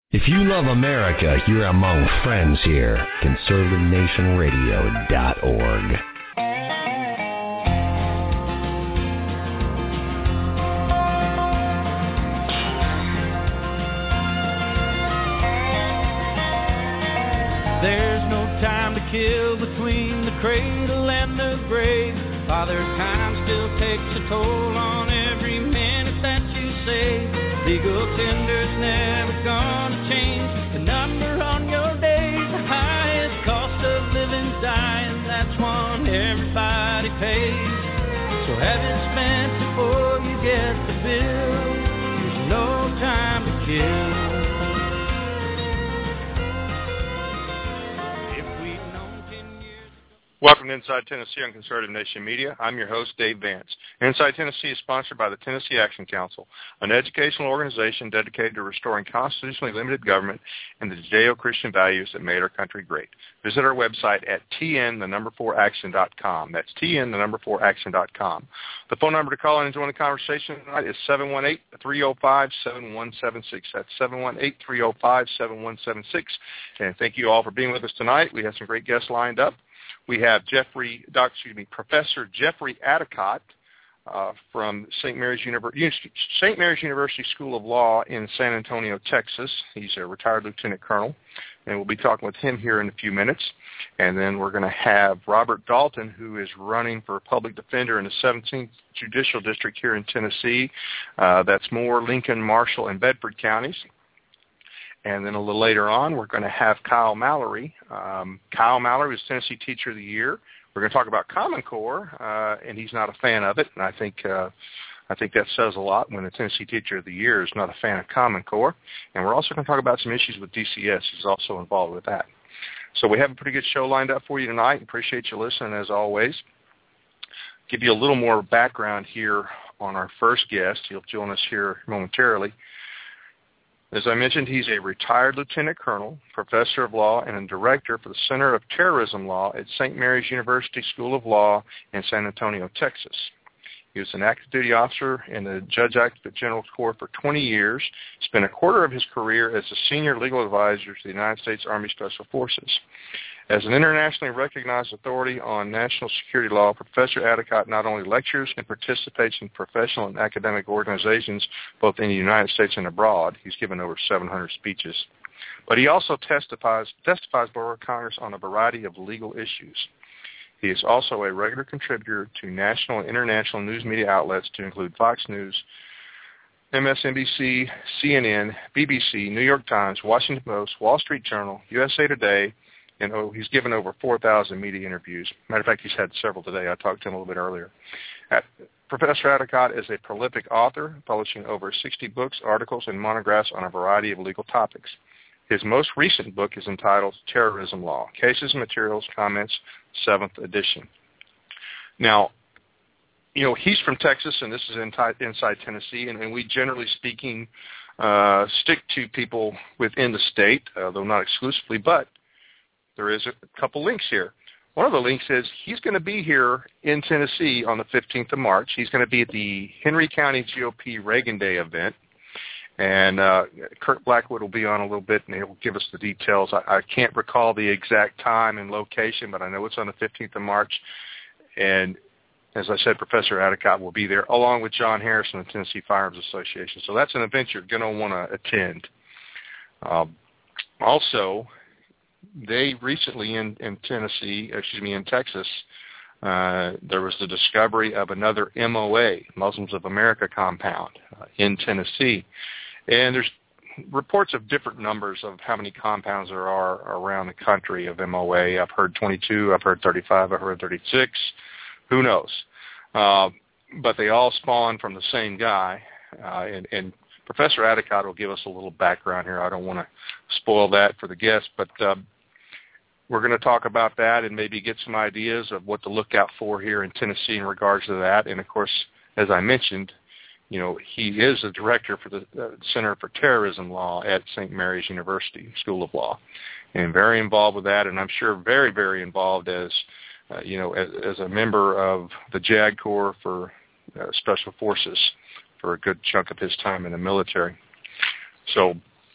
If you love America, you're among friends here. ConservativeNationRadio.org. There's no time to kill between the cradle and the grave. Father Time still takes a toll on every minute that you save. Legal tender's never gonna change the number on your days. The highest cost of living's dying, that's one everybody pays. So have it spent before you get the bill. There's no time to kill. Welcome to Inside Tennessee on Conservative Nation Media. I'm your host, Dave Vance. Inside Tennessee is sponsored by the Tennessee Action Council, an educational organization dedicated to restoring constitutionally limited government and the Judeo-Christian values that made our country great. Visit our website at tn4action.com. That's tn4action.com. The phone number to call in and join the conversation tonight is 718-305-7176. That's 718-305-7176. And thank you all for being with us tonight. We have some great guests lined up. We have Professor Jeffrey Addicott from St. Mary's University School of Law in San Antonio, Texas. He's a retired lieutenant colonel, and we'll be talking with him here in a few minutes. And then we're going to have Robert Dalton, who is running for public defender in the 17th Judicial District here in Tennessee. That's Moore, Lincoln, Marshall, and Bedford counties. And then a little later on, we're going to have Kyle Mallory. Kyle Mallory was Tennessee Teacher of the Year. We're going to talk about Common Core, and he's not a fan of it. And I think that says a lot when the Tennessee Teacher of the Year is not a fan of Common Core. And we're also going to talk about some issues with DCS. He's also involved with that. So we have a pretty good show lined up for you tonight. Appreciate you listening, as always. Give you a little more background here on our first guest. He'll join us here momentarily. As I mentioned, he's a retired lieutenant colonel, professor of law, and a director for the Center of Terrorism Law at St. Mary's University School of Law in San Antonio, Texas. He was an active duty officer in the Judge Advocate General Corps for 20 years, spent a quarter of his career as a senior legal advisor to the United States Army Special Forces. As an internationally recognized authority on national security law, Professor Addicott not only lectures and participates in professional and academic organizations both in the United States and abroad. He's given over 700 speeches. But he also testifies before Congress on a variety of legal issues. He is also a regular contributor to national and international news media outlets to include Fox News, MSNBC, CNN, BBC, New York Times, Washington Post, Wall Street Journal, USA Today, and he's given over 4,000 media interviews. Matter of fact, he's had several today. I talked to him a little bit earlier. Professor Addicott is a prolific author, publishing over 60 books, articles, and monographs on a variety of legal topics. His most recent book is entitled Terrorism Law, Cases and Materials, Comments, 7th edition. Now, he's from Texas, and this is inside Tennessee, and we generally speaking stick to people within the state, though not exclusively, but there is a couple links here. One of the links is he's going to be here in Tennessee on the 15th of March. He's going to be at the Henry County GOP Reagan Day event. And Kurt Blackwood will be on a little bit, and he'll give us the details. I can't recall the exact time and location, but I know it's on the 15th of March. And as I said, Professor Addicott will be there, along with John Harrison of the Tennessee Firearms Association. So that's an event you're going to want to attend. Also, they recently in Texas, there was the discovery of another MOA, Muslims of America compound, in Tennessee. And there's reports of different numbers of how many compounds there are around the country of MOA. I've heard 22, I've heard 35, I've heard 36. Who knows? But they all spawn from the same guy. And Professor Addicott will give us a little background here. I don't want to spoil that for the guests, but we're going to talk about that and maybe get some ideas of what to look out for here in Tennessee in regards to that. And, of course, as I mentioned, he is the director for the Center for Terrorism Law at St. Mary's University School of Law, and very involved with that, and I'm sure very, very involved as a member of the JAG Corps for Special Forces for a good chunk of his time in the military. So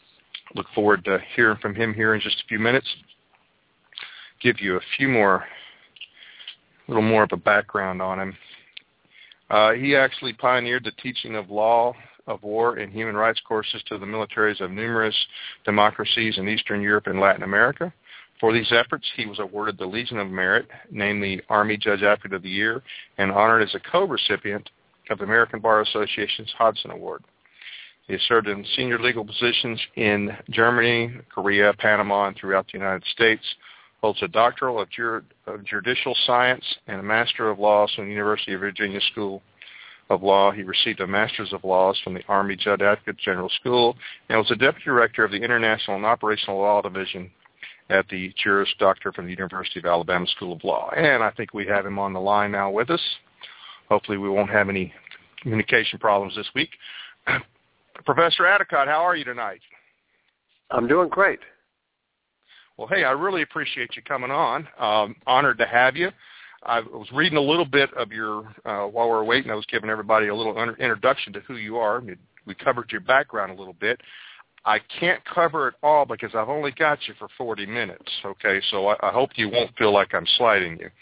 Look forward to hearing from him here in just a few minutes. Give you a little more of a background on him. He actually pioneered the teaching of law of war and human rights courses to the militaries of numerous democracies in Eastern Europe and Latin America. For these efforts, he was awarded the Legion of Merit, named the Army Judge Advocate of the Year, and honored as a co-recipient of the American Bar Association's Hodson Award. He has served in senior legal positions in Germany, Korea, Panama, and throughout the United States. Holds a doctoral of judicial science and a Master of Laws from the University of Virginia School of Law. He received a Master's of Laws from the Army Judge Advocate General School and was a Deputy Director of the International and Operational Law Division at the Juris Doctor from the University of Alabama School of Law. And I think we have him on the line now with us. Hopefully we won't have any communication problems this week. Professor Adicott, how are you tonight? I'm doing great. Well, hey, I really appreciate you coming on. Honored to have you. I was reading a little bit of your, while we were waiting, I was giving everybody a little introduction to who you are. We covered your background a little bit. I can't cover it all because I've only got you for 40 minutes, okay? So I hope you won't feel like I'm slighting you.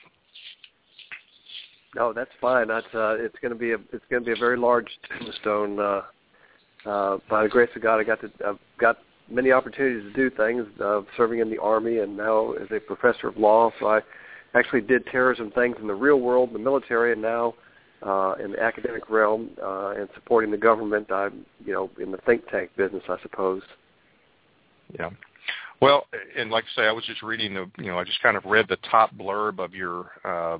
No, that's fine. It's going to be a very large tombstone. By the grace of God, I've got many opportunities to do things, serving in the Army and now as a professor of law. So I actually did terrorism things in the real world, in the military, and now in the academic realm and supporting the government. I'm, in the think tank business, I suppose. Yeah. Well, and like I say, I was just reading I just kind of read the top blurb of your,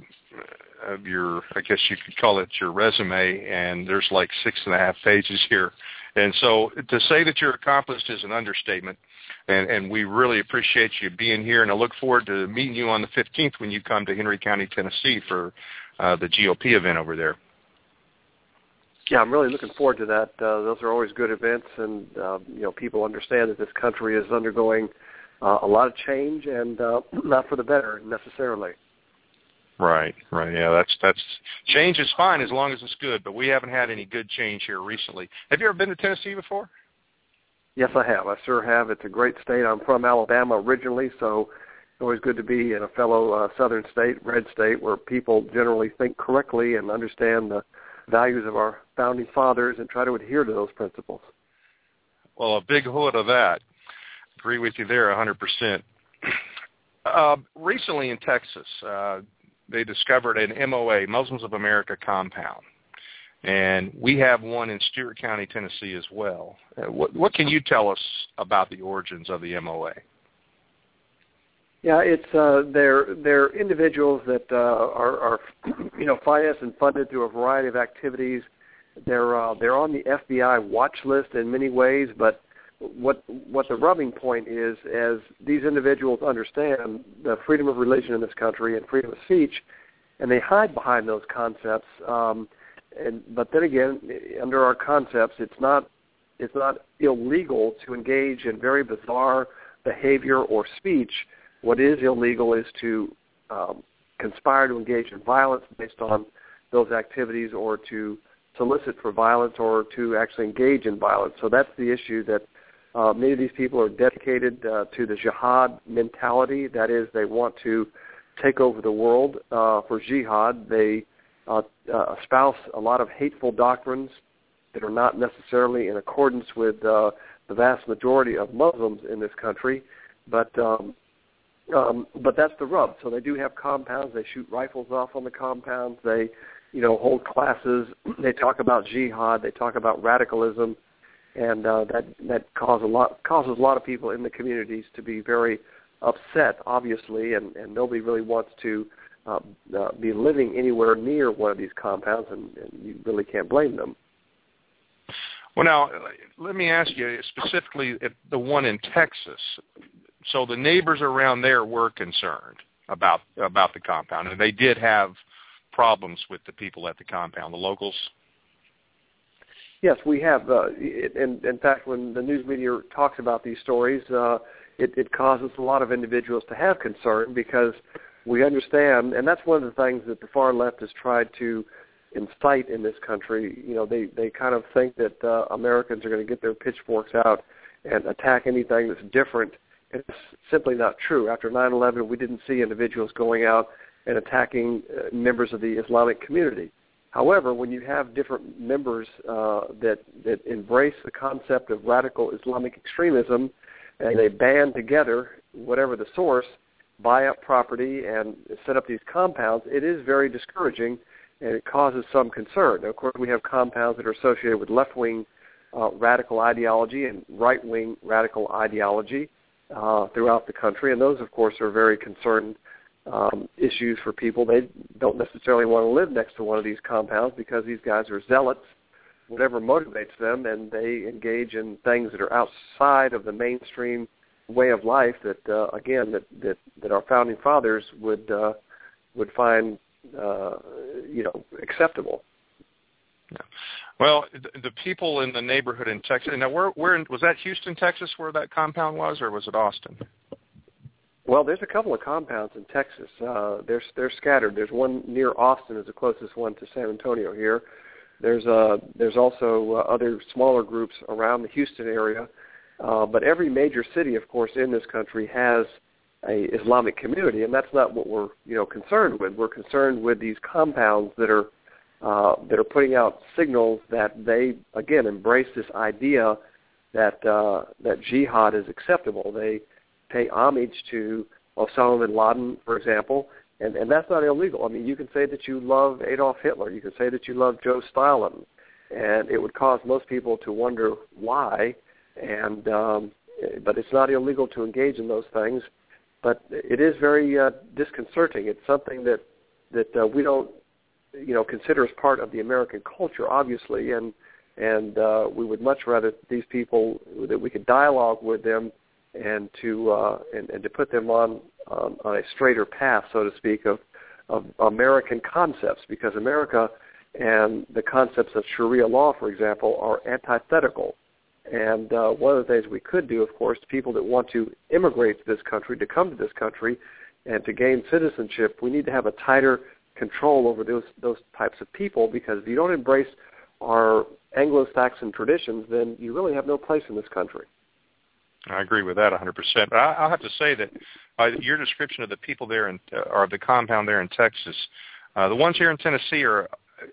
I guess you could call it your resume, and there's like 6.5 pages here. And so to say that you're accomplished is an understatement, and we really appreciate you being here, and I look forward to meeting you on the 15th when you come to Henry County, Tennessee for the GOP event over there. Yeah, I'm really looking forward to that. Those are always good events, and people understand that this country is undergoing a lot of change, and not for the better necessarily. Right. Yeah, that's change is fine as long as it's good, but we haven't had any good change here recently. Have you ever been to Tennessee before? Yes, I have. I sure have. It's a great state. I'm from Alabama originally, so it's always good to be in a fellow southern state, red state, where people generally think correctly and understand the values of our founding fathers and try to adhere to those principles. Well, a big hood of that. Agree with you there 100%. Recently in Texas, they discovered an MOA, Muslims of America compound. And we have one in Stewart County, Tennessee as well. What can you tell us about the origins of the MOA? Yeah, it's they're individuals that are financed and funded through a variety of activities. They're on the FBI watch list in many ways, but what the rubbing point is, as these individuals understand the freedom of religion in this country and freedom of speech, and they hide behind those concepts. But then again, under our concepts, it's not illegal to engage in very bizarre behavior or speech. What is illegal is to conspire to engage in violence based on those activities, or to solicit for violence, or to actually engage in violence. So that's the issue, that many of these people are dedicated to the jihad mentality. That is, they want to take over the world. For jihad, they espouse a lot of hateful doctrines that are not necessarily in accordance with the vast majority of Muslims in this country. But that's the rub. So they do have compounds. They shoot rifles off on the compounds. They, hold classes. They talk about jihad. They talk about radicalism, and that causes a lot of people in the communities to be very upset, obviously, and nobody really wants to be living anywhere near one of these compounds, and you really can't blame them. Well, now, let me ask you specifically the one in Texas. So the neighbors around there were concerned about the compound, and they did have problems with the people at the compound, the locals? Yes, we have. In fact, when the news media talks about these stories, it causes a lot of individuals to have concern, because we understand, and that's one of the things that the far left has tried to incite in this country. They kind of think that Americans are going to get their pitchforks out and attack anything that's different. It's simply not true. After 9/11, we didn't see individuals going out and attacking members of the Islamic community. However, when you have different members that embrace the concept of radical Islamic extremism, and they band together, whatever the source, buy up property and set up these compounds, it is very discouraging, and it causes some concern. Now, of course, we have compounds that are associated with left-wing radical ideology and right-wing radical ideology throughout the country, and those, of course, are very concerned issues for people. They don't necessarily want to live next to one of these compounds because these guys are zealots, whatever motivates them, and they engage in things that are outside of the mainstream way of life that, again, that our founding fathers would find, acceptable. Yeah. Well, the people in the neighborhood in Texas. Now, where was that? Houston, Texas, where that compound was, or was it Austin? Well, there's a couple of compounds in Texas. They're scattered. There's one near Austin, is the closest one to San Antonio here. There's also other smaller groups around the Houston area. But every major city, of course, in this country has a Islamic community, and that's not what we're concerned with. We're concerned with these compounds that are putting out signals that they, again, embrace this idea that jihad is acceptable. They pay homage to Osama bin Laden, for example, and that's not illegal. I mean, you can say that you love Adolf Hitler. You can say that you love Joe Stalin, and it would cause most people to wonder why. And but it's not illegal to engage in those things. But it is very disconcerting. It's something that we don't consider as part of the American culture, obviously, and we would much rather these people that we could dialogue with them and to put them on a straighter path, so to speak, of American concepts, because America and the concepts of Sharia law, for example, are antithetical. And one of the things we could do, of course, to people that want to immigrate to this country, to come to this country, and to gain citizenship, we need to have a tighter control over those types of people, because if you don't embrace our Anglo-Saxon traditions, then you really have no place in this country. I agree with that 100%. But I'll have to say that your description of the people there or the compound there in Texas, the ones here in Tennessee are,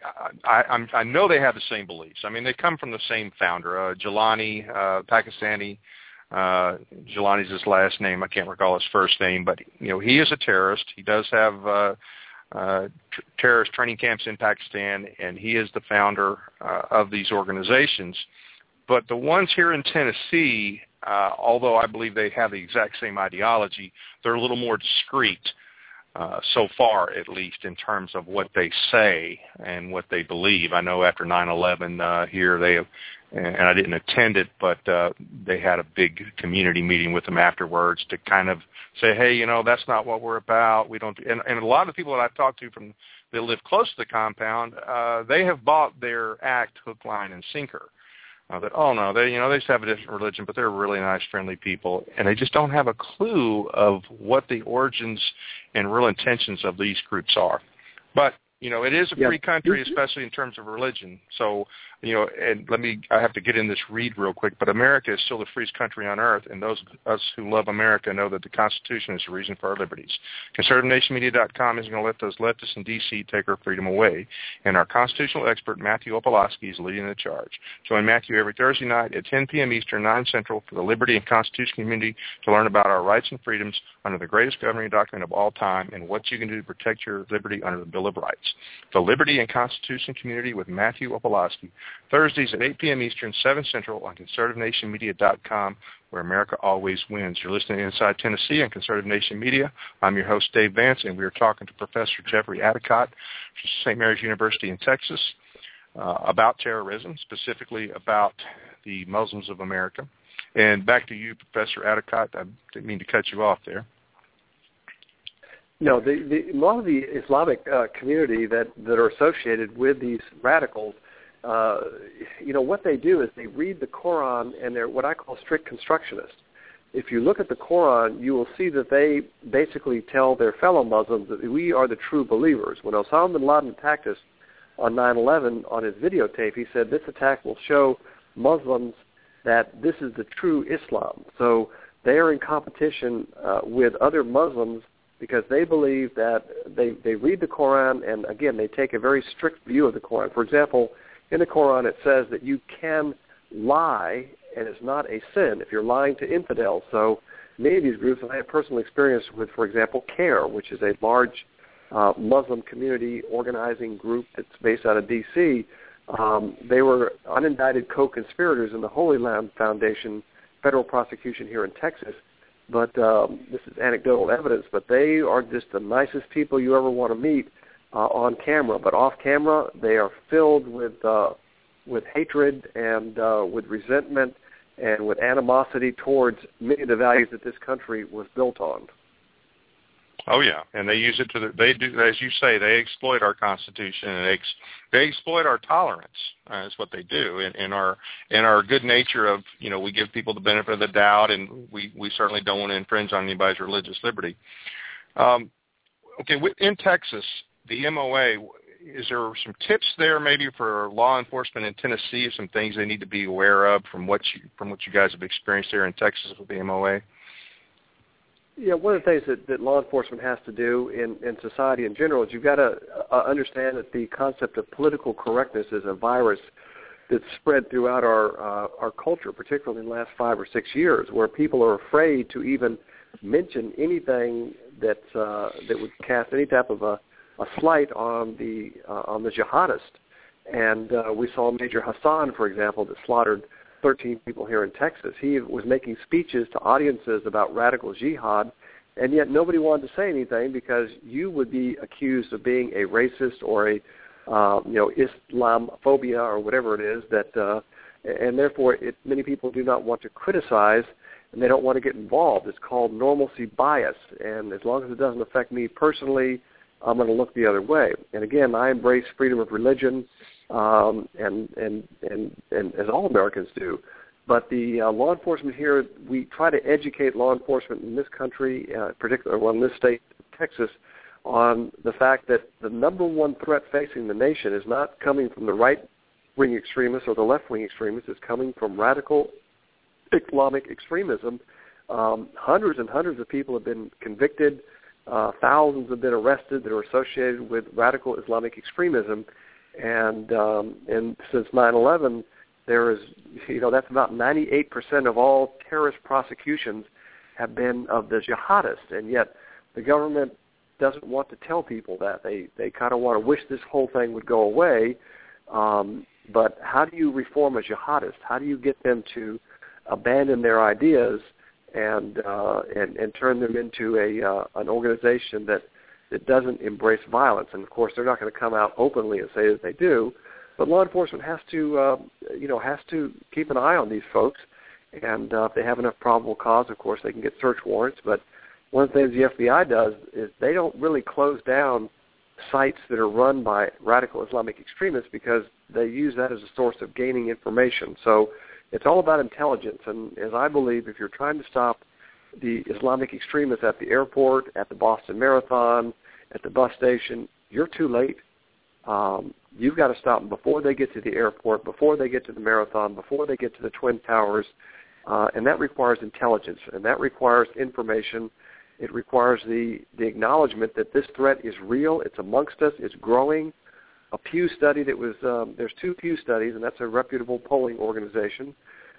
I know they have the same beliefs. I mean, they come from the same founder, Jilani, Pakistani. Jilani's his last name. I can't recall his first name, but he is a terrorist. He does have terrorist training camps in Pakistan, and he is the founder of these organizations. But the ones here in Tennessee, although I believe they have the exact same ideology, they're a little more discreet, so far at least, in terms of what they say and what they believe. I know after 9/11 here they have, and I didn't attend it, but they had a big community meeting with them afterwards to kind of say, hey, that's not what we're about. We don't. And a lot of the people that I've talked to that live close to the compound, they have bought their act hook, line, and sinker. That they just have a different religion, but they're really nice, friendly people, and they just don't have a clue of what the origins and real intentions of these groups are. But it is a free country, especially in terms of religion. So, and I have to get in this read real quick, but America is still the freest country on earth, and those of us who love America know that the Constitution is the reason for our liberties. ConservativeNationMedia.com isn't going to let those leftists in D.C. take our freedom away, and our constitutional expert, Matthew Opolowski, is leading the charge. Join Matthew every Thursday night at 10 p.m. Eastern, 9 Central, for the Liberty and Constitution community to learn about our rights and freedoms under the greatest governing document of all time and what you can do to protect your liberty under the Bill of Rights. The Liberty and Constitution community with Matthew Opolowski, Thursdays at 8 p.m. Eastern, 7 Central on ConservativeNationMedia.com, where America always wins. You're listening to Inside Tennessee on Conservative Nation Media. I'm your host, Dave Vance, and we are talking to Professor Jeffrey Addicott from St. Mary's University in Texas about terrorism, specifically about the Muslims of America. And back to you, Professor Addicott. I didn't mean to cut you off there. No, a lot of the Islamic community that are associated with these radicals, what they do is they read the Quran, and they're what I call strict constructionists. If you look at the Quran, you will see that they basically tell their fellow Muslims that we are the true believers. When Osama bin Laden attacked us on 9/11 on his videotape, he said this attack will show Muslims that this is the true Islam. So they are in competition with other Muslims because they believe that they read the Quran, and again, they take a very strict view of the Quran. For example, in the Quran it says that you can lie, and it's not a sin if you're lying to infidels. So many of these groups, and I have personal experience with, for example, CARE, which is a large Muslim community organizing group that's based out of D.C., they were unindicted co-conspirators in the Holy Land Foundation federal prosecution here in Texas. But this is anecdotal evidence, but they are just the nicest people you ever want to meet on camera. But off camera, they are filled with hatred and with resentment and with animosity towards many of the values that this country was built on. Oh yeah, and they use it they do, as you say, they exploit our Constitution, and they exploit our tolerance. Is what they do, in our good nature of, we give people the benefit of the doubt, and we certainly don't want to infringe on anybody's religious liberty. Okay, in Texas, the MOA, is there some tips there maybe for law enforcement in Tennessee, some things they need to be aware of from what you guys have experienced there in Texas with the MOA? Yeah, one of the things that law enforcement has to do in society in general is you've got to understand that the concept of political correctness is a virus that's spread throughout our culture, particularly in the last 5 or 6 years, where people are afraid to even mention anything that would cast any type of a slight on the jihadist. And we saw Major Hassan, for example, that slaughtered 13 people here in Texas. He was making speeches to audiences about radical jihad, and yet nobody wanted to say anything because you would be accused of being a racist or a Islamophobia or whatever it is and therefore many people do not want to criticize, and they don't want to get involved. It's called normalcy bias, and as long as it doesn't affect me personally, I'm going to look the other way. And again, I embrace freedom of religion, and as all Americans do. But the law enforcement here, we try to educate law enforcement in this country, particularly in this state, Texas, on the fact that the number one threat facing the nation is not coming from the right-wing extremists or the left-wing extremists. It's coming from radical Islamic extremism. Hundreds and hundreds of people have been convicted. Thousands have been arrested that are associated with radical Islamic extremism. And since 9/11, there is, that's about 98% of all terrorist prosecutions have been of the jihadists, and yet the government doesn't want to tell people that. They kind of want to wish this whole thing would go away. But how do you reform a jihadist? How do you get them to abandon their ideas and turn them into an organization that doesn't embrace violence? And of course, they're not going to come out openly and say that they do. But law enforcement has to keep an eye on these folks, and if they have enough probable cause, of course, they can get search warrants. But one of the things the FBI does is they don't really close down sites that are run by radical Islamic extremists because they use that as a source of gaining information. So it's all about intelligence, and as I believe, if you're trying to stop the Islamic extremists at the airport, at the Boston Marathon, at the bus station, you're too late. You've got to stop them before they get to the airport, before they get to the marathon, before they get to the Twin Towers, and that requires intelligence, and that requires information. It requires the acknowledgement that this threat is real, it's amongst us, it's growing. A Pew study that was, there's 2 Pew studies, and that's a reputable polling organization.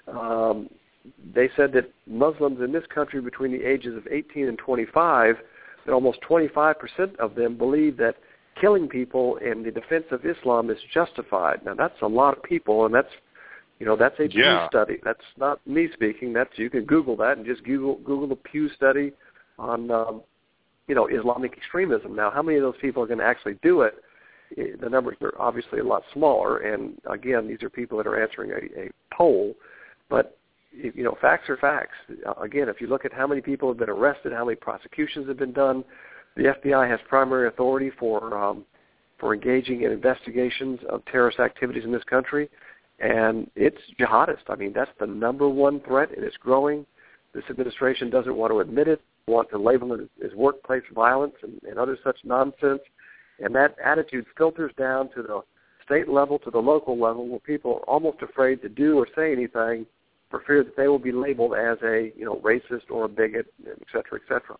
They said that Muslims in this country between the ages of 18 and 25, that almost 25% of them believe that killing people in the defense of Islam is justified. Now, that's a lot of people, and that's a Pew study. That's not me speaking. You can Google that and just Google the Pew study on, Islamic extremism. Now, how many of those people are going to actually do it? The numbers are obviously a lot smaller, and again, these are people that are answering a poll. But facts are facts. Again, if you look at how many people have been arrested, how many prosecutions have been done, the FBI has primary authority for engaging in investigations of terrorist activities in this country, and it's jihadist. I mean, that's the number one threat, and it's growing. This administration doesn't want to admit it, want to label it as workplace violence and other such nonsense, and that attitude filters down to the state level, to the local level, where people are almost afraid to do or say anything for fear that they will be labeled as a racist or a bigot, et cetera, et cetera.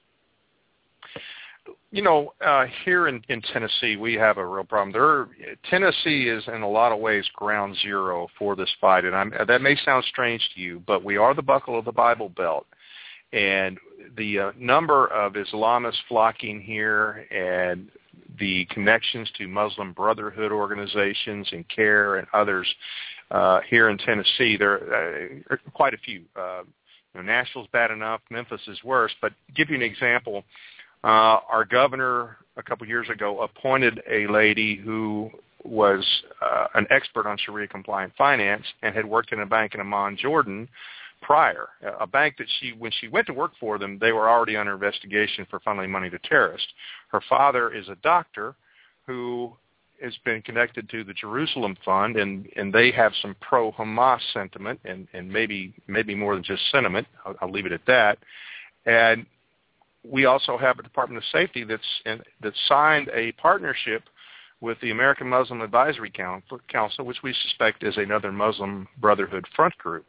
Here in Tennessee, we have a real problem. Tennessee is in a lot of ways ground zero for this fight, and that may sound strange to you, but we are the buckle of the Bible Belt, and the number of Islamists flocking here and the connections to Muslim Brotherhood organizations and CARE and others here in Tennessee, there are quite a few. Nashville's bad enough, Memphis is worse, but to give you an example, our governor a couple years ago appointed a lady who was an expert on Sharia-compliant finance and had worked in a bank in Amman, Jordan prior, a bank that when she went to work for them, they were already under investigation for funneling money to terrorists. Her father is a doctor who has been connected to the Jerusalem Fund, and they have some pro-Hamas sentiment and maybe more than just sentiment. I'll leave it at that. And we also have a Department of Safety that signed a partnership with the American Muslim Advisory Council, which we suspect is another Muslim Brotherhood front group.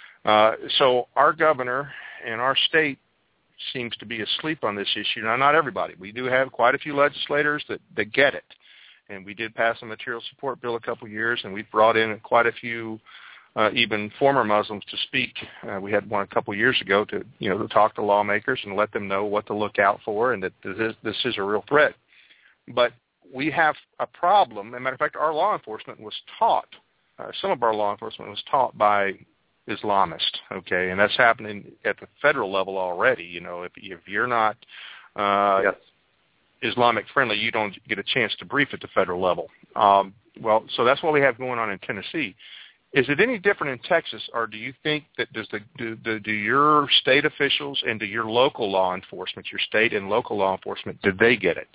So our governor and our state seems to be asleep on this issue. Now, not everybody. We do have quite a few legislators that get it. And we did pass a material support bill a couple of years, and we've brought in quite a few even former Muslims to speak. We had one a couple of years ago to talk to lawmakers and let them know what to look out for and that this is a real threat. But we have a problem. As a matter of fact, our law enforcement was taught, some of our law enforcement was taught by Islamists, okay, and that's happening at the federal level already. If you're not yes. Islamic friendly, you don't get a chance to brief at the federal level. So that's what we have going on in Tennessee. Is it any different in Texas, or do you think that do your state officials and do your local law enforcement, your state and local law enforcement, did they get it?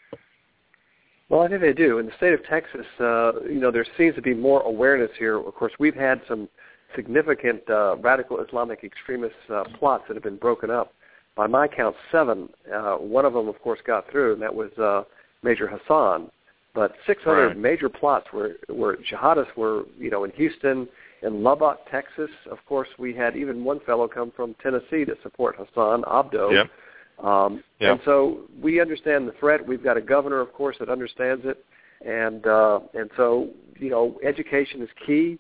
Well, I think they do. In the state of Texas, there seems to be more awareness here. Of course, we've had some significant radical Islamic extremist plots that have been broken up. By my count, 7. One of them, of course, got through, and that was Major Hassan. But 600 right. major plots where jihadists were, in Houston, in Lubbock, Texas. Of course, we had even one fellow come from Tennessee to support Hassan Abdo. Yep. And so we understand the threat. We've got a governor, of course, that understands it. And so, education is key,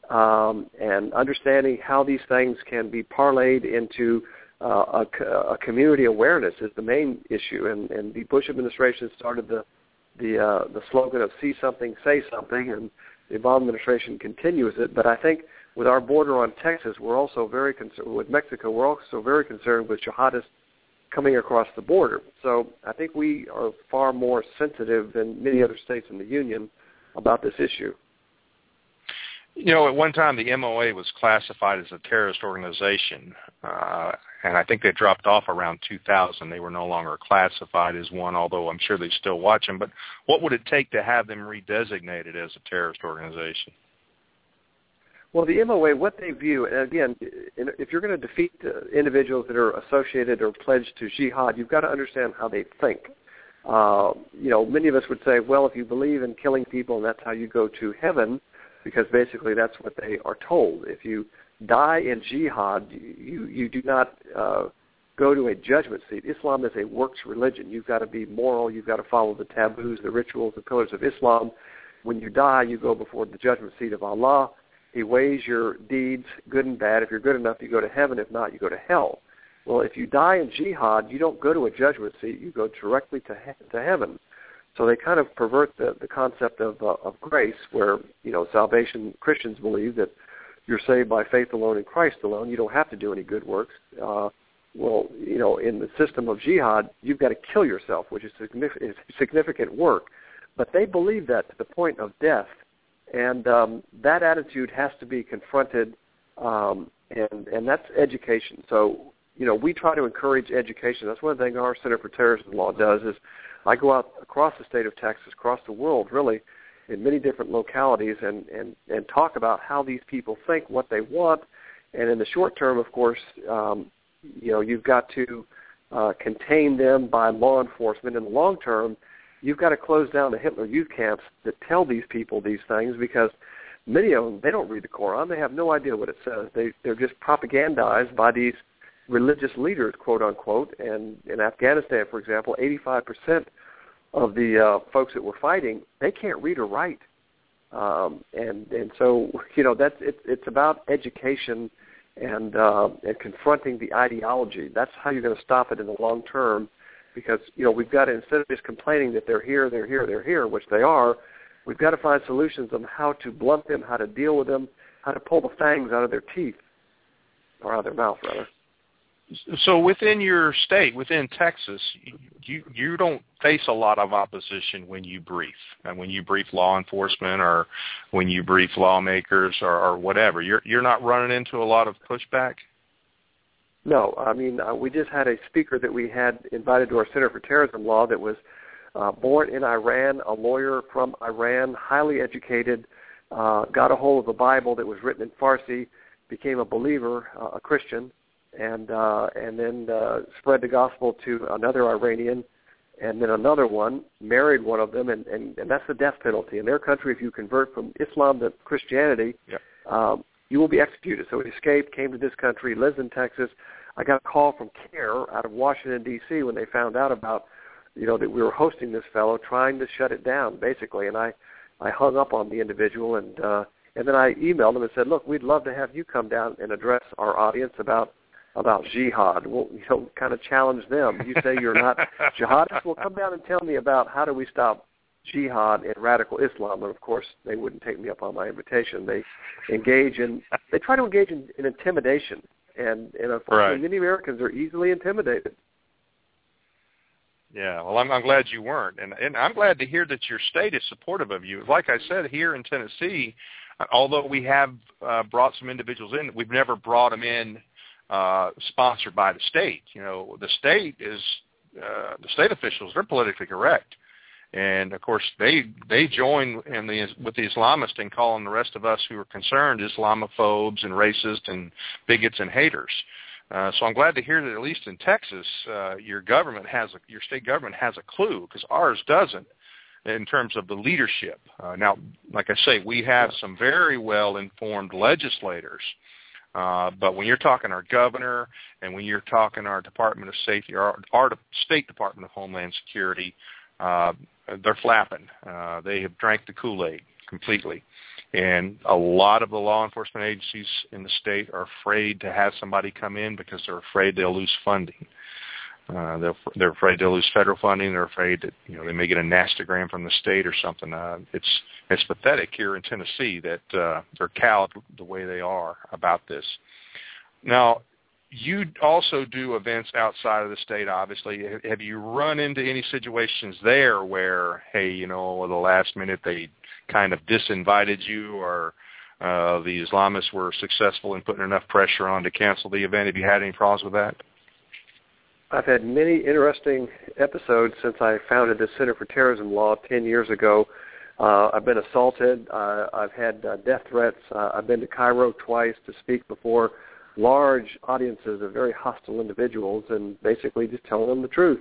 and understanding how these things can be parlayed into a community awareness is the main issue. And the Bush administration started the slogan of "See something, say something," and the Obama administration continues it. But I think with our border on Texas, we're also very concerned with Mexico. We're also very concerned with jihadists coming across the border. So I think we are far more sensitive than many other states in the union about this issue. At one time the MOA was classified as a terrorist organization, and I think they dropped off around 2000. They were no longer classified as one, although I'm sure they still watch them. But what would it take to have them redesignated as a terrorist organization? Well, the MOA, what they view, and again, if you're going to defeat individuals that are associated or pledged to jihad, you've got to understand how they think. Many of us would say, well, if you believe in killing people and that's how you go to heaven, because basically that's what they are told. If you die in jihad, you do not go to a judgment seat. Islam is a works religion. You've got to be moral. You've got to follow the taboos, the rituals, the pillars of Islam. When you die, you go before the judgment seat of Allah. He weighs your deeds, good and bad. If you're good enough, you go to heaven. If not, you go to hell. Well, if you die in jihad, you don't go to a judgment seat. You go directly to heaven. So they kind of pervert the concept of grace, where salvation. Christians believe that you're saved by faith alone in Christ alone. You don't have to do any good works. In the system of jihad, you've got to kill yourself, which is significant work. But they believe that to the point of death, and that attitude has to be confronted, and that's education. So we try to encourage education. That's one thing our Center for Terrorism Law does. Is I go out across the state of Texas, across the world, really, in many different localities, and talk about how these people think, what they want. And in the short term, of course, you've got to contain them by law enforcement. In the long term, you've got to close down the Hitler youth camps that tell these people these things, because many of them, they don't read the Quran. They have no idea what it says. They're just propagandized by these religious leaders, quote unquote. And in Afghanistan, for example, 85% of the folks that were fighting, they can't read or write. And so, it's about education and confronting the ideology. That's how you're going to stop it in the long term, because, we've got to, instead of just complaining that they're here, which they are, we've got to find solutions on how to blunt them, how to deal with them, how to pull the fangs out of their teeth, or out of their mouth, rather. So within your state, within Texas, you don't face a lot of opposition when you brief, and when you brief law enforcement or when you brief lawmakers or whatever. You're not running into a lot of pushback? No. I mean, we just had a speaker that we had invited to our Center for Terrorism Law that was born in Iran, a lawyer from Iran, highly educated, got a hold of the Bible that was written in Farsi, became a believer, a Christian, and then spread the gospel to another Iranian, and then another one, married one of them, and that's the death penalty. In their country, if you convert from Islam to Christianity, you will be executed. So he escaped, came to this country, lives in Texas. I got a call from CARE out of Washington, D.C. when they found out about, that we were hosting this fellow, trying to shut it down, basically. And I hung up on the individual, and then I emailed him and said, look, we'd love to have you come down and address our audience about jihad. We'll, kind of challenge them. You say you're not jihadists? Well, come down and tell me about how do we stop jihad and radical Islam. And, of course, they wouldn't take me up on my invitation. They try to engage in intimidation. And unfortunately, many Americans are easily intimidated. Yeah, well, I'm glad you weren't. And I'm glad to hear that your state is supportive of you. Like I said, here in Tennessee, although we have brought some individuals in, we've never brought them in sponsored by the state. The state is the state officials. They're politically correct, and of course they join with the Islamists in calling the rest of us who are concerned Islamophobes and racists and bigots and haters. So I'm glad to hear that at least in Texas, your state government has a clue, because ours doesn't, in terms of the leadership. Now, like I say, we have some very well-informed legislators. But when you're talking our governor and when you're talking our Department of Safety, our State Department of Homeland Security, they're flapping. They have drank the Kool-Aid completely. And a lot of the law enforcement agencies in the state are afraid to have somebody come in because they're afraid they'll lose funding. They're afraid they'll lose federal funding. They're afraid that they may get a nastogram from the state or something. It's pathetic here in Tennessee that they're cowed the way they are about this. Now, you also do events outside of the state, obviously. Have you run into any situations there where, hey, at the last minute they kind of disinvited you, or the Islamists were successful in putting enough pressure on to cancel the event? Have you had any problems with that? I've had many interesting episodes since I founded the Center for Terrorism Law 10 years ago. I've been assaulted. I've had death threats. I've been to Cairo twice to speak before large audiences of very hostile individuals and basically just telling them the truth.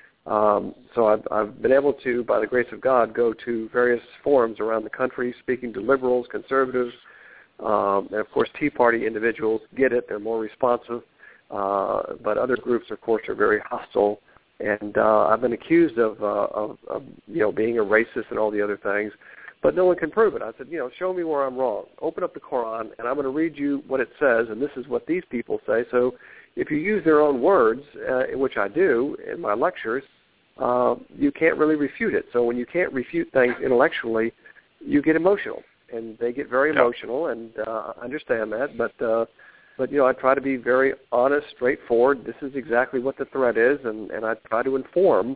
So I've been able to, by the grace of God, go to various forums around the country speaking to liberals, conservatives, and, of course, Tea Party individuals get it. They're more responsive. But other groups, of course, are very hostile, and I've been accused of being a racist and all the other things, but no one can prove it. I said, show me where I'm wrong. Open up the Quran, and I'm going to read you what it says, and this is what these people say. So if you use their own words, which I do in my lectures, you can't really refute it. So when you can't refute things intellectually, you get emotional, and they get very emotional, and I understand that, but I try to be very honest, straightforward. This is exactly what the threat is, and I try to inform,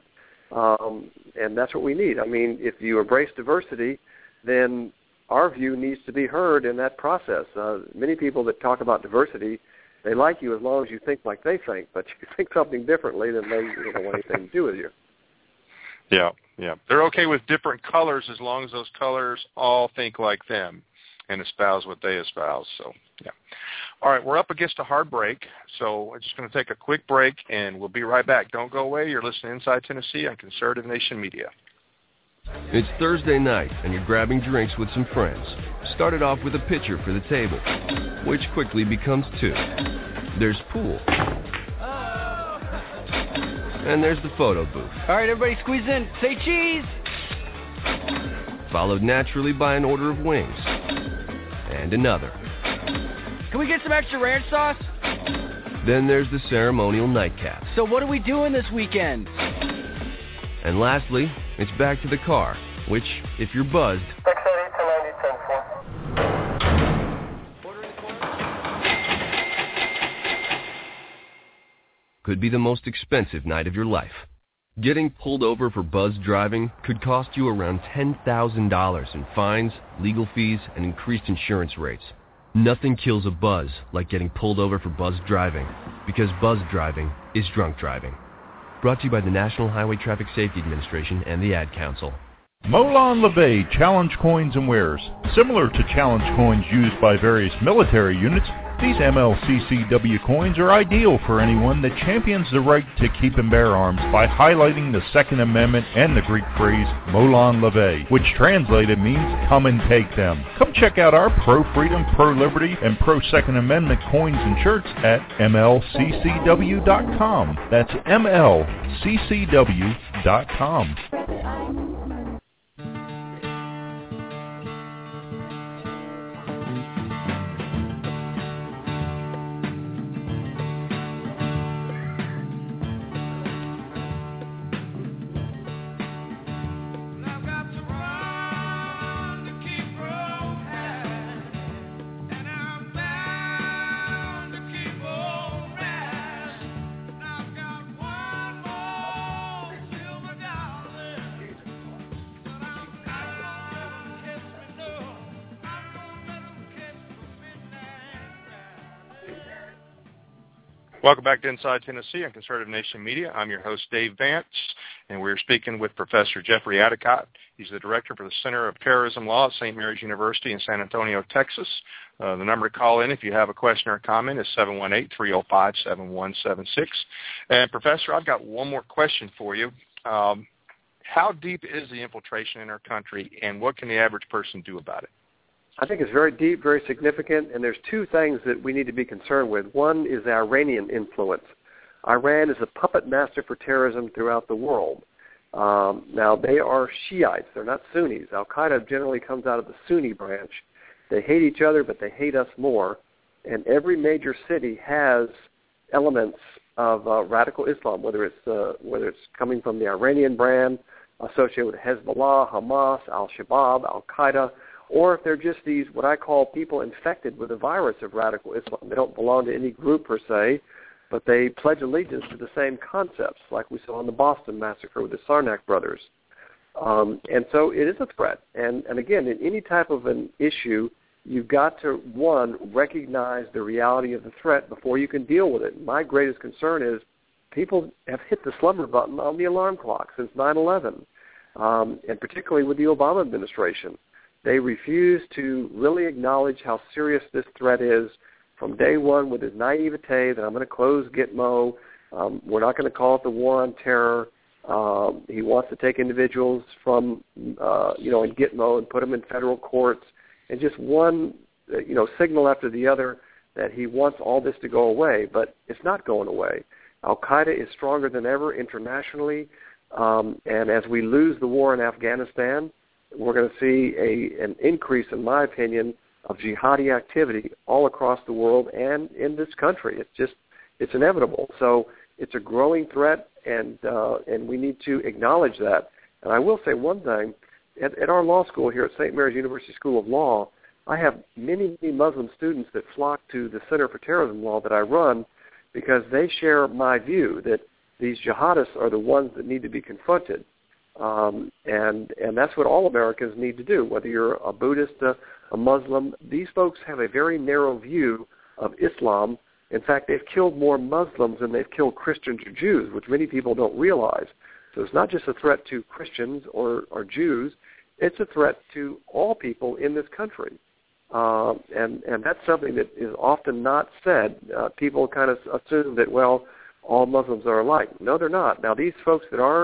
and that's what we need. I mean, if you embrace diversity, then our view needs to be heard in that process. Many people that talk about diversity, they like you as long as you think like they think, but you think something differently, then they don't want anything to do with you. Yeah. They're okay with different colors as long as those colors all think like them and espouse what they espouse. So, yeah. All right, we're up against a hard break, so we're just going to take a quick break, and we'll be right back. Don't go away. You're listening to Inside Tennessee on Conservative Nation Media. It's Thursday night, and you're grabbing drinks with some friends. Started off with a pitcher for the table, which quickly becomes two. There's pool. And there's the photo booth. All right, everybody squeeze in. Say cheese! Followed naturally by an order of wings. And another. Can we get some extra ranch sauce? Then there's the ceremonial nightcap. So what are we doing this weekend? And lastly, it's back to the car, which, if you're buzzed, could be the most expensive night of your life. Getting pulled over for buzz driving could cost you around $10,000 in fines, legal fees, and increased insurance rates. Nothing kills a buzz like getting pulled over for buzz driving, because buzz driving is drunk driving. Brought to you by the National Highway Traffic Safety Administration and the Ad Council. Molon Labe Challenge Coins and Wares. Similar to challenge coins used by various military units, these MLCCW coins are ideal for anyone that champions the right to keep and bear arms by highlighting the Second Amendment and the Greek phrase Molon Labe, which translated means come and take them. Come check out our pro-freedom, pro-liberty, and pro-Second Amendment coins and shirts at MLCCW.com. That's MLCCW.com. Welcome back to Inside Tennessee on Conservative Nation Media. I'm your host, Dave Vance, and we're speaking with Professor Jeffrey Addicott. He's the director for the Center of Terrorism Law at St. Mary's University in San Antonio, Texas. The number to call in if you have a question or comment is 718-305-7176. And, Professor, I've got one more question for you. How deep is the infiltration in our country, and what can the average person do about it? I think it's very deep, very significant, and there's two things that we need to be concerned with. One is the Iranian influence. Iran is a puppet master for terrorism throughout the world. Now, they are Shiites. They're not Sunnis. Al-Qaeda generally comes out of the Sunni branch. They hate each other, but they hate us more. And every major city has elements of radical Islam, whether it's coming from the Iranian brand, associated with Hezbollah, Hamas, Al-Shabaab, Al-Qaeda, or if they're just these, what I call people infected with the virus of radical Islam. They don't belong to any group per se, but they pledge allegiance to the same concepts, like we saw in the Boston massacre with the Sarnak brothers. And so it is a threat. And again, in any type of an issue, you've got to, one, recognize the reality of the threat before you can deal with it. My greatest concern is people have hit the slumber button on the alarm clock since 9/11, and particularly with the Obama administration. They refuse to really acknowledge how serious this threat is from day one with his naivete that I'm going to close Gitmo. We're not going to call it the war on terror. He wants to take individuals from, in Gitmo and put them in federal courts, and just one, signal after the other that he wants all this to go away, but it's not going away. Al-Qaeda is stronger than ever internationally, and as we lose the war in Afghanistan, we're going to see an increase, in my opinion, of jihadi activity all across the world and in this country. It's inevitable. So it's a growing threat, and we need to acknowledge that. And I will say one thing. At our law school here at St. Mary's University School of Law, I have many, many Muslim students that flock to the Center for Terrorism Law that I run because they share my view that these jihadists are the ones that need to be confronted. And that's what all Americans need to do, whether you're a Buddhist, a Muslim. These folks have a very narrow view of Islam. In fact, they've killed more Muslims than they've killed Christians or Jews, which many people don't realize. So it's not just a threat to Christians or Jews. It's a threat to all people in this country. And that's something that is often not said. People kind of assume that, well, all Muslims are alike. No, they're not. Now, these folks that are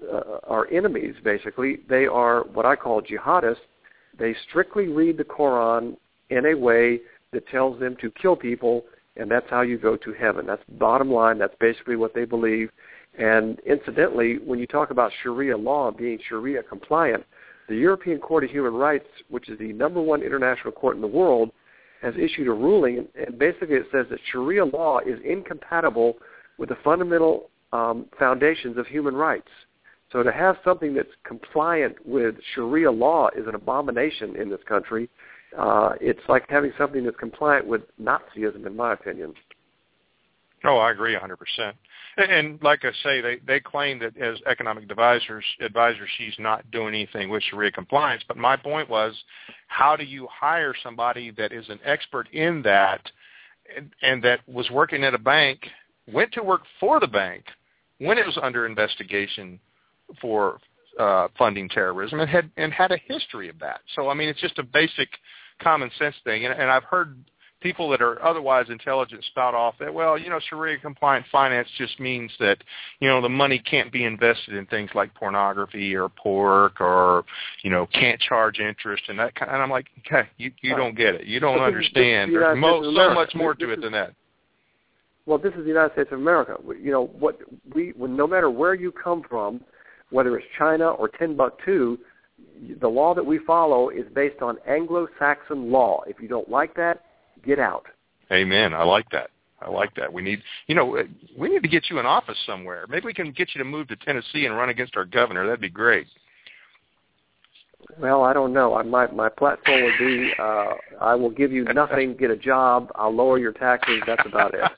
are enemies, basically. They are what I call jihadists. They strictly read the Quran in a way that tells them to kill people, and that's how you go to heaven. That's bottom line. That's basically what they believe. And incidentally, when you talk about Sharia law being Sharia compliant, the European Court of Human Rights, which is the number one international court in the world, has issued a ruling, and basically it says that Sharia law is incompatible with the fundamental foundations of human rights. So to have something that's compliant with Sharia law is an abomination in this country. It's like having something that's compliant with Nazism, in my opinion. Oh, I agree 100%. And like I say, they claim that as economic advisors, she's not doing anything with Sharia compliance. But my point was, how do you hire somebody that is an expert in that and that was working at a bank, went to work for the bank when it was under investigation for funding terrorism and had a history of that? So, I mean, it's just a basic common sense thing. And I've heard people that are otherwise intelligent spout off that, well, Sharia-compliant finance just means that, the money can't be invested in things like pornography or pork or, can't charge interest and that kind of, and I'm like, okay, you don't get it. You don't understand. There's so much more to it than that. Well, this is the United States of America. No matter where you come from, whether it's China or Timbuktu, the law that we follow is based on Anglo-Saxon law. If you don't like that, get out. Amen. I like that. We need to get you in office somewhere. Maybe we can get you to move to Tennessee and run against our governor. That'd be great. Well, I don't know. My platform would be, I will give you nothing, get a job, I'll lower your taxes. That's about it.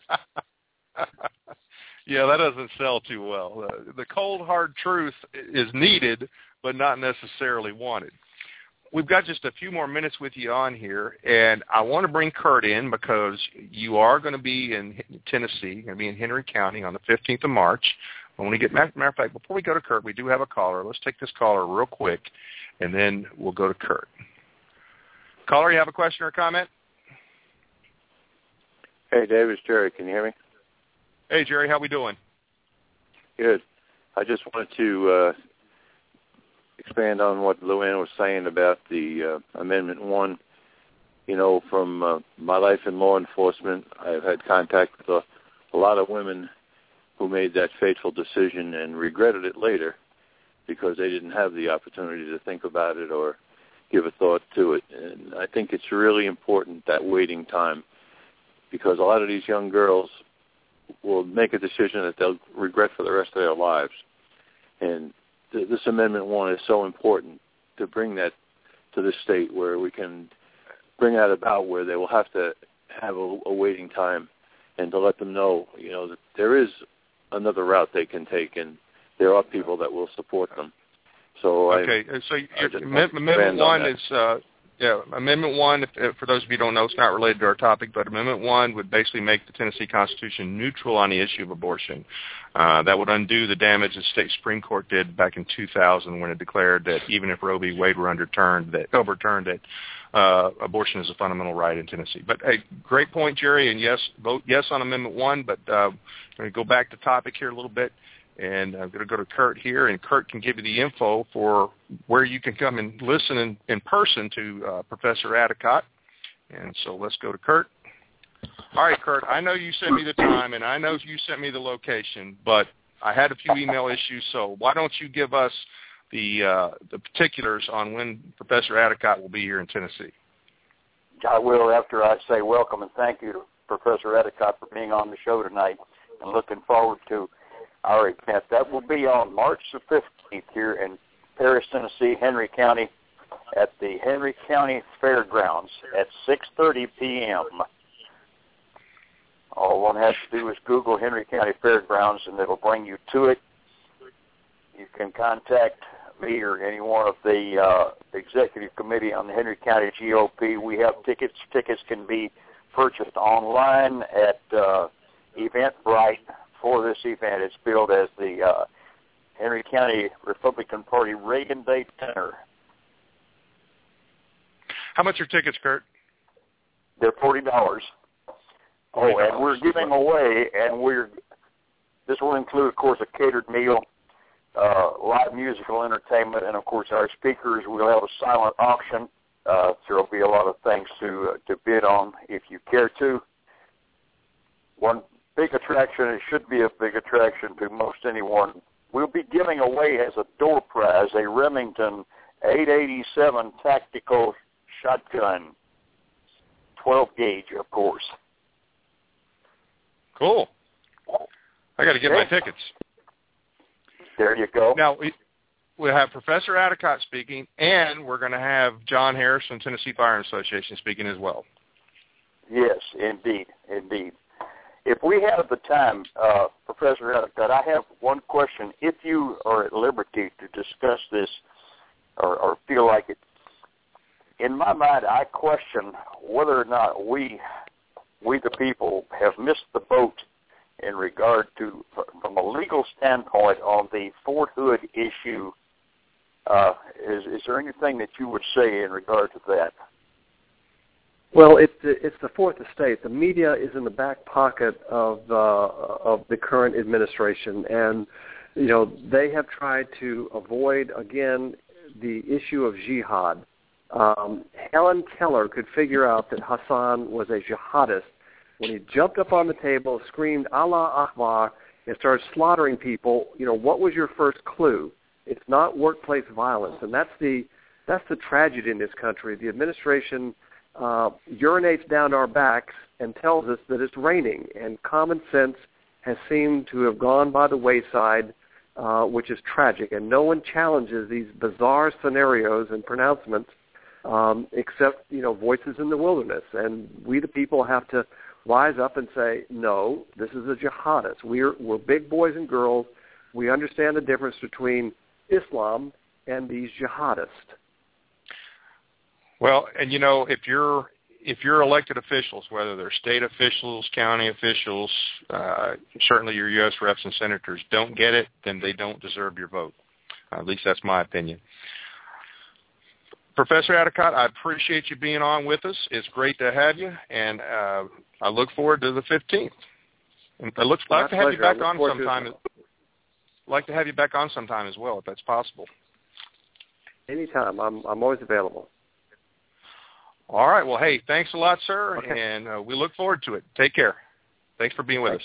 Yeah, that doesn't sell too well. The cold, hard truth is needed, but not necessarily wanted. We've got just a few more minutes with you on here, and I want to bring Kurt in because you are going to be in Tennessee, you're going to be in Henry County on the 15th of March. I want to get, matter of fact, before we go to Kurt, we do have a caller. Let's take this caller real quick, and then we'll go to Kurt. Caller, you have a question or a comment? Hey, David, it's Jerry. Can you hear me? Hey, Jerry, how we doing? Good. I just wanted to expand on what Luann was saying about the Amendment 1. From my life in law enforcement, I've had contact with a lot of women who made that fateful decision and regretted it later because they didn't have the opportunity to think about it or give a thought to it. And I think it's really important, that waiting time, because a lot of these young girls will make a decision that they'll regret for the rest of their lives. And this Amendment 1 is so important to bring that to this state where we can bring that about, where they will have to have a waiting time, and to let them know, that there is another route they can take, and there are people that will support them. So Amendment 1 is Amendment 1, for those of you who don't know, it's not related to our topic, but Amendment 1 would basically make the Tennessee Constitution neutral on the issue of abortion. That would undo the damage the state Supreme Court did back in 2000 when it declared that even if Roe v. Wade were overturned, that abortion is a fundamental right in Tennessee. But, hey, great point, Jerry, and yes, vote yes on Amendment 1, but I'm going to go back to topic here a little bit. And I'm going to go to Kurt here, and Kurt can give you the info for where you can come and listen in person to Professor Adicott. And so let's go to Kurt. All right, Kurt, I know you sent me the time, and I know you sent me the location, but I had a few email issues, so why don't you give us the particulars on when Professor Adicott will be here in Tennessee? I will, after I say welcome and thank you to Professor Adicott for being on the show tonight, and looking forward to our event. That will be on March the 15th here in Paris, Tennessee, Henry County, at the Henry County Fairgrounds at 6:30 p.m. All one has to do is Google Henry County Fairgrounds, and it'll bring you to it. You can contact me or any one of the executive committee on the Henry County GOP. We have tickets. Tickets can be purchased online at Eventbrite. For this event, it's billed as the Henry County Republican Party Reagan Day Dinner. How much are tickets, Kurt? They're $40. Oh, and we're giving away, this will include, of course, a catered meal, live musical entertainment, and, of course, our speakers. We'll have a silent auction. So there'll be a lot of things to bid on if you care to. One big attraction, it should be a big attraction to most anyone, we'll be giving away as a door prize a Remington 887 tactical shotgun, 12 gauge, of course. Cool. I got to get my tickets. There you go. Now, we'll have Professor Addicott speaking, and we're going to have John Harris from Tennessee Fire Association speaking as well. Yes, indeed. If we have the time, Professor Addicott, I have one question. If you are at liberty to discuss this or feel like it, in my mind, I question whether or not we the people, have missed the boat in regard to, from a legal standpoint, on the Fort Hood issue. Is there anything that you would say in regard to that? Well, it's the Fourth Estate. The media is in the back pocket of the current administration, and they have tried to avoid again the issue of jihad. Helen Keller could figure out that Hassan was a jihadist when he jumped up on the table, screamed Allah Akbar, and started slaughtering people. What was your first clue? It's not workplace violence, and that's the tragedy in this country. The administration urinates down our backs and tells us that it's raining, and common sense has seemed to have gone by the wayside, which is tragic, and no one challenges these bizarre scenarios and pronouncements except voices in the wilderness, and we the people have to rise up and say, no, this is a jihadist. We're big boys and girls. We understand the difference between Islam and these jihadists. Well, and if you're elected officials, whether they're state officials, county officials, certainly your U.S. reps and senators, don't get it, then they don't deserve your vote. At least that's my opinion. Professor Addicott, I appreciate you being on with us. It's great to have you, and I look forward to the 15th. And I'd like to have you back on sometime. Like to have you back on sometime as well, if that's possible. Anytime. I'm always available. All right. Well, hey, thanks a lot, sir, okay. And we look forward to it. Take care. Thanks for being with us.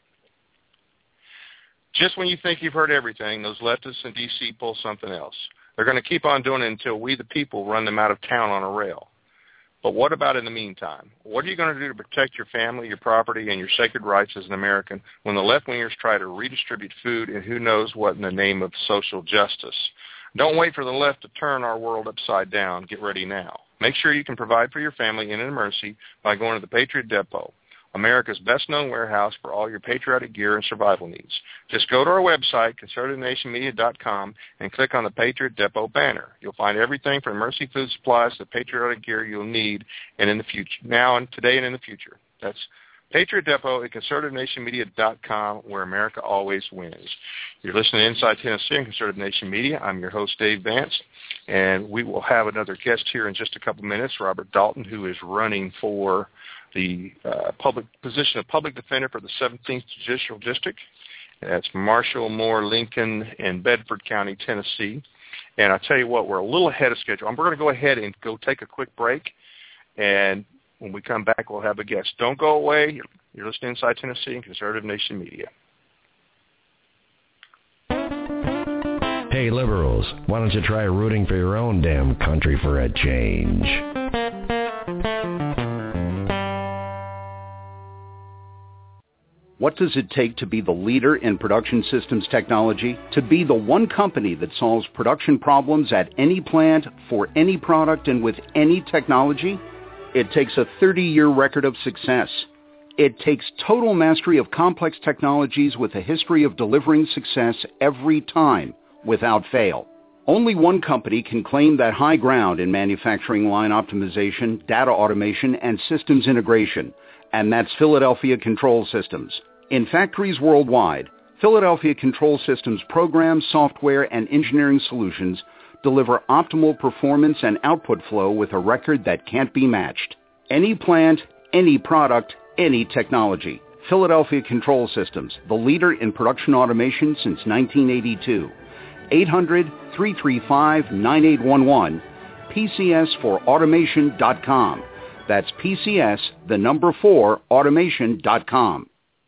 Just when you think you've heard everything, those leftists in D.C. pull something else. They're going to keep on doing it until we, the people, run them out of town on a rail. But what about in the meantime? What are you going to do to protect your family, your property, and your sacred rights as an American when the left-wingers try to redistribute food and who knows what in the name of social justice? Don't wait for the left to turn our world upside down. Get ready now. Make sure you can provide for your family in an emergency by going to the Patriot Depot, America's best-known warehouse for all your patriotic gear and survival needs. Just go to our website, conservativenationmedia.com, and click on the Patriot Depot banner. You'll find everything from emergency food supplies to patriotic gear you'll need and in the future, now and today and in the future. That's Patriot Depot at conservativenationmedia.com, where America always wins. You're listening to Inside Tennessee on Conservative Nation Media. I'm your host, Dave Vance, and we will have another guest here in just a couple minutes, Robert Dalton, who is running for the position of public defender for the 17th Judicial District. That's Marshall, Moore, Lincoln, and Bedford County, Tennessee. And I'll tell you what, we're a little ahead of schedule. We're going to go ahead and go take a quick break, and when we come back, we'll have a guest. Don't go away. You're listening to Inside Tennessee and Conservative Nation Media. Hey, liberals, why don't you try rooting for your own damn country for a change? What does it take to be the leader in production systems technology? To be the one company that solves production problems at any plant, for any product, and with any technology? It takes a 30-year record of success. It takes total mastery of complex technologies with a history of delivering success every time, without fail. Only one company can claim that high ground in manufacturing line optimization, data automation, and systems integration, and that's Philadelphia Control Systems. In factories worldwide, Philadelphia Control Systems programs, software, and engineering solutions deliver optimal performance and output flow with a record that can't be matched. Any plant, any product, any technology. Philadelphia Control Systems, the leader in production automation since 1982. 800-335-9811, PCS4Automation.com. That's PCS, the number 4, automation.com.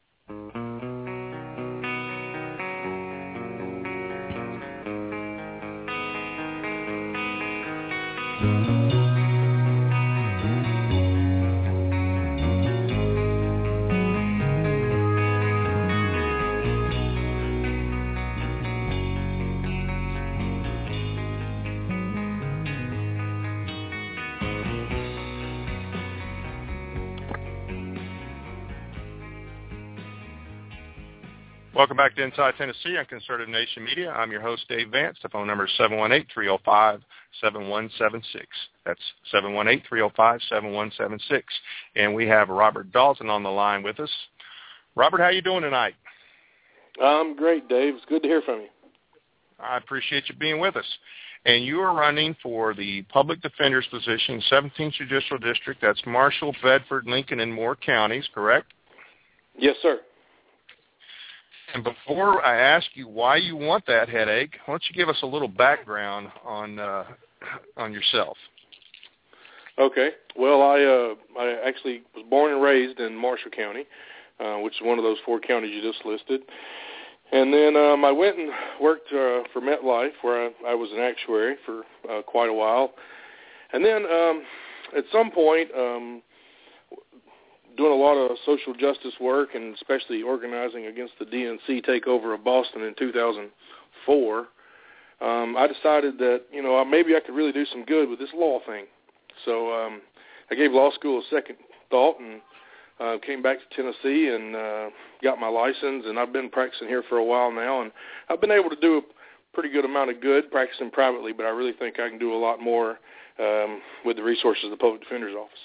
Welcome back to Inside Tennessee on Conservative Nation Media. I'm your host, Dave Vance. The phone number is 718-305-7176. That's 718-305-7176. And we have Robert Dalton on the line with us. Robert, how you doing tonight? I'm great, Dave. It's good to hear from you. I appreciate you being with us. And you are running for the public defender's position, 17th Judicial District. That's Marshall, Bedford, Lincoln, and Moore counties, correct? Yes, sir. And before I ask you why you want that headache, why don't you give us a little background on yourself? Okay. Well, I actually was born and raised in Marshall County, which is one of those 4 counties you just listed. And then I went and worked for MetLife, where I was an actuary for quite a while. And then at some point, doing a lot of social justice work, and especially organizing against the DNC takeover of Boston in 2004, I decided that, maybe I could really do some good with this law thing. So I gave law school a second thought and came back to Tennessee and got my license, and I've been practicing here for a while now, and I've been able to do a pretty good amount of good practicing privately, but I really think I can do a lot more with the resources of the Public Defender's Office.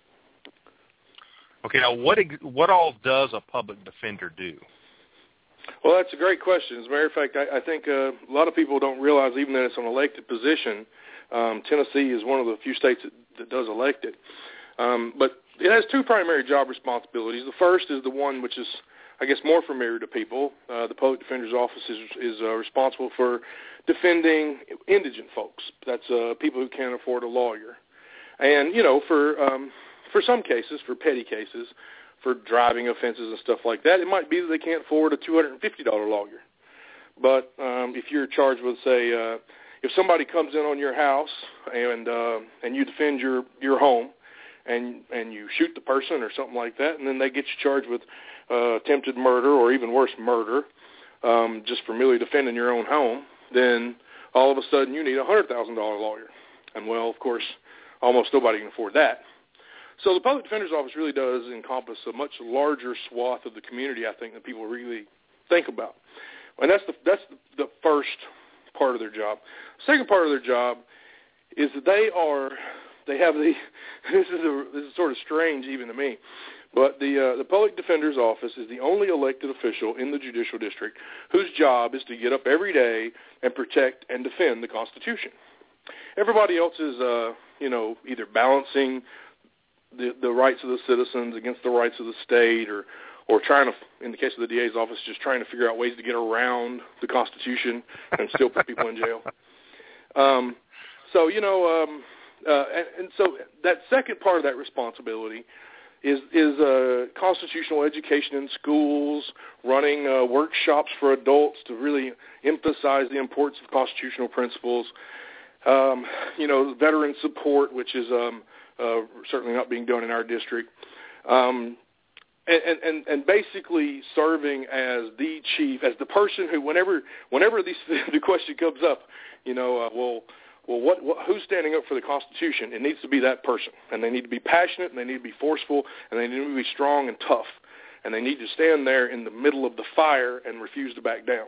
Okay, now what all does a public defender do? Well, that's a great question. As a matter of fact, I think a lot of people don't realize even that it's an elected position. Tennessee is one of the few states that does elect it. But it has 2 primary job responsibilities. The first is the one which is, I guess, more familiar to people. The Public Defender's Office is responsible for defending indigent folks. That's people who can't afford a lawyer. And, for some cases, for petty cases, for driving offenses and stuff like that, it might be that they can't afford a $250 lawyer. But if you're charged with, say, if somebody comes in on your house and you defend your home and you shoot the person or something like that, and then they get you charged with attempted murder or even worse, murder, just for merely defending your own home, then all of a sudden you need a $100,000 lawyer. And, well, of course, almost nobody can afford that. So the Public Defender's Office really does encompass a much larger swath of the community, I think, than people really think about. And that's the first part of their job. The second part of their job is that they have the this is sort of strange even to me, but the Public Defender's Office is the only elected official in the Judicial District whose job is to get up every day and protect and defend the Constitution. Everybody else is either balancing the rights of the citizens against the rights of the state, or trying to, in the case of the DA's office, just trying to figure out ways to get around the Constitution and still put people in jail. And so that second part of that responsibility is constitutional education in schools, running workshops for adults to really emphasize the importance of constitutional principles, veteran support, which is certainly not being done in our district, and basically serving as the chief, as the person who, whenever the question comes up, who's standing up for the Constitution? It needs to be that person, and they need to be passionate, and they need to be forceful, and they need to be strong and tough, and they need to stand there in the middle of the fire and refuse to back down.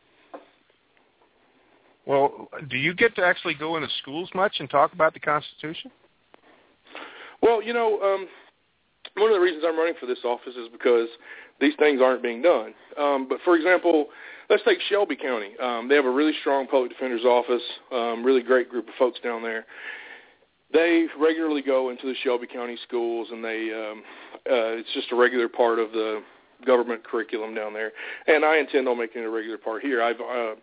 Well, do you get to actually go into schools much and talk about the Constitution? Well, one of the reasons I'm running for this office is because these things aren't being done. But, for example, let's take Shelby County. They have a really strong public defender's office, really great group of folks down there. They regularly go into the Shelby County schools, and it's just a regular part of the government curriculum down there. And I intend on making it a regular part here.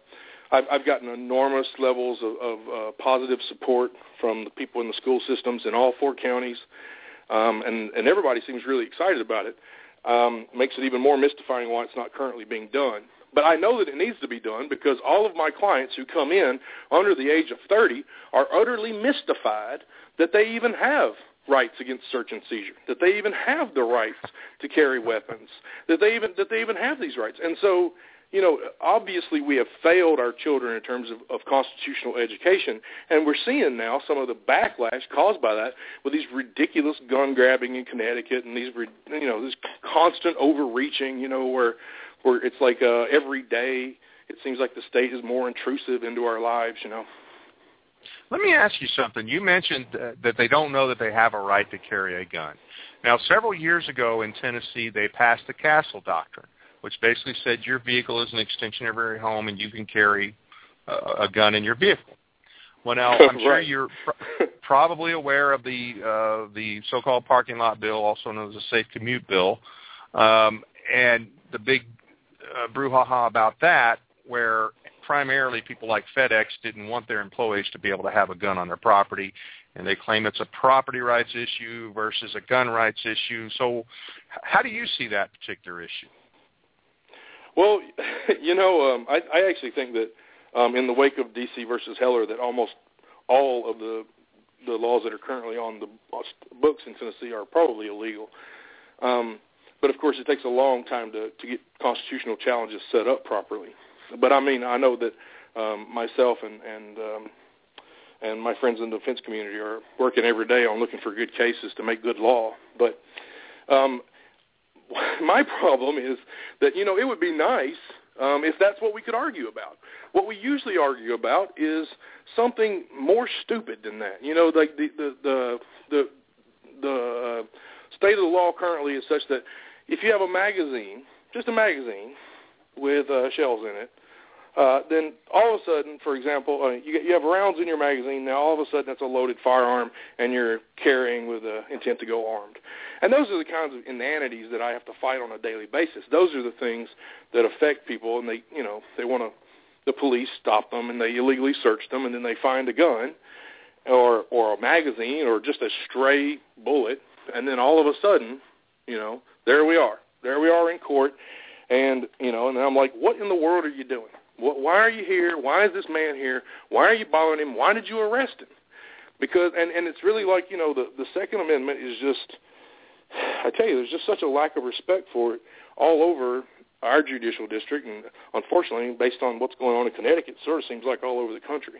I've gotten enormous levels of positive support from the people in the school systems in all 4 counties, and everybody seems really excited about it. Makes it even more mystifying why it's not currently being done. But I know that it needs to be done because all of my clients who come in under the age of 30 are utterly mystified that they even have rights against search and seizure, that they even have the rights to carry weapons, that they even have these rights. And so, you know, obviously we have failed our children in terms of constitutional education, and we're seeing now some of the backlash caused by that with these ridiculous gun grabbing in Connecticut and these, you know, this constant overreaching, you know, where it's like every day it seems like the state is more intrusive into our lives, you know. Let me ask you something. You mentioned that they don't know that they have a right to carry a gun. Now, several years ago in Tennessee, they passed the Castle Doctrine, which basically said your vehicle is an extension of your home and you can carry a gun in your vehicle. Well, now, I'm sure you're probably aware of the so-called parking lot bill, also known as the Safe Commute Bill, and the big brouhaha about that, where primarily people like FedEx didn't want their employees to be able to have a gun on their property, and they claim it's a property rights issue versus a gun rights issue. So how do you see that particular issue? Well, you know, I actually think that in the wake of D.C. versus Heller, that almost all of the laws that are currently on the books in Tennessee are probably illegal. But, of course, it takes a long time to get constitutional challenges set up properly. But, I mean, I know that myself and my friends in the defense community are working every day on looking for good cases to make good law. But my problem is that, you know, it would be nice if that's what we could argue about. What we usually argue about is something more stupid than that. You know, like the state of the law currently is such that if you have a magazine, just a magazine with shells in it, then all of a sudden, for example, you have rounds in your magazine. Now all of a sudden that's a loaded firearm and you're carrying with intent to go armed. And those are the kinds of inanities that I have to fight on a daily basis. Those are the things that affect people, and they want the police stop them and they illegally search them, and then they find a gun or a magazine or just a stray bullet, and then all of a sudden, you know, there we are in court, and you know, and I'm like, what in the world are you doing? Why are you here? Why is this man here? Why are you bothering him? Why did you arrest him? Because, and it's really like, you know, the Second Amendment is just, I tell you, there's just such a lack of respect for it all over our judicial district, and unfortunately, based on what's going on in Connecticut, it sort of seems like all over the country.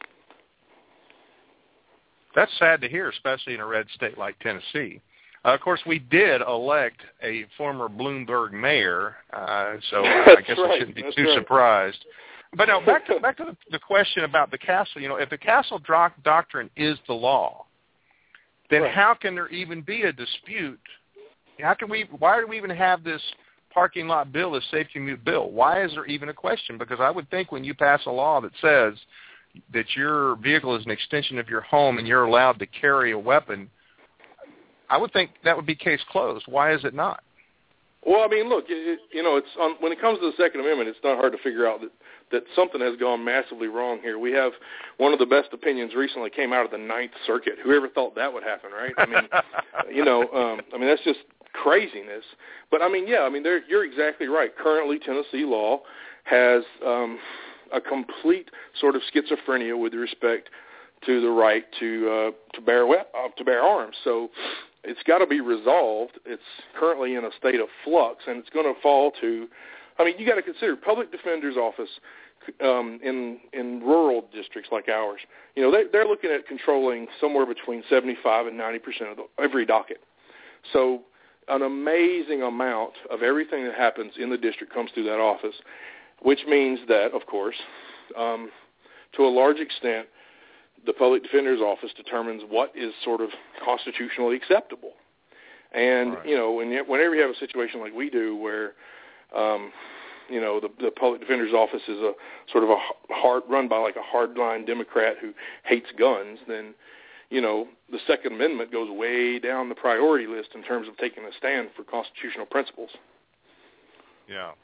That's sad to hear, especially in a red state like Tennessee. Of course, we did elect a former Bloomberg mayor, so I guess I shouldn't be too surprised. But now, back to the question about the Castle. You know, if the Castle Doctrine is the law, then how can there even be a dispute? Why do we even have this parking lot bill, this Safe Commute Bill? Why is there even a question? Because I would think when you pass a law that says that your vehicle is an extension of your home and you're allowed to carry a weapon, I would think that would be case closed. Why is it not? Well, I mean, look, you know, it's when it comes to the Second Amendment, it's not hard to figure out that something has gone massively wrong here. We have one of the best opinions recently came out of the Ninth Circuit. Whoever thought that would happen, right? I mean, you know, I mean, that's just craziness. But, I mean, yeah, I mean, you're exactly right. Currently, Tennessee law has a complete sort of schizophrenia with respect to the right to bear arms. So it's got to be resolved. It's currently in a state of flux, and it's going to fall to, I mean, you got to consider public defender's office in rural districts like ours. You know, they're looking at controlling somewhere between 75 and 90% of every docket. So an amazing amount of everything that happens in the district comes through that office, which means that, of course, to a large extent, the public defender's office determines what is sort of constitutionally acceptable. And, you know, whenever you have a situation like we do where, you know, the public defender's office is a sort of run by like a hardline Democrat who hates guns, then, you know, the Second Amendment goes way down the priority list in terms of taking a stand for constitutional principles. Yeah.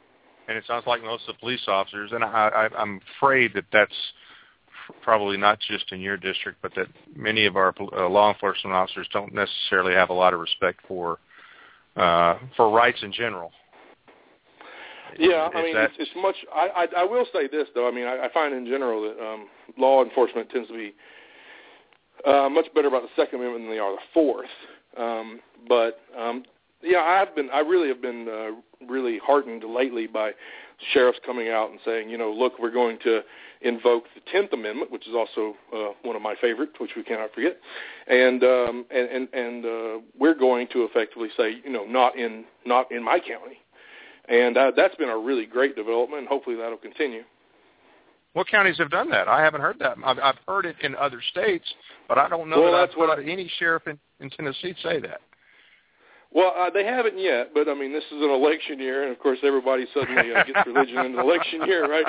And it sounds like most of the police officers, and I'm afraid that that's probably not just in your district, but that many of our law enforcement officers don't necessarily have a lot of respect for rights in general. Yeah, I mean, it's much. I will say this though. I mean, I find in general that law enforcement tends to be much better about the Second Amendment than they are the Fourth. Yeah, I really have been really heartened lately by sheriffs coming out and saying, look, we're going to invoke the 10th Amendment, which is also one of my favorites, which we cannot forget, and we're going to effectively say, not in my county, and that's been a really great development, and hopefully that'll continue. What counties have done that? I haven't heard that. I've heard it in other states, but I don't know that I've heard any sheriff in Tennessee say that. Well, they haven't yet, but, I mean, this is an election year, and, of course, everybody suddenly gets religion in an election year, right?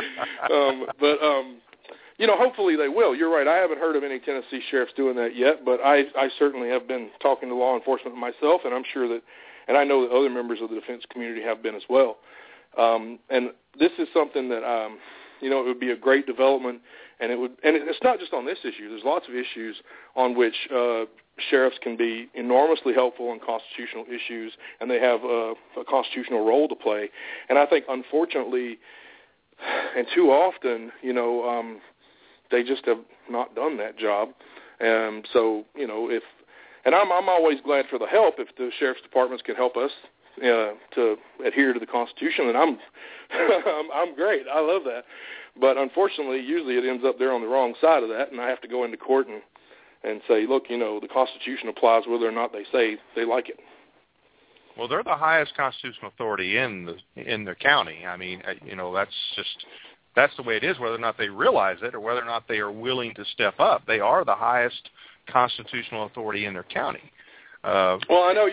Hopefully they will. You're right. I haven't heard of any Tennessee sheriffs doing that yet, but I certainly have been talking to law enforcement myself, and I'm sure that, and I know that other members of the defense community have been as well. And this is something that, it would be a great development, and it's not just on this issue. There's lots of issues on which sheriffs can be enormously helpful on constitutional issues, and they have a constitutional role to play. And I think, unfortunately, and too often, they just have not done that job. So, and I'm always glad for the help if the sheriff's departments can help us to adhere to the Constitution, and I'm great. I love that. But unfortunately, usually it ends up there on the wrong side of that, and I have to go into court and say, look, the Constitution applies whether or not they say they like it. Well, they're the highest constitutional authority in the county. I mean, that's the way it is, whether or not they realize it or whether or not they are willing to step up. They are the highest constitutional authority in their county. Well, I know,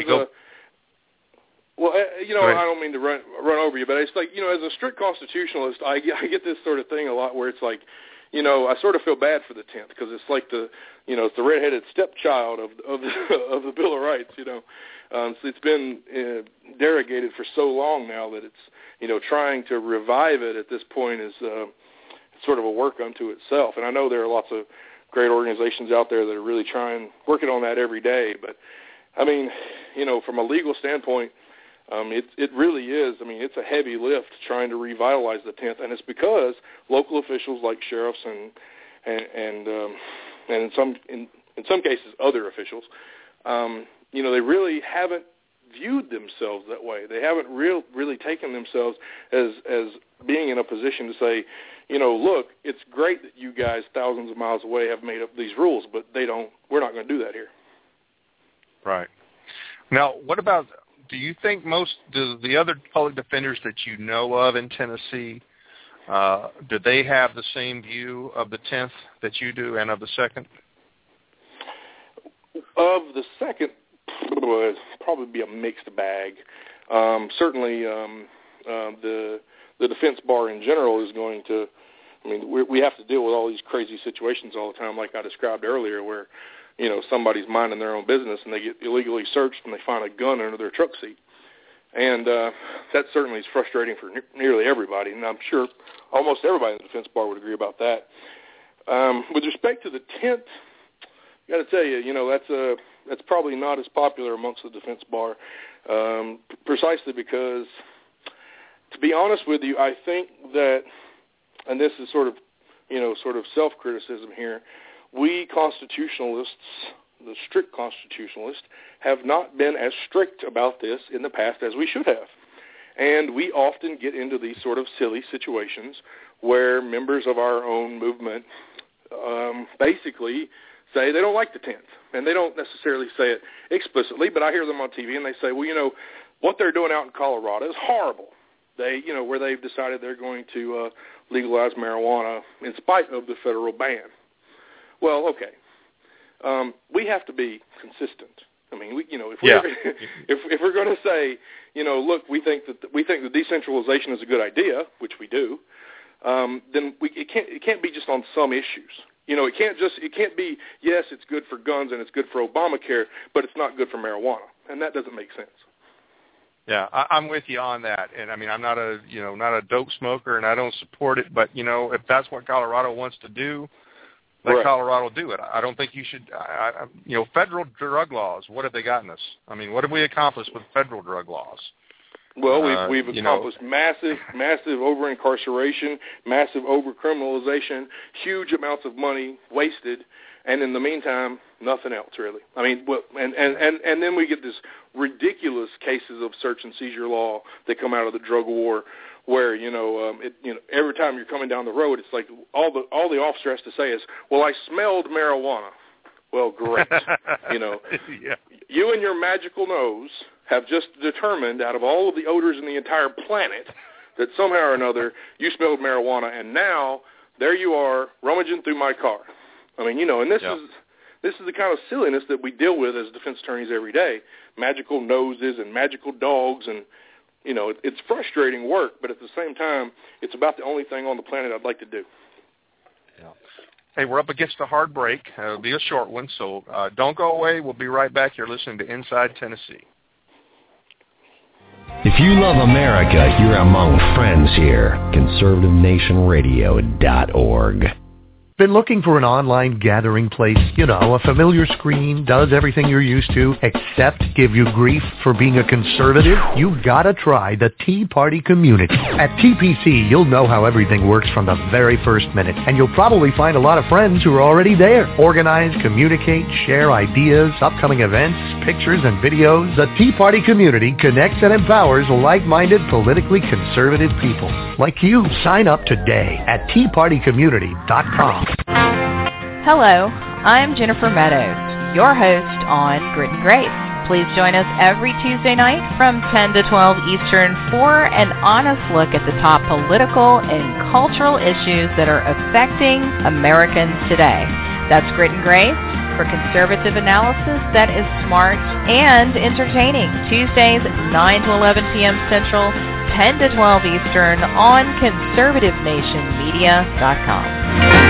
I don't mean to run over you, but it's like, as a strict constitutionalist, I get this sort of thing a lot where it's like, I sort of feel bad for the 10th because it's like it's the redheaded stepchild of the Bill of Rights, So it's been derogated for so long now that it's, trying to revive it at this point is sort of a work unto itself. And I know there are lots of great organizations out there that are really working on that every day. But, I mean, from a legal standpoint, it really is. I mean, it's a heavy lift trying to revitalize the 10th, and it's because local officials like sheriffs and in some cases other officials, they really haven't viewed themselves that way. They haven't really taken themselves as being in a position to say, look, it's great that you guys thousands of miles away have made up these rules, but we're not going to do that here. Right. Now, what about, do you think the other public defenders that you know of in Tennessee, do they have the same view of the 10th that you do and of the 2nd? Of the 2nd, it'd probably be a mixed bag. Certainly, the defense bar in general is going to, we have to deal with all these crazy situations all the time, like I described earlier, where somebody's minding their own business and they get illegally searched and they find a gun under their truck seat. And that certainly is frustrating for nearly everybody, and I'm sure almost everybody in the defense bar would agree about that. With respect to the 10th, I got to tell you, that's probably not as popular amongst the defense bar, precisely because, to be honest with you, I think that, and this is sort of self-criticism here, we constitutionalists, the strict constitutionalists, have not been as strict about this in the past as we should have. And we often get into these sort of silly situations where members of our own movement basically say they don't like the 10th. And they don't necessarily say it explicitly, but I hear them on TV and they say, well, what they're doing out in Colorado is horrible. They, where they've decided they're going to legalize marijuana in spite of the federal ban. Well, okay. We have to be consistent. I mean, if we're going to say, look, we think that decentralization is a good idea, which we do, then it can't be just on some issues. It can't be, yes, it's good for guns and it's good for Obamacare, but it's not good for marijuana, and that doesn't make sense. Yeah, I'm with you on that. And I mean, I'm not a dope smoker, and I don't support it. But if that's what Colorado wants to do, let Colorado do it. I don't think you should. Federal drug laws. What have they gotten us? I mean, what have we accomplished with federal drug laws? Well, we've accomplished massive over-incarceration, massive over-criminalization, huge amounts of money wasted, and in the meantime, nothing else really. I mean, and then we get this ridiculous cases of search and seizure law that come out of the drug war, where every time you're coming down the road, it's like all the officer has to say is, "Well, I smelled marijuana." Well, great. Yeah. You and your magical nose have just determined, out of all of the odors in the entire planet, that somehow or another you smelled marijuana, and now there you are rummaging through my car. I mean, and this is the kind of silliness that we deal with as defense attorneys every day. Magical noses and magical dogs, and it's frustrating work, but at the same time, it's about the only thing on the planet I'd like to do. Yeah. Hey, we're up against a hard break. It'll be a short one, so don't go away. We'll be right back. You're listening to Inside Tennessee. If you love America, you're among friends here. ConservativeNationRadio.org. Been looking for an online gathering place? A familiar screen, does everything you're used to, except give you grief for being a conservative? You gotta try the Tea Party Community. At TPC, you'll know how everything works from the very first minute, and you'll probably find a lot of friends who are already there. Organize, communicate, share ideas, upcoming events, pictures, and videos. The Tea Party Community connects and empowers like-minded, politically conservative people like you. Sign up today at teapartycommunity.com. Hello, I'm Jennifer Meadows, your host on Grit and Grace. Please join us every Tuesday night from 10 to 12 Eastern for an honest look at the top political and cultural issues that are affecting Americans today. That's Grit and Grace, for conservative analysis that is smart and entertaining. Tuesdays, 9 to 11 p.m. Central, 10 to 12 Eastern on ConservativeNationMedia.com.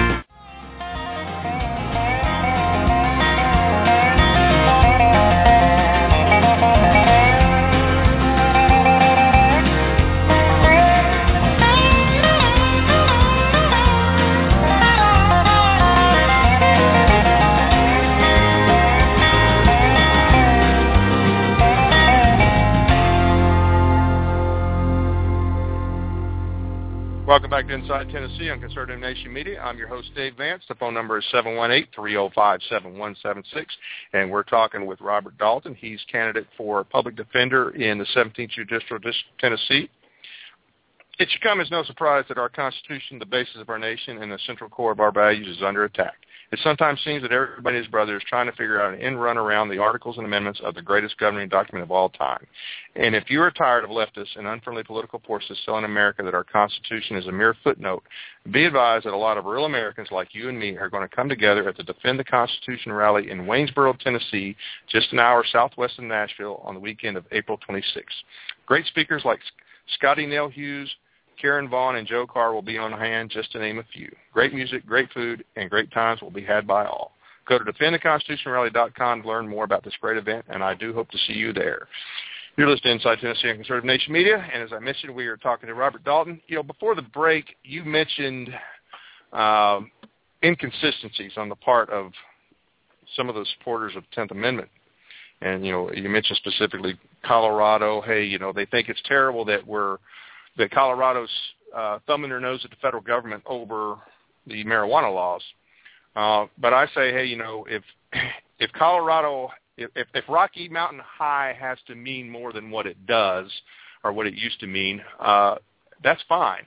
Welcome back to Inside Tennessee on Conservative Nation Media. I'm your host, Dave Vance. The phone number is 718-305-7176, and we're talking with Robert Dalton. He's candidate for public defender in the 17th Judicial District of Tennessee. It should come as no surprise that our Constitution, the basis of our nation, and the central core of our values is under attack. It sometimes seems that everybody and his brother is trying to figure out an end run around the articles and amendments of the greatest governing document of all time. And if you are tired of leftists and unfriendly political forces telling America that our Constitution is a mere footnote, be advised that a lot of real Americans like you and me are going to come together at the Defend the Constitution rally in Waynesboro, Tennessee, just an hour southwest of Nashville on the weekend of April 26th. Great speakers like Scotty Nell Hughes, Karen Vaughn, and Joe Carr will be on hand, just to name a few. Great music, great food, and great times will be had by all. Go to defendtheconstitutionrally.com to learn more about this great event, and I do hope to see you there. You're listening to Inside Tennessee on Conservative Nation Media, and as I mentioned, we are talking to Robert Dalton. Before the break, you mentioned inconsistencies on the part of some of the supporters of the 10th Amendment. And, you mentioned specifically Colorado. Hey, they think it's terrible that Colorado's thumbing their nose at the federal government over the marijuana laws. But I say, hey, if Colorado, if Rocky Mountain High has to mean more than what it does or what it used to mean, that's fine.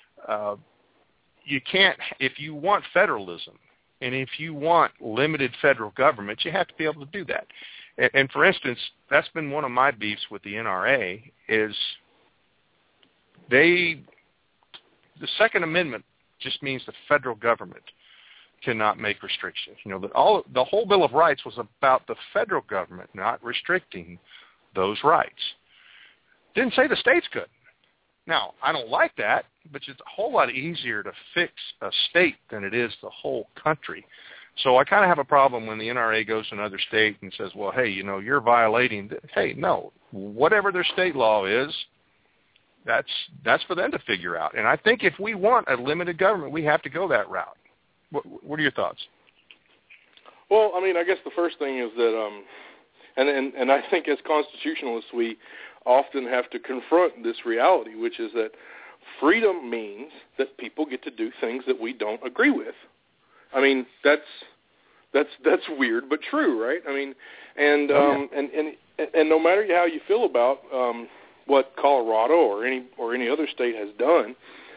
You can't, if you want federalism and if you want limited federal government, you have to be able to do that. And for instance, that's been one of my beefs with the NRA is the Second Amendment just means the federal government cannot make restrictions. The whole Bill of Rights was about the federal government not restricting those rights. Didn't say the states could. Now, I don't like that, but it's a whole lot easier to fix a state than it is the whole country. So I kind of have a problem when the NRA goes to another state and says, well, hey, you know, you're violating. Hey, no, whatever their state law is, that's for them to figure out. And I think if we want a limited government, we have to go that route. What are your thoughts? Well, I mean, I guess the first thing is that, and I think as constitutionalists, we often have to confront this reality, which is that freedom means that people get to do things that we don't agree with. I mean, that's weird, but true, right? I mean, and no matter how you feel about what Colorado or any other state has done,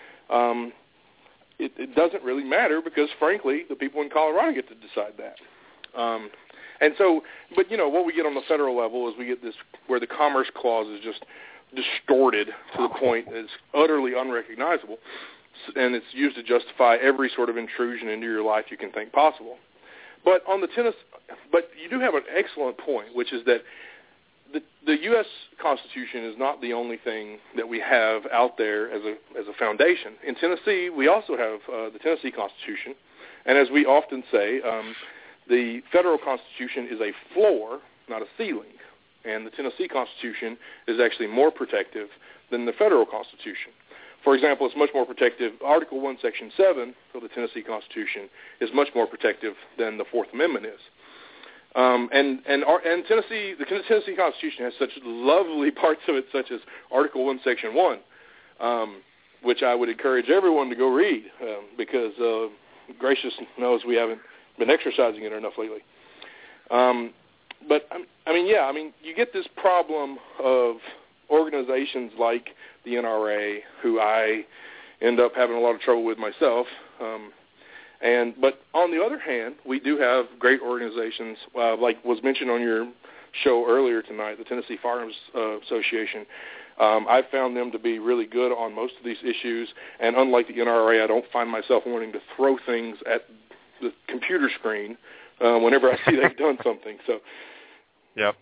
it doesn't really matter because, frankly, the people in Colorado get to decide that. And so, but you know, what we get on the federal level is we get this where the Commerce Clause is just distorted to the point that it's utterly unrecognizable, and it's used to justify every sort of intrusion into your life you can think possible. But on the but you do have an excellent point, which is that the U.S. Constitution is not the only thing that we have out there as a foundation. In Tennessee, we also have the Tennessee Constitution, and as we often say, the federal Constitution is a floor, not a ceiling, and the Tennessee Constitution is actually more protective than the federal Constitution. For example, it's much more protective. Article 1, Section 7 of the Tennessee Constitution is much more protective than the Fourth Amendment is. And Tennessee, the Tennessee Constitution has such lovely parts of it, such as Article 1, Section 1, which I would encourage everyone to go read because gracious knows we haven't been exercising it enough lately. But I mean, you get this problem of organizations like the NRA, who I end up having a lot of trouble with myself. But on the other hand, we do have great organizations, like was mentioned on your show earlier tonight, the Tennessee Firearms Association. I've found them to be really good on most of these issues, and unlike the NRA, I don't find myself wanting to throw things at the computer screen whenever I see they've done something. So, Yep.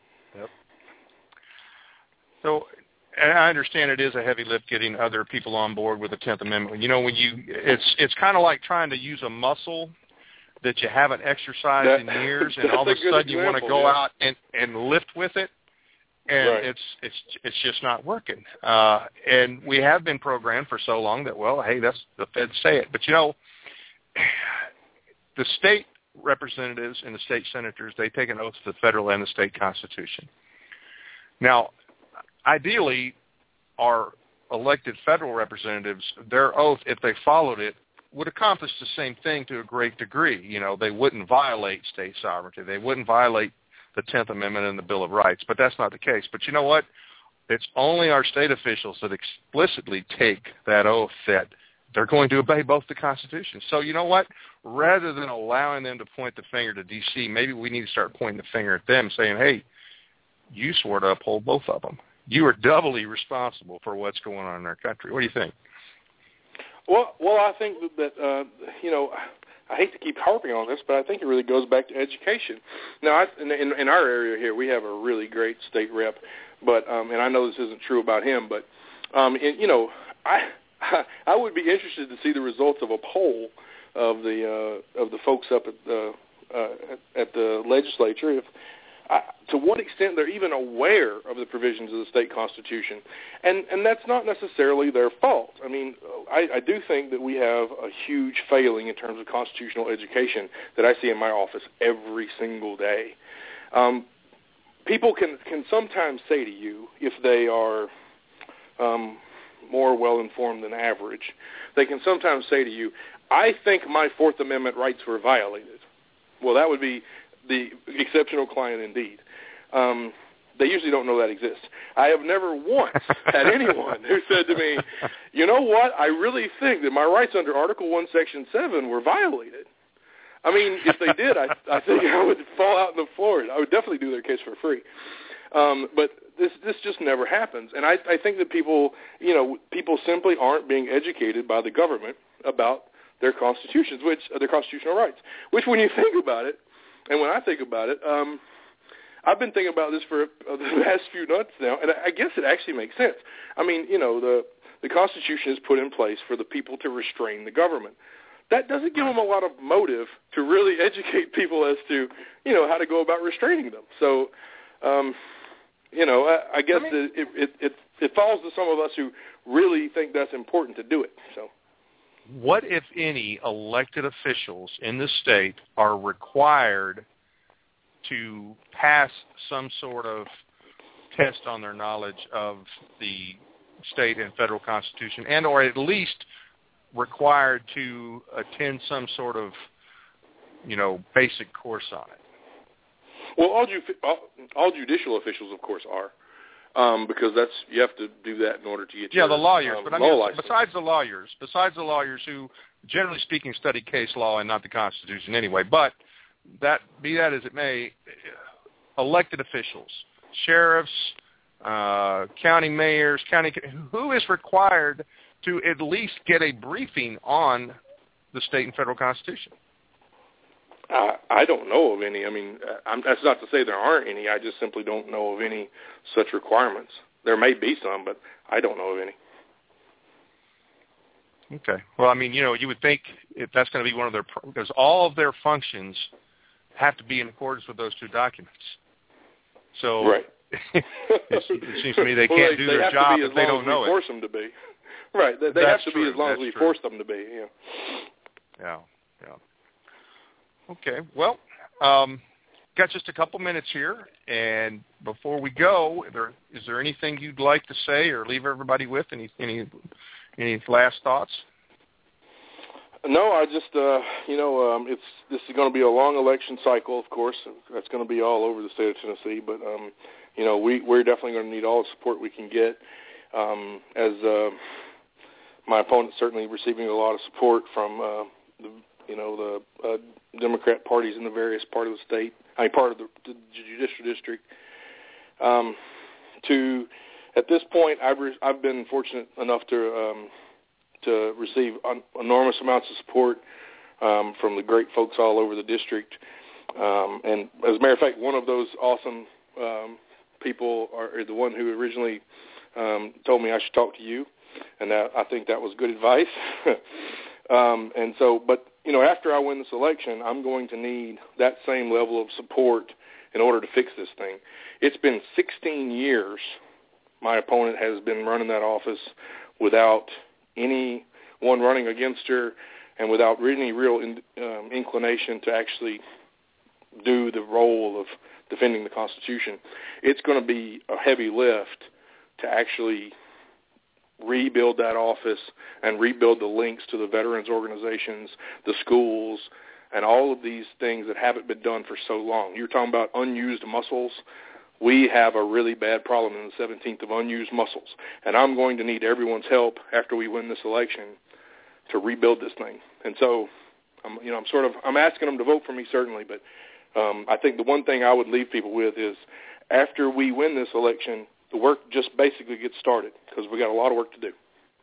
So, and I understand it is a heavy lift getting other people on board with the 10th Amendment. You know, it's kind of like trying to use a muscle that you haven't exercised in years, and all of a sudden you want to go out and lift with it, and right. It's just not working. And we have been programmed for so long that, well, hey, that's the feds say it. But, you know, the state representatives and the state senators, they take an oath to the federal and the state constitution. Now, ideally, our elected federal representatives, their oath, if they followed it, would accomplish the same thing to a great degree. You know, they wouldn't violate state sovereignty. They wouldn't violate the 10th Amendment and the Bill of Rights, but that's not the case. But you know what? It's only our state officials that explicitly take that oath that they're going to obey both the Constitution. So you know what? Rather than allowing them to point the finger to D.C., maybe we need to start pointing the finger at them, saying, hey, you swore to uphold both of them. You are doubly responsible for what's going on in our country. What do you think? Well, I think that you know, I hate to keep harping on this, but I think it really goes back to education. Now, in our area here, we have a really great state rep, but and I know this isn't true about him, but you know, I would be interested to see the results of a poll of the folks up at the legislature, if to what extent they're even aware of the provisions of the state constitution, and that's not necessarily their fault. I mean, I do think that we have a huge failing in terms of constitutional education that I see in my office every single day. People can sometimes say to you, if they are more well-informed than average, they can sometimes say to you, I think my Fourth Amendment rights were violated. Well, that would be the exceptional client indeed. They usually don't know that exists. I have never once had anyone who said to me, you know what, I really think that my rights under Article 1, Section 7 were violated. I mean, if they did, I think I would fall out on the floor. I would definitely do their case for free. But this just never happens. And I think that people simply aren't being educated by the government about their constitutions, their constitutional rights, which when you think about it, and when I think about it, I've been thinking about this for the past few months now, and I guess it actually makes sense. I mean, you know, the Constitution is put in place for the people to restrain the government. that doesn't give them a lot of motive to really educate people as to, how to go about restraining them. So, I guess it falls to some of us who really think that's important to do it. So, what, if any, elected officials in the state are required to pass some sort of test on their knowledge of the state and federal constitution, and or at least required to attend some sort of, basic course on it? Well, all judicial officials, of course, are, because you have to do that in order to get the lawyers. But I mean, license. besides the lawyers who, generally speaking, study case law and not the Constitution anyway. But be that as it may, elected officials, sheriffs, county mayors, who is required to at least get a briefing on the state and federal Constitution? I don't know of any. I mean, that's not to say there aren't any. I just simply don't know of any such requirements. There may be some, but I don't know of any. Okay. Well, I mean, you would think if that's going to be one of their, because all of their functions have to be in accordance with those two documents. So right. it seems to me they can't do their job if they don't know it. Force them to be. Right. They have to be as long as we force them to be. Yeah. Okay. Well, got just a couple minutes here, and before we go, is there anything you'd like to say or leave everybody with? Any last thoughts? No, I just this is going to be a long election cycle, of course. That's going to be all over the state of Tennessee, but we're definitely going to need all the support we can get. As my opponent's certainly receiving a lot of support from the Democrat parties in the various part of the state, part of the judicial district. At this point, I've been fortunate enough to receive enormous amounts of support from the great folks all over the district. And as a matter of fact, one of those awesome people are the one who originally told me I should talk to you, and I think that was good advice. And so, but after I win this election, I'm going to need that same level of support in order to fix this thing. It's been 16 years my opponent has been running that office without anyone running against her and without any real inclination to actually do the role of defending the Constitution. It's going to be a heavy lift to actually rebuild that office and rebuild the links to the veterans organizations, the schools, and all of these things that haven't been done for so long. You're talking about unused muscles. We have a really bad problem in the 17th of unused muscles, and I'm going to need everyone's help after we win this election to rebuild this thing. And so, I'm asking them to vote for me, certainly, but I think the one thing I would leave people with is after we win this election, the work just basically gets started because we got a lot of work to do.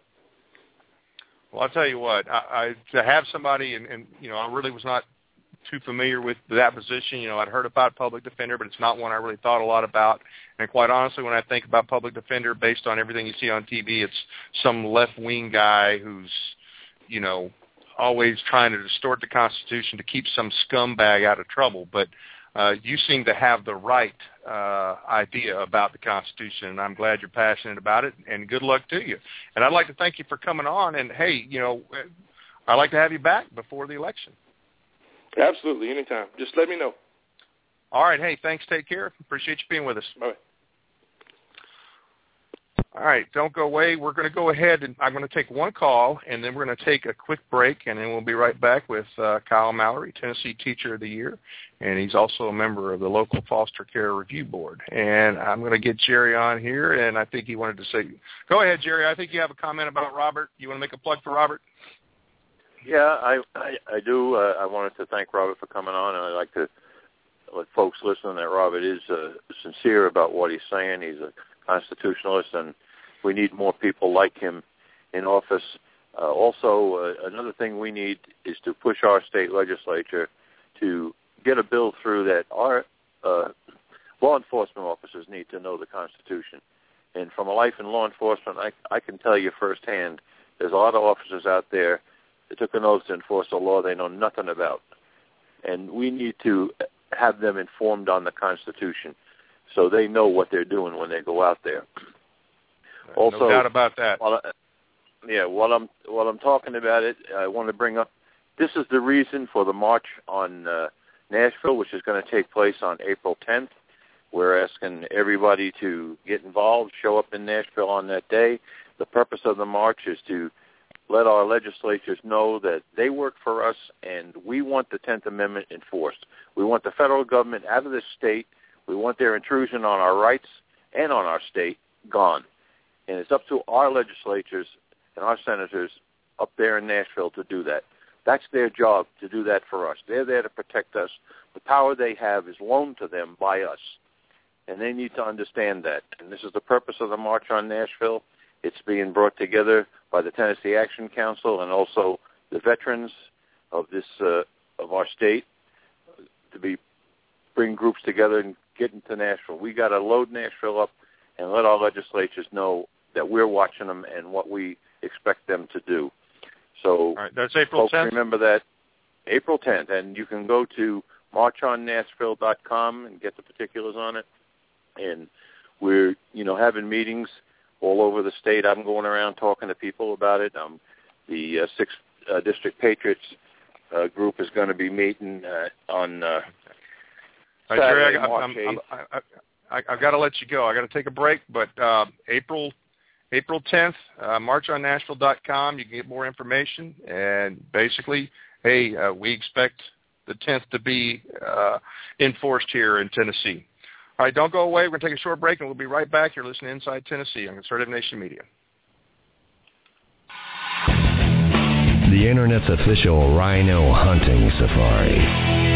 Well, I'll tell you what, to have somebody, and I really was not too familiar with that position. I'd heard about public defender, but it's not one I really thought a lot about. And quite honestly, when I think about public defender, based on everything you see on TV, it's some left-wing guy who's, always trying to distort the Constitution to keep some scumbag out of trouble. But you seem to have the right idea about the Constitution, and I'm glad you're passionate about it, and good luck to you. And I'd like to thank you for coming on, and, hey, I'd like to have you back before the election. Absolutely, anytime. Just let me know. All right, hey, thanks, take care. Appreciate you being with us. Bye. All right, don't go away. We're going to go ahead, and I'm going to take one call, and then we're going to take a quick break, and then we'll be right back with Kyle Mallory, Tennessee Teacher of the Year, and he's also a member of the local Foster Care Review Board. And I'm going to get Jerry on here, and I think he wanted to say, go ahead, Jerry. I think you have a comment about Robert. You want to make a plug for Robert? Yeah, I do. I wanted to thank Robert for coming on, and I'd like to let folks listen that Robert is sincere about what he's saying. He's a constitutionalist, and we need more people like him in office. Also, another thing we need is to push our state legislature to get a bill through that our law enforcement officers need to know the Constitution. And from a life in law enforcement, I can tell you firsthand, there's a lot of officers out there They took an oath to enforce a law they know nothing about. And we need to have them informed on the Constitution so they know what they're doing when they go out there. Also, no doubt about that. While I'm talking about it, I want to bring up, this is the reason for the march on Nashville, which is going to take place on April 10th. We're asking everybody to get involved, show up in Nashville on that day. The purpose of the march is to let our legislatures know that they work for us and we want the 10th Amendment enforced. We want the federal government out of this state. We want their intrusion on our rights and on our state gone. And it's up to our legislatures and our senators up there in Nashville to do that. That's their job, to do that for us. They're there to protect us. The power they have is loaned to them by us, and they need to understand that. And this is the purpose of the March on Nashville. It's being brought together by the Tennessee Action Council and also the veterans of this of our state to bring groups together and get into Nashville. We got to load Nashville up and let our legislatures know that we're watching them and what we expect them to do. So, all right, that's April 10th. Remember that, April 10th, and you can go to marchonnashville.com and get the particulars on it. And we're, having meetings all over the state. I'm going around talking to people about it. The 6th District Patriots group is going to be meeting on Saturday, March 8th. I've got to let you go. I got to take a break, but April 10th, marchonnashville.com. You can get more information. And basically, we expect the 10th to be enforced here in Tennessee. All right, don't go away. We're going to take a short break, and we'll be right back. You're listening to Inside Tennessee on Conservative Nation Media. The Internet's official rhino hunting safari.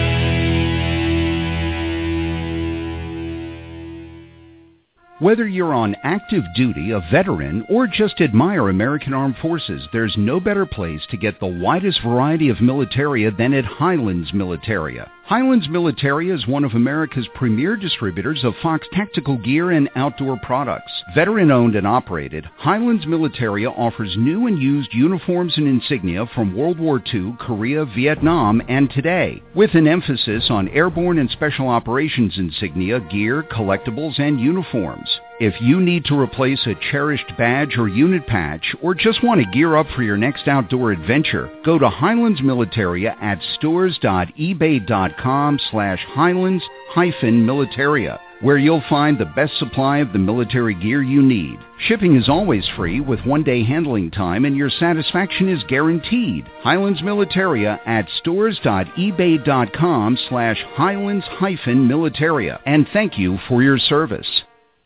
Whether you're on active duty, a veteran, or just admire American Armed Forces, there's no better place to get the widest variety of militaria than at Highlands Militaria. Highlands Militaria is one of America's premier distributors of Fox tactical gear and outdoor products. Veteran-owned and operated, Highlands Militaria offers new and used uniforms and insignia from World War II, Korea, Vietnam, and today, with an emphasis on airborne and special operations insignia, gear, collectibles, and uniforms. If you need to replace a cherished badge or unit patch, or just want to gear up for your next outdoor adventure, go to Highlands Militaria at stores.ebay.com/Highlands-Militaria, where you'll find the best supply of the military gear you need. Shipping is always free with one-day handling time, and your satisfaction is guaranteed. Highlands Militaria at stores.ebay.com/Highlands-Militaria. And thank you for your service.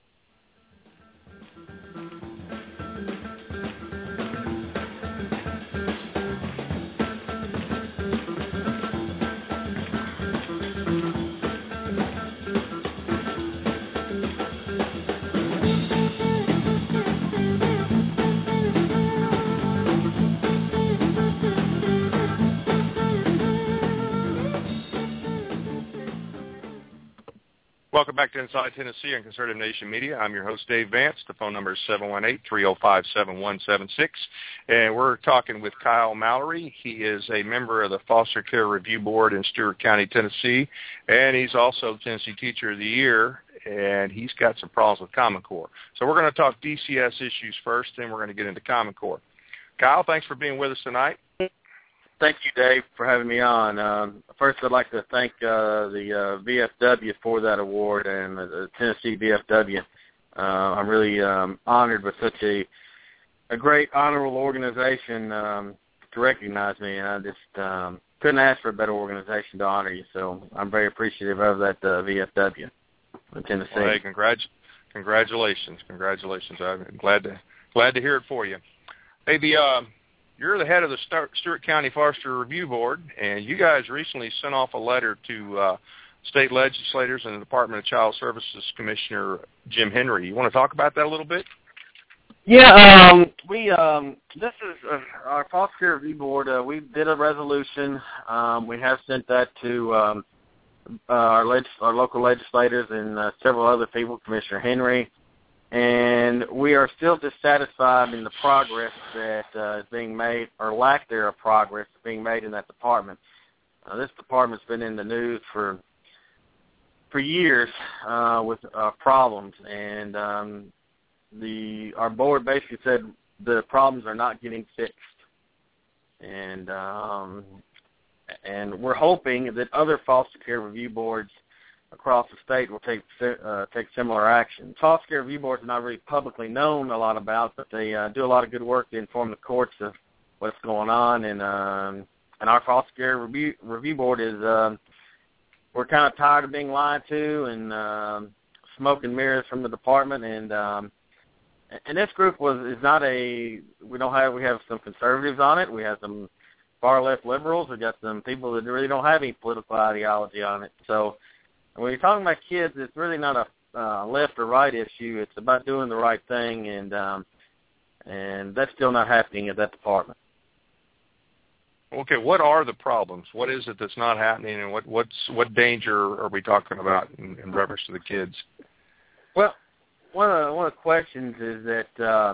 Welcome back to Inside Tennessee on Conservative Nation Media. I'm your host, Dave Vance. The phone number is 718-305-7176. And we're talking with Kyle Mallory. He is a member of the Foster Care Review Board in Stewart County, Tennessee. And he's also Tennessee Teacher of the Year. And he's got some problems with Common Core. So we're going to talk DCS issues first, then we're going to get into Common Core. Kyle, thanks for being with us tonight. Thank you, Dave, for having me on. First, I'd like to thank the VFW for that award and the Tennessee VFW. I'm really honored with such a great, honorable organization to recognize me, and I just couldn't ask for a better organization to honor you. So I'm very appreciative of that VFW in Tennessee. Well, hey, congratulations! I'm glad to hear it for you. Hey, you're the head of the Stewart County Foster Review Board, and you guys recently sent off a letter to state legislators and the Department of Child Services Commissioner Jim Henry. You want to talk about that a little bit? Yeah, this is our Foster Care Review Board. We did a resolution. We have sent that to our local legislators and several other people, Commissioner Henry. And we are still dissatisfied in the progress that is being made, or lack there of progress being made in that department. This department's been in the news for years with problems, and our board basically said the problems are not getting fixed, and we're hoping that other foster care review boards across the state will take similar action. Foster care review boards are not really publicly known a lot about, but they do a lot of good work to inform the courts of what's going on, and our foster care review board is we're kind of tired of being lied to and smoke and mirrors from the department, and this group is not we have some conservatives on it, we have some far left liberals, we got some people that really don't have any political ideology on it. So when you're talking about kids, it's really not a left or right issue. It's about doing the right thing, and that's still not happening at that department. Okay, what are the problems? What is it that's not happening, and what danger are we talking about in reference to the kids? Well, one of the questions is that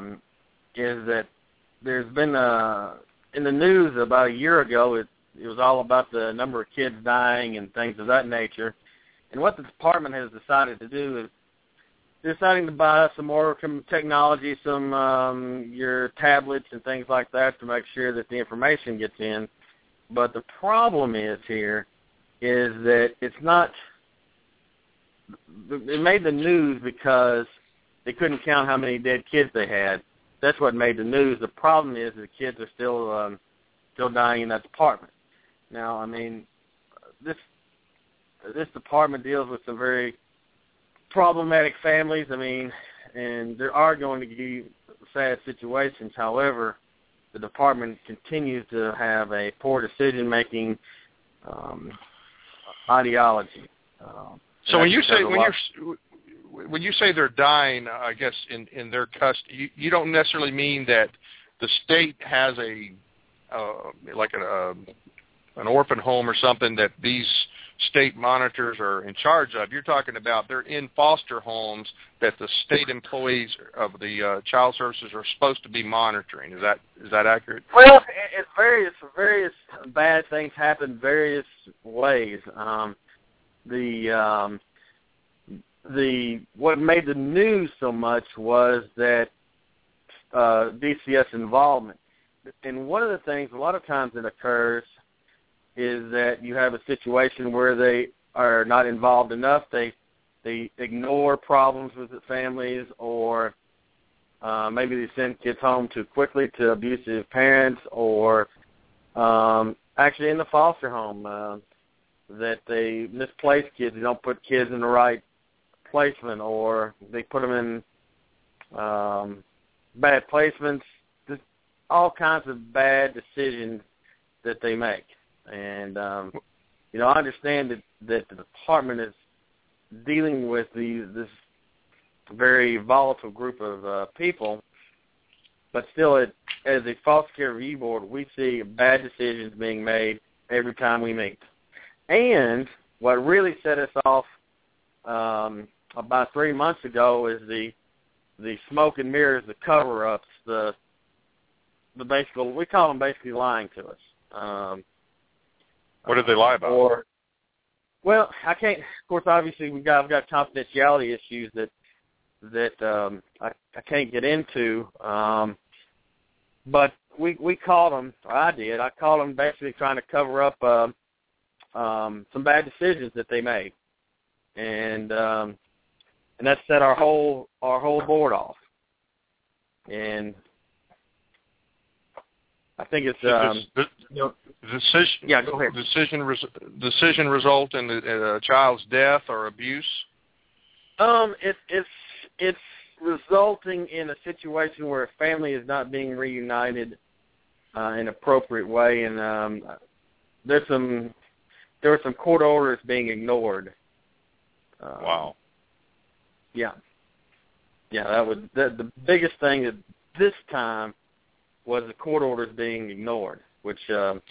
there's been in the news about a year ago. It was all about the number of kids dying and things of that nature. And what the department has decided to do is deciding to buy some more technology, some your tablets and things like that to make sure that the information gets in. But the problem is that it's not – it made the news because they couldn't count how many dead kids they had. That's what made the news. The problem is the kids are still dying in that department. Now, I mean, this department deals with some very problematic families. I mean, and there are going to be sad situations. However, the department continues to have a poor decision-making ideology. So when you say they're dying, I guess in their custody, you don't necessarily mean that the state has an orphan home or something that these state monitors are in charge of. You're talking about they're in foster homes that the state employees of the child services are supposed to be monitoring. Is that accurate? Well, it's various bad things happen various ways. What made the news so much was that DCS involvement. And one of the things, a lot of times it occurs, is that you have a situation where they are not involved enough. They ignore problems with the families, or maybe they send kids home too quickly to abusive parents, or actually in the foster home that they misplace kids. They don't put kids in the right placement, or they put them in bad placements. Just all kinds of bad decisions that they make. And, I understand that the department is dealing with this very volatile group of people, but still, as a foster care review board, we see bad decisions being made every time we meet. And what really set us off about 3 months ago is the smoke and mirrors, the cover-ups, the basically, we call them basically lying to us. What did they lie about? Well, I can't. Of course, obviously, I've got confidentiality issues that I can't get into. But we called them, or I did. I called them basically trying to cover up some bad decisions that they made, and that set our whole board off. And I think it's decision. Yeah, go ahead. Decision result in a child's death or abuse. It's resulting in a situation where a family is not being reunited in an appropriate way, and there were some court orders being ignored. Wow. Yeah. That was the biggest thing at this time was the court orders being ignored, which, and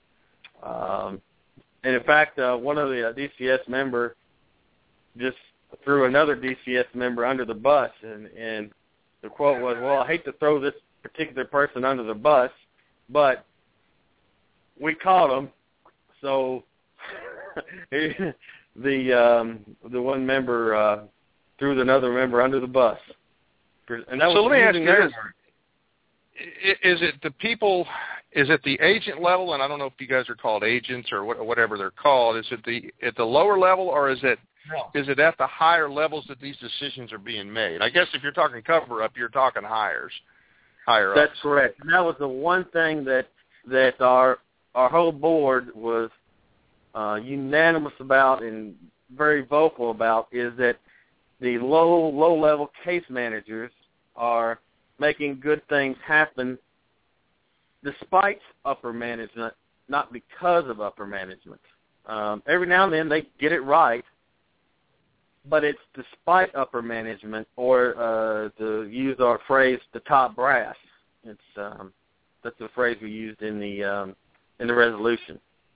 in fact, one of the DCS member just threw another DCS member under the bus, and the quote was, "Well, I hate to throw this particular person under the bus, but we caught him." So the one member threw another member under the bus, and that was so let me ask you this. Is it the people? Is it the agent level? And I don't know if you guys are called agents or whatever they're called. Is it at the lower level, or is it at the higher levels that these decisions are being made? I guess if you're talking cover up, you're talking higher up. That's correct. And that was the one thing that our whole board was unanimous about and very vocal about, is that the low level case managers are making good things happen despite upper management, not because of upper management. Every now and then they get it right, but it's despite upper management, or to use our phrase, the top brass. It's that's the phrase we used in the resolution.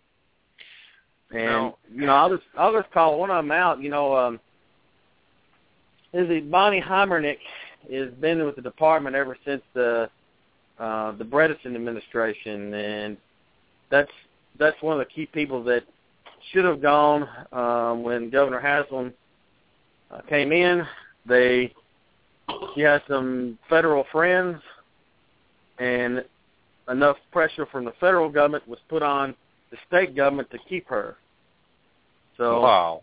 And I'll just call one of them out. Bonnie Heimernick has been with the department ever since the Bredesen administration, and that's one of the key people that should have gone when Governor Haslam came in. She has some federal friends, and enough pressure from the federal government was put on the state government to keep her. So wow.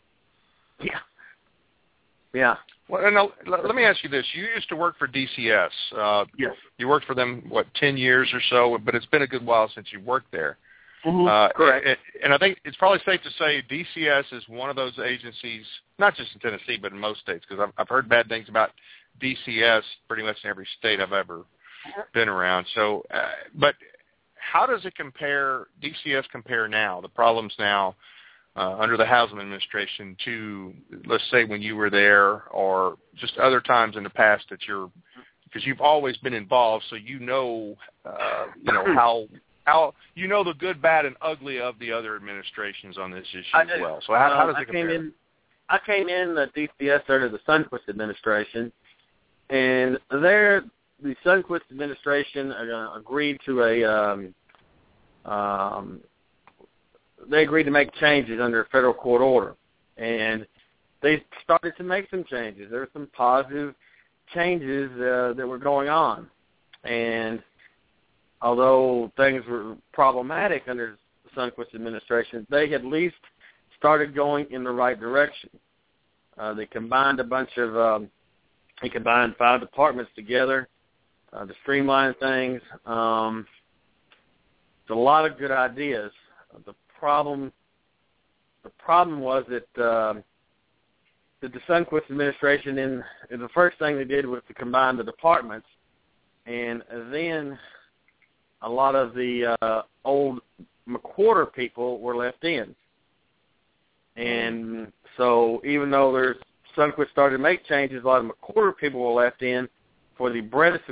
Yeah. Well, now, let me ask you this. You used to work for DCS. Yes. You worked for them, 10 years or so, but it's been a good while since you worked there. Mm-hmm. Correct. And I think it's probably safe to say DCS is one of those agencies, not just in Tennessee, but in most states, because I've heard bad things about DCS pretty much in every state I've ever been around. So, but how does it compare, DCS compare now, the problems now, under the Haslam administration to, let's say, when you were there, or just other times in the past that because you've always been involved, so how the good, bad, and ugly of the other administrations on this issue as well. So how does it compare? I came in the DCS under the Sundquist administration, and the Sundquist administration agreed to they agreed to make changes under a federal court order, and they started to make some changes. There were some positive changes that were going on, and although things were problematic under the Sundquist administration, they at least started going in the right direction. They combined 5 departments together to streamline things. It's a lot of good ideas. The problem was that the Sundquist administration, in the first thing they did was to combine the departments, and then a lot of the old McWhorter people were left in. And so even though Sundquist started to make changes, a lot of McWhorter people were left in for the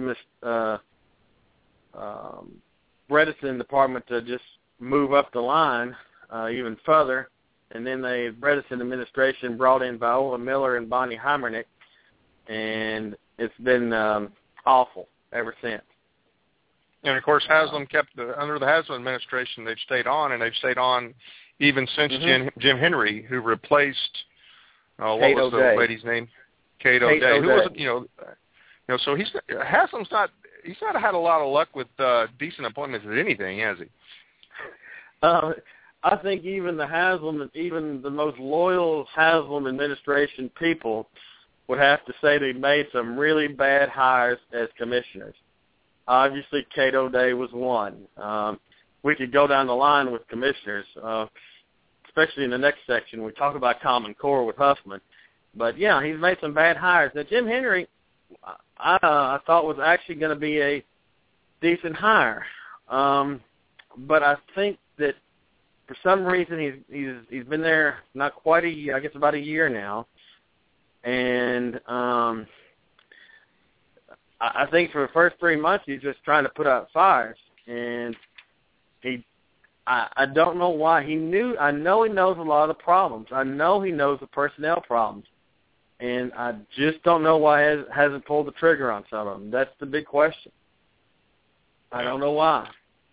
Bredesen department to just move up the line even further. And then the Bredesen administration brought in Viola Miller and Bonnie Heimernick, and it's been awful ever since. And, of course, Haslam under the Haslam administration, they've stayed on, and they've stayed on even since Jim Henry, who replaced, what was the lady's name? Kate O'Day. Who wasn't, so Haslam's he's not had a lot of luck with decent appointments at anything, has he? I think even the most loyal Haslam administration people would have to say they made some really bad hires as commissioners. Obviously, Kate O'Day was one. We could go down the line with commissioners, especially in the next section. We talk about Common Core with Huffman. But, yeah, he's made some bad hires. Now, Jim Henry, I thought was actually going to be a decent hire. But I think that for some reason he's been there not quite about a year now. And I think for the first 3 months he's just trying to put out fires. And I don't know why. I know he knows a lot of the problems. I know he knows the personnel problems. and I just don't know why it hasn't pulled the trigger on some of them. That's the big question. I don't know why.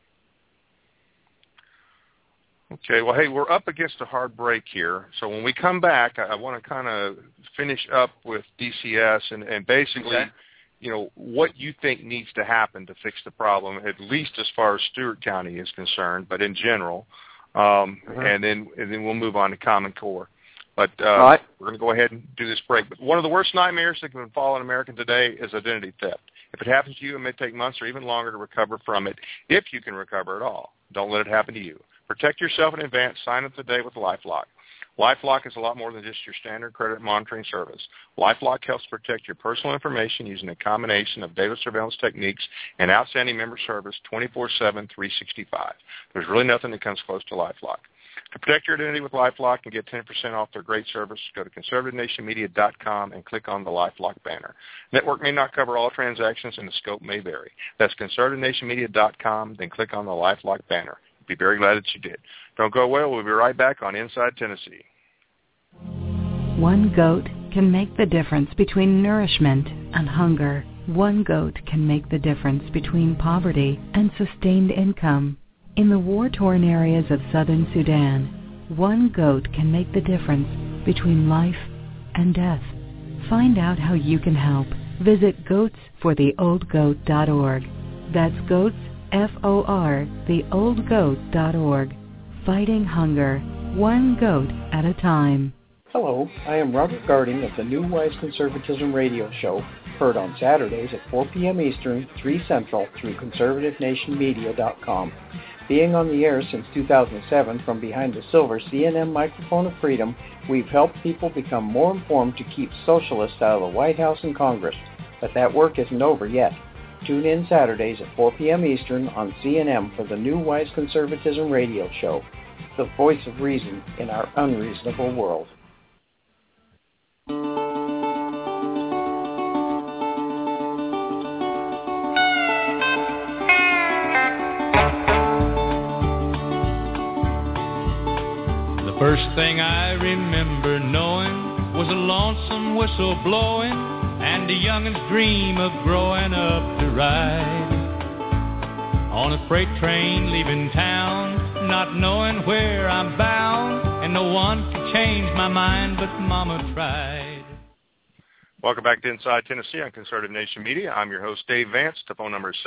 Okay, well, hey, we're up against a hard break here. So when we come back, I want to kind of finish up with DCS and basically, you know, what you think needs to happen to fix the problem, at least as far as Stewart County is concerned, but in general. And then we'll move on to Common Core. But we're going to go ahead and do this break. But one of the worst nightmares that can befall an American today is identity theft. If it happens to you, it may take months or even longer to recover from it, if you can recover at all. Don't let it happen to you. Protect yourself in advance. Sign up today with LifeLock. LifeLock is a lot more than just your standard credit monitoring service. LifeLock helps protect your personal information using a combination of data surveillance techniques and outstanding member service 24/7, 365. There's really nothing that comes close to LifeLock. To protect your identity with LifeLock and get 10% off their great service, go to conservativenationmedia.com and click on the LifeLock banner. Network may not cover all transactions and the scope may vary. That's conservativenationmedia.com, then click on the LifeLock banner. Be very glad that you did. Don't go away. We'll be right back on Inside Tennessee. One goat can make the difference between nourishment and hunger. One goat can make the difference between poverty and sustained income. In the war-torn areas of southern Sudan, one goat can make the difference between life and death. Find out how you can help. Visit goatsfortheoldgoat.org. That's goats, F-O-R, theoldgoat.org. Fighting hunger, one goat at a time. Hello, I am Robert Garding of the New Wise Conservatism radio show, heard on Saturdays at 4 p.m. Eastern, 3 Central, through conservativenationmedia.com. Being on the air since 2007 from behind the silver CNN microphone of freedom, we've helped people become more informed to keep socialists out of the White House and Congress. But that work isn't over yet. Tune in Saturdays at 4 p.m. Eastern on CNN for the New Wise Conservatism radio show, the voice of reason in our unreasonable world. The first thing I remember knowing was a lonesome whistle blowing and a youngin's dream of growing up to ride on a freight train leaving town, not knowing where I'm bound, and no one could change my mind, but Mama tried. Welcome back to Inside Tennessee on Conservative Nation Media. I'm your host, Dave Vance. The phone number is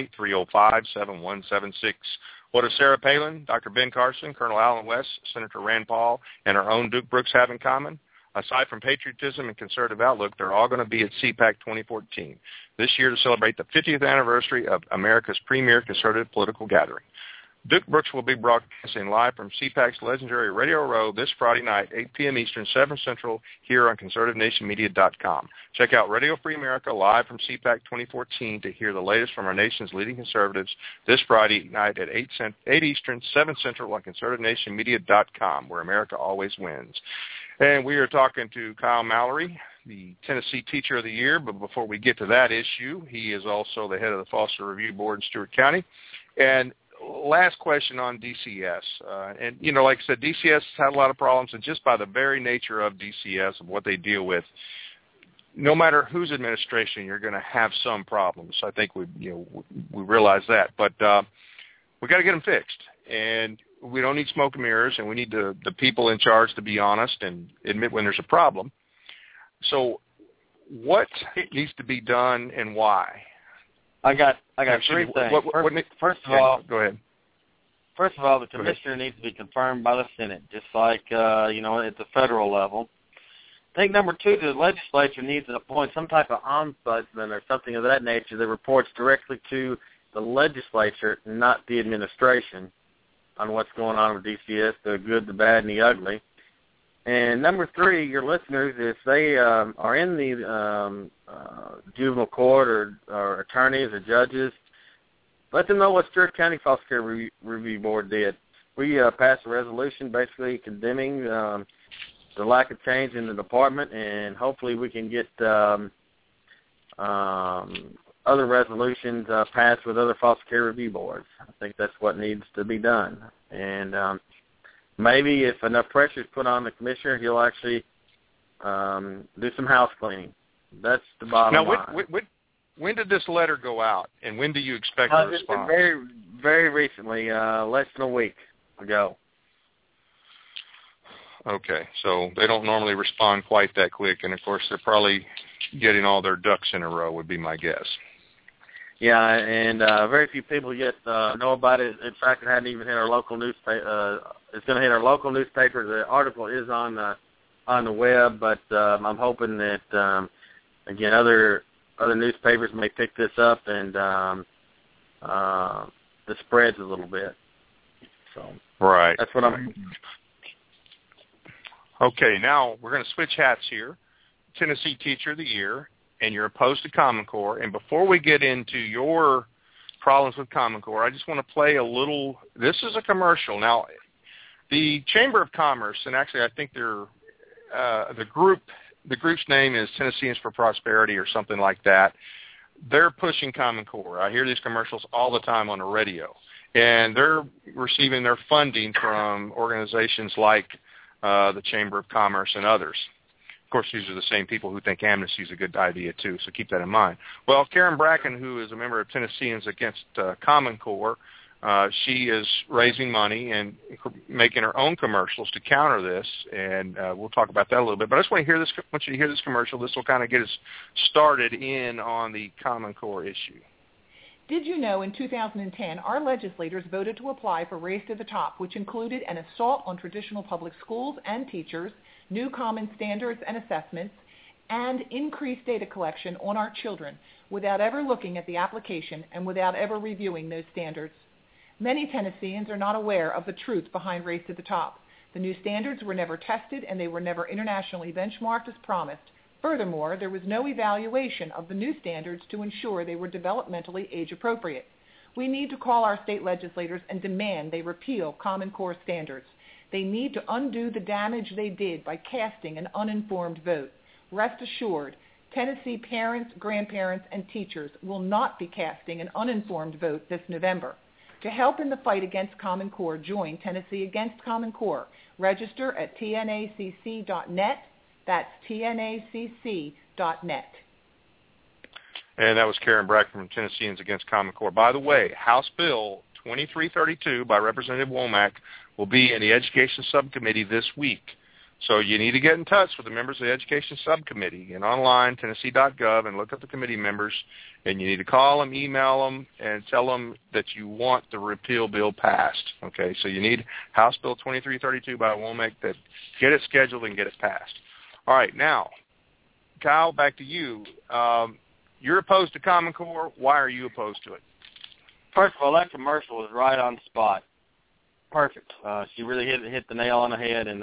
718-305-7176. What do Sarah Palin, Dr. Ben Carson, Colonel Allen West, Senator Rand Paul, and our own Duke Brooks have in common? Aside from patriotism and conservative outlook, they're all going to be at CPAC 2014, this year to celebrate the 50th anniversary of America's premier conservative political gathering. Duke Brooks will be broadcasting live from CPAC's legendary Radio Row this Friday night, 8 p.m. Eastern, 7 Central, here on conservativenationmedia.com. Check out Radio Free America live from CPAC 2014 to hear the latest from our nation's leading conservatives this Friday night at 8 Eastern, 7 Central on conservativenationmedia.com, where America always wins. And we are talking to Kyle Mallory, the Tennessee Teacher of the Year. But before we get to that issue, he is also the head of the Foster Review Board in Stewart County. And last question on DCS. And, you know, like I said, DCS has had a lot of problems, and just by the very nature of DCS, of what they deal with, no matter whose administration, you're going to have some problems. I think we realize that. But we got to get them fixed. And we don't need smoke and mirrors, and we need the people in charge to be honest and admit when there's a problem. So what needs to be done and why? I got three things. First of all, go ahead. First of all, the commissioner needs to be confirmed by the Senate, just like at the federal level. I think number two, the legislature needs to appoint some type of ombudsman or something of that nature that reports directly to the legislature, not the administration, on what's going on with DCS, the good, the bad, and the ugly. And number three, your listeners, if they are in the juvenile court or attorneys or judges, let them know what Stewart County Foster Care Review Board did. We passed a resolution basically condemning the lack of change in the department, and hopefully we can get other resolutions passed with other foster care review boards. I think that's what needs to be done. And maybe if enough pressure is put on the commissioner, he'll actually do some house cleaning. That's the bottom line. When did this letter go out, and when do you expect a response? Very, very recently, less than a week ago. Okay, so they don't normally respond quite that quick, and of course they're probably getting all their ducks in a row, would be my guess. Yeah, and very few people yet know about it. In fact, it hadn't even hit our local newspaper. It's going to hit our local newspaper. The article is on the web, but I'm hoping that again other newspapers may pick this up and the spreads a little bit. So right, that's what I'm. Okay, now we're going to switch hats here. Tennessee Teacher of the Year, and you're opposed to Common Core. And before we get into your problems with Common Core, I just want to play a little. This is a commercial. Now, the Chamber of Commerce, and actually I think they're the group's name is Tennesseans for Prosperity or something like that. They're pushing Common Core. I hear these commercials all the time on the radio, and they're receiving their funding from organizations like the Chamber of Commerce and others. Of course, these are the same people who think amnesty is a good idea, too, so keep that in mind. Well, Karen Bracken, who is a member of Tennesseans Against Common Core, she is raising money and making her own commercials to counter this, and we'll talk about that a little bit. But I just want you to hear this commercial. This will kind of get us started in on the Common Core issue. Did you know in 2010 our legislators voted to apply for Race to the Top, which included an assault on traditional public schools and teachers, new common standards and assessments, and increased data collection on our children without ever looking at the application and without ever reviewing those standards? Many Tennesseans are not aware of the truth behind Race to the Top. The new standards were never tested and they were never internationally benchmarked as promised. Furthermore, there was no evaluation of the new standards to ensure they were developmentally age-appropriate. We need to call our state legislators and demand they repeal Common Core standards. They need to undo the damage they did by casting an uninformed vote. Rest assured, Tennessee parents, grandparents, and teachers will not be casting an uninformed vote this November. To help in the fight against Common Core, join Tennessee Against Common Core. Register at tnacc.net. That's tnacc.net. And that was Karen Bracken from Tennesseans Against Common Core. By the way, House Bill 2332 by Representative Womack will be in the Education Subcommittee this week. So you need to get in touch with the members of the Education Subcommittee and online, tennessee.gov, and look up the committee members. And you need to call them, email them, and tell them that you want the repeal bill passed. Okay, so you need House Bill 2332 by Womack to get it scheduled and get it passed. All right, now, Kyle, back to you. You're opposed to Common Core. Why are you opposed to it? First of all, that commercial was right on the spot. Perfect. She really hit the nail on the head, and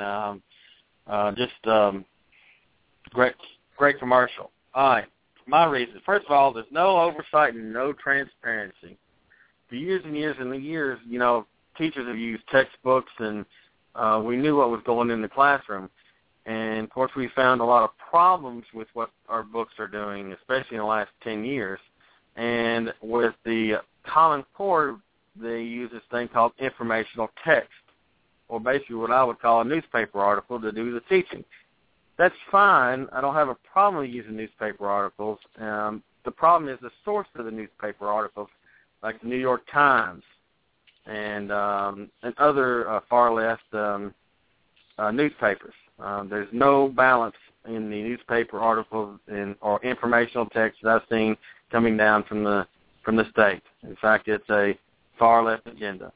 great commercial. All right, my reason. First of all, there's no oversight and no transparency. For years and years and years, teachers have used textbooks, and we knew what was going in the classroom. And, of course, we found a lot of problems with what our books are doing, especially in the last 10 years. And with the Common Core, they use this thing called informational text, or basically what I would call a newspaper article to do the teaching. That's fine. I don't have a problem with using newspaper articles. The problem is the source of the newspaper articles, like the New York Times and other far-left newspapers. There's no balance in the newspaper articles or informational text that I've seen coming down from the state. In fact, it's a far left agenda.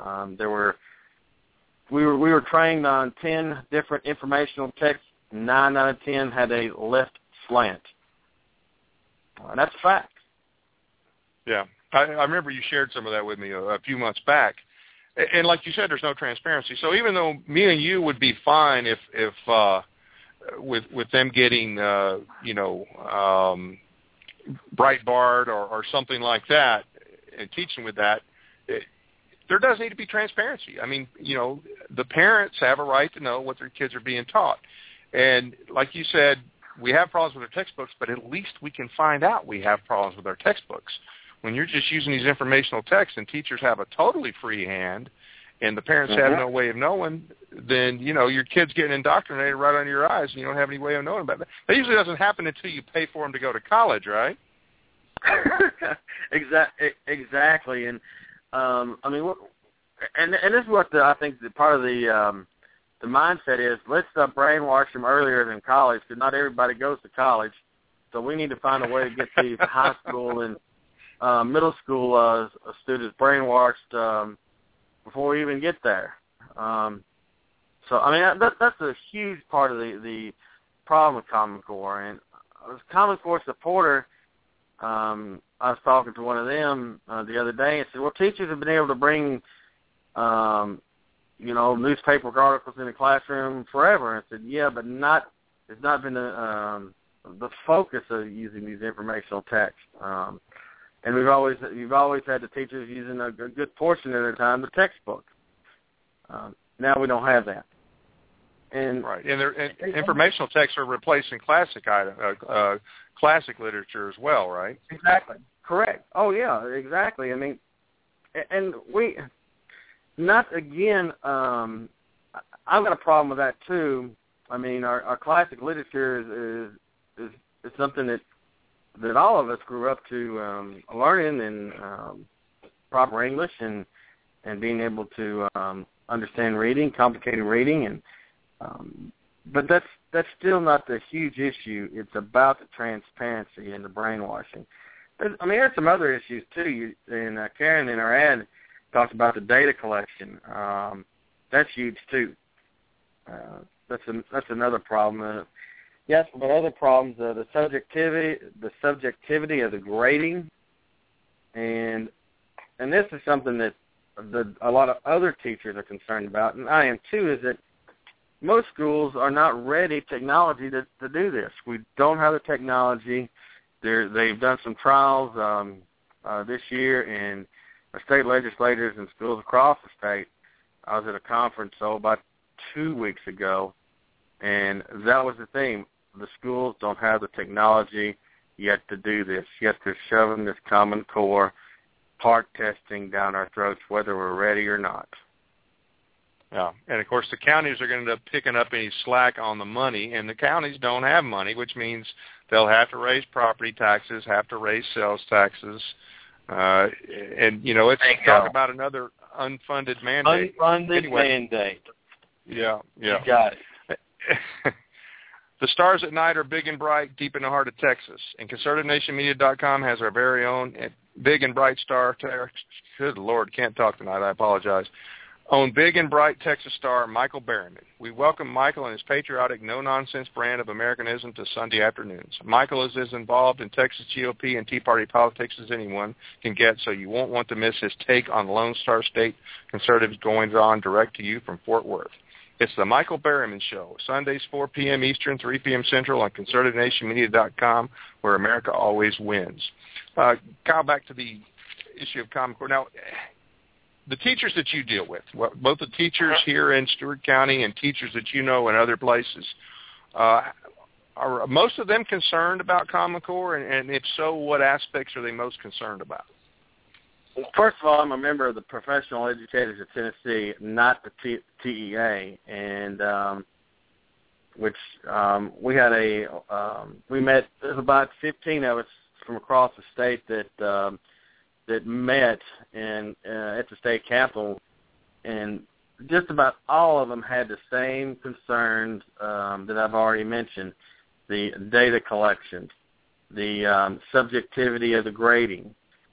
We were trained on 10 different informational texts. 9 out of 10 had a left slant. That's a fact. Yeah, I remember you shared some of that with me a few months back. And like you said, there's no transparency. So even though me and you would be fine if with them getting Breitbart or something like that and teaching with that, there does need to be transparency. I mean, the parents have a right to know what their kids are being taught. And like you said, we have problems with our textbooks, but at least we can find out we have problems with our textbooks. When you're just using these informational texts and teachers have a totally free hand and the parents have no way of knowing, then, your kid's getting indoctrinated right under your eyes, and you don't have any way of knowing about that. That usually doesn't happen until you pay for them to go to college, right? Exactly. And, and this is what I think the part of the mindset is. Let's brainwash them earlier than college, because not everybody goes to college. So we need to find a way to get these high school and middle school students brainwashed before we even get there. That's a huge part of the problem with Common Core. And as a Common Core supporter, I was talking to one of them the other day and said, well, teachers have been able to bring, newspaper articles in the classroom forever. And I said, yeah, but it's not been the focus of using these informational texts. And you've always had the teachers using a good portion of their time the textbook. Now we don't have that. And right, and informational texts are replacing classic literature as well, right? Exactly. Correct. Oh yeah, exactly. I mean, and we not again. I've got a problem with that too. I mean, our classic literature is something that all of us grew up to learning and proper English and being able to understand reading, complicated reading, and but that's still not the huge issue. It's about the transparency and the brainwashing. There's some other issues too. And Karen in her ad talked about the data collection. That's huge too. That's another problem. Yes, but other problems, the subjectivity of the grading, and this is something that a lot of other teachers are concerned about, and I am too, is that most schools are not ready technology to do this. We don't have the technology. They've done some trials this year, and our state legislators and schools across the state. I was at a conference about 2 weeks ago, and that was the theme. The schools don't have the technology yet to do this. Yet they're shoving this Common Core part testing down our throats, whether we're ready or not. Yeah, and of course the counties are going to end up picking up any slack on the money, and the counties don't have money, which means they'll have to raise property taxes, have to raise sales taxes, and let's talk about another unfunded mandate. Unfunded mandate. Yeah. You got it. The stars at night are big and bright deep in the heart of Texas, and ConservativeNationMedia.com has our very own big and bright star. Good Lord, can't talk tonight. I apologize. Own big and bright Texas star Michael Berryman. We welcome Michael and his patriotic, no-nonsense brand of Americanism to Sunday afternoons. Michael is as involved in Texas GOP and Tea Party politics as anyone can get, so you won't want to miss his take on Lone Star State conservatives goings-on direct to you from Fort Worth. It's the Michael Berryman Show, Sundays 4 p.m. Eastern, 3 p.m. Central on ConservativeNationMedia.com, where America always wins. Kyle, back to the issue of Common Core. Now, the teachers that you deal with, both the teachers here in Stewart County and teachers that you know in other places, are most of them concerned about Common Core? And if so, what aspects are they most concerned about? First of all, I'm a member of the Professional Educators of Tennessee, not the TEA, and which we had we met. There's about 15 of us from across the state that met at the state capitol, and just about all of them had the same concerns that I've already mentioned: the data collection, the subjectivity of the grading,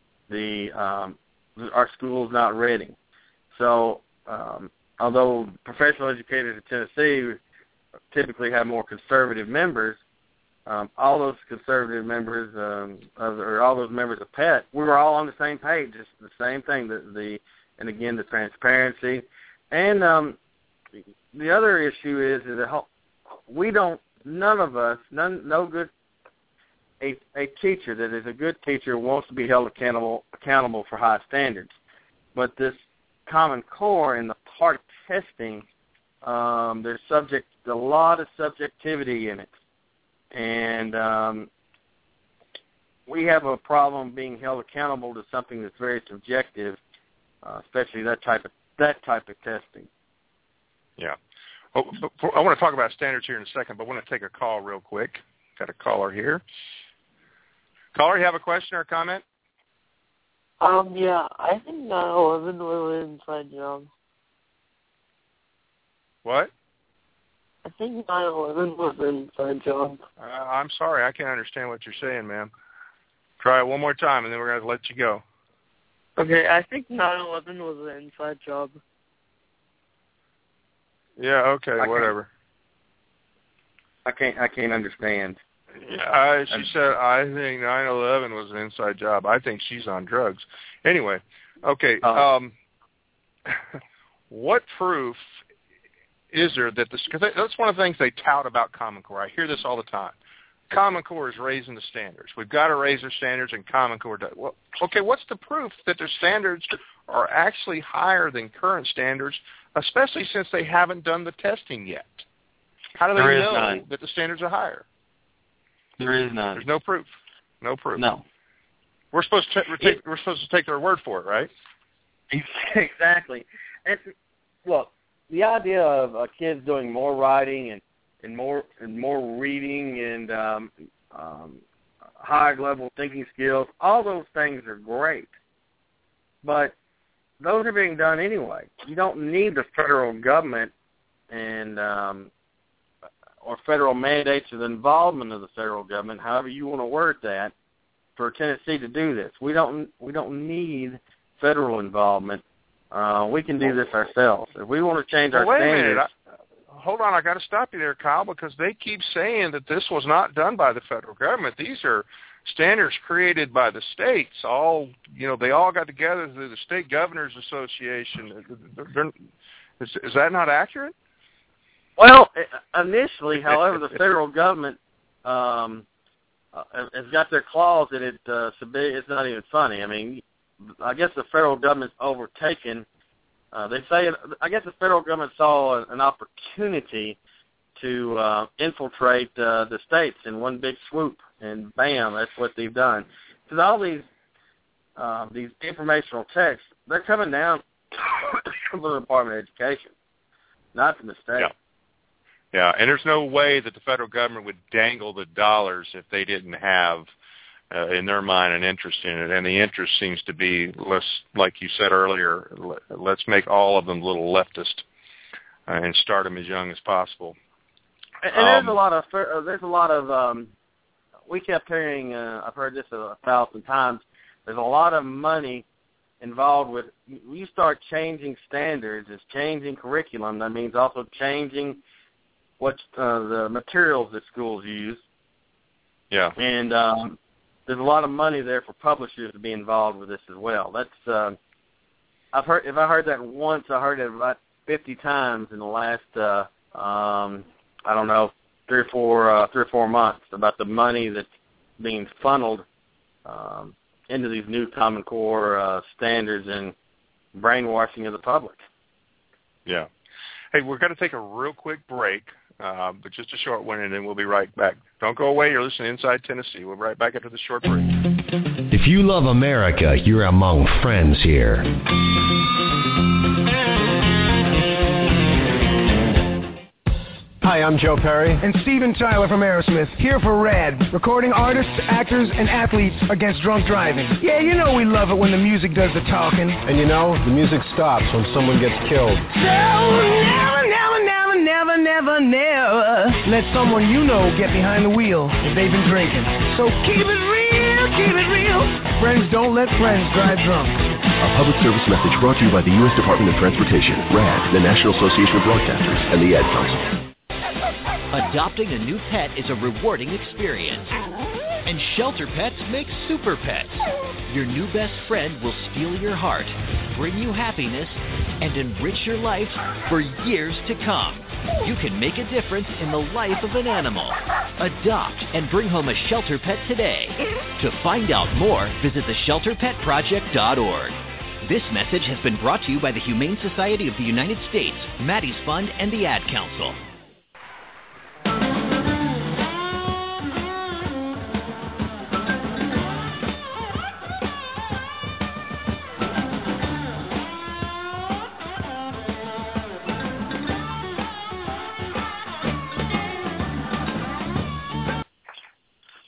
our school's not ready. So although professional educators in Tennessee typically have more conservative members, all those conservative members, or all those members of PET, we were all on the same page. It's the same thing. And again, the transparency, and the other issue is that we don't. None of us, no good. A teacher that is a good teacher wants to be held accountable for high standards, but this Common Core and the part testing, there's a lot of subjectivity in it. And we have a problem being held accountable to something that's very subjective, especially that type of that type of testing. Yeah. Oh, I want to talk about standards here in a second, but I want to take a call real quick. Got a caller here. Caller, you have a question or a comment? Yeah, I think 9/11 was an inside job. What? I think 9/11 was an inside job. I'm sorry, I can't understand what you're saying, ma'am. Try it one more time, and then we're going to let you go. Okay, I think 9/11 was an inside job. Yeah, okay, whatever. I can't understand. Yeah, she said, I think 9/11 was an inside job. I think she's on drugs. Anyway, okay. What proof is there that this? Because that's one of the things they tout about Common Core. I hear this all the time. Common Core is raising the standards. We've got to raise their standards, and Common Core does. Well, okay, what's the proof that their standards are actually higher than current standards, especially since they haven't done the testing yet? How do they know that the standards are higher? There is none. There's no proof. No proof. No. We're supposed to take their word for it, right? Exactly. And look, the idea of kids doing more writing and more reading and high level thinking skills, all those things are great. But those are being done anyway. You don't need the federal government and or federal mandates or the involvement of the federal government, however you want to word that, for Tennessee to do this. We don't need federal involvement. We can do this ourselves. If we want to change our standards. Wait a minute. Hold on, I got to stop you there, Kyle, because they keep saying that this was not done by the federal government. These are standards created by the states. They all got together through the State Governors Association. Is that not accurate? Well, initially, however, the federal government has got their claws in it. It's not even funny. I mean, I guess the federal government's overtaken. They say, I guess the federal government saw an opportunity to infiltrate the states in one big swoop, and bam, that's what they've done. Because all these informational texts, they're coming down from the Department of Education, not from the state. Yeah, and there's no way that the federal government would dangle the dollars if they didn't have, in their mind, an interest in it. And the interest seems to be, like you said earlier, let's make all of them little leftist and start them as young as possible. And there's a lot of, we kept hearing, I've heard this 1,000 times, there's a lot of money involved with, you start changing standards, it's changing curriculum, that means also changing what the materials that schools use. Yeah. And there's a lot of money there for publishers to be involved with this as well. That's I heard that once, I heard it about 50 times in the last 3 or 4 months about the money that's being funneled into these new Common Core standards and brainwashing of the public. Yeah. Hey, we're going to take a real quick break. But just a short one, and then we'll be right back. Don't go away. You're listening to Inside Tennessee. We'll be right back after the short break. If you love America, you're among friends here. Hi, I'm Joe Perry. And Steven Tyler from Aerosmith, here for RAD, recording artists, actors, and athletes against drunk driving. Yeah, you know we love it when the music does the talking. And you know, the music stops when someone gets killed. So never let someone you know get behind the wheel if they've been drinking. So keep it real. Friends don't let friends drive drunk. A public service message brought to you by the U.S. Department of Transportation, RAD, the National Association of Broadcasters, and the Ad Council. Adopting a new pet is a rewarding experience. And Shelter Pets makes super pets. Your new best friend will steal your heart, bring you happiness, and enrich your life for years to come. You can make a difference in the life of an animal. Adopt and bring home a Shelter Pet today. To find out more, visit theshelterpetproject.org. This message has been brought to you by the Humane Society of the United States, Maddie's Fund, and the Ad Council.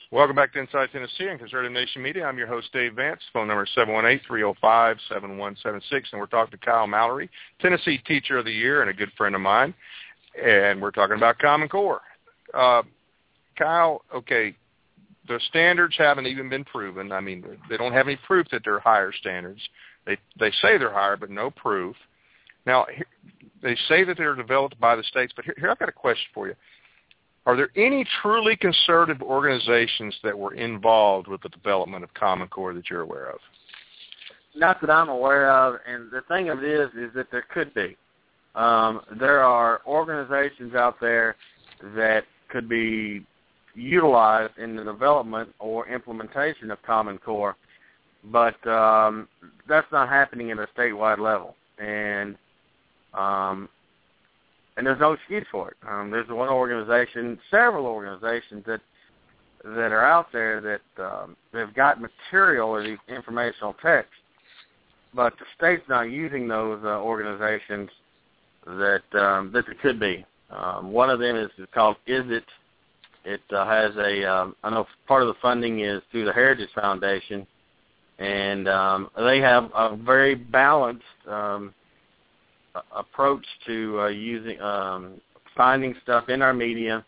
Welcome back to Inside Tennessee on Conservative Nation Media. I'm your host, Dave Vance. Phone number is 718-305-7176. And we're talking to Kyle Mallory, Tennessee Teacher of the Year and a good friend of mine. And we're talking about Common Core. Kyle, okay, the standards haven't even been proven. I mean, they don't have any proof that they're higher standards. They say they're higher, but no proof. Now, they say that they're developed by the states, but here I've got a question for you. Are there any truly conservative organizations that were involved with the development of Common Core that you're aware of? Not that I'm aware of, and the thing of it is that there could be. There are organizations out there that could be utilized in the development or implementation of Common Core, but that's not happening at a statewide level, and there's no excuse for it. There's one organization, several organizations that are out there that they've got material or these informational texts, but the state's not using those organizations that there could be. One of them is called ISIT. It has I know part of the funding is through the Heritage Foundation, and they have a very balanced approach to using finding stuff in our media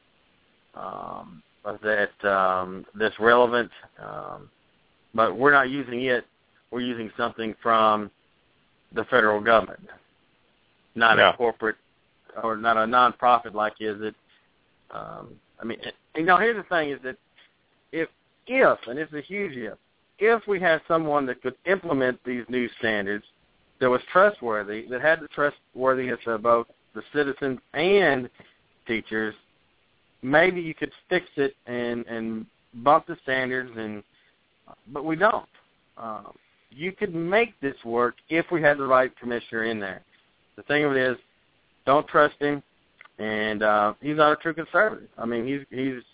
that's relevant, but we're not using it. We're using something from the federal government, not a corporate or not a nonprofit like ISIT. I mean, here's the thing: is that if and it's a huge if we had someone that could implement these new standards that was trustworthy, that had the trustworthiness of both the citizens and teachers, maybe you could fix it and bump the standards, but we don't. You could make this work if we had the right commissioner in there. The thing of it is, don't trust him, and he's not a true conservative. I mean, he's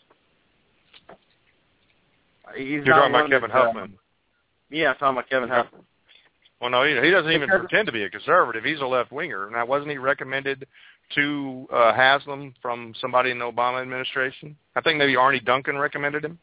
You're talking about Kevin Huffman. Yeah, I'm talking about Kevin Huffman. Well, no, he doesn't even pretend to be a conservative. He's a left-winger. Now, wasn't he recommended to Haslam from somebody in the Obama administration? I think maybe Arnie Duncan recommended him.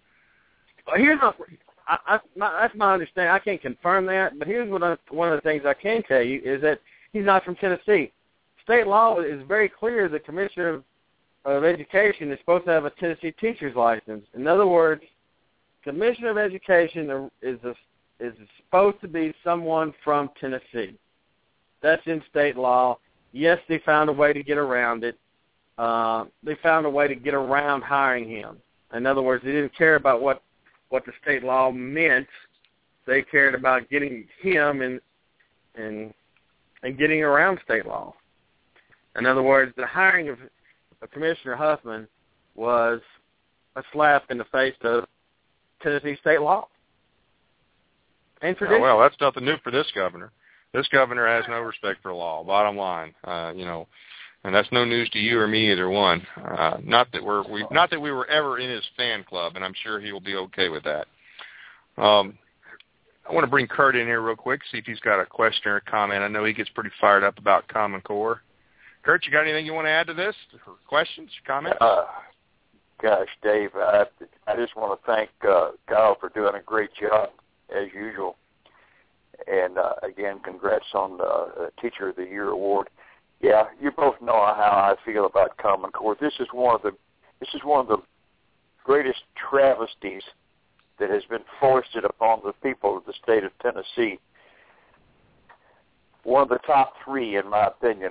That's my understanding. I can't confirm that, but here's one of the things I can tell you is that he's not from Tennessee. State law is very clear. The Commissioner of Education is supposed to have a Tennessee teacher's license. In other words, Commissioner of Education is supposed to be someone from Tennessee. That's in state law. Yes, they found a way to get around it. They found a way to get around hiring him. In other words, they didn't care about what the state law meant. They cared about getting him and getting around state law. In other words, the hiring of Commissioner Huffman was a slap in the face of Tennessee state law. And tradition. Well, that's nothing new for this governor. This governor has no respect for law, bottom line. And that's no news to you or me, either one. Not that we were ever in his fan club, and I'm sure he will be okay with that. I want to bring Kurt in here real quick, see if he's got a question or a comment. I know he gets pretty fired up about Common Core. Kurt, you got anything you want to add to this? Questions, comments? Gosh, Dave, I just want to thank Kyle for doing a great job, as usual. And, again, congrats on the Teacher of the Year award. Yeah, you both know how I feel about Common Core. This is one of the greatest travesties that has been foisted upon the people of the state of Tennessee. One of the top three, in my opinion.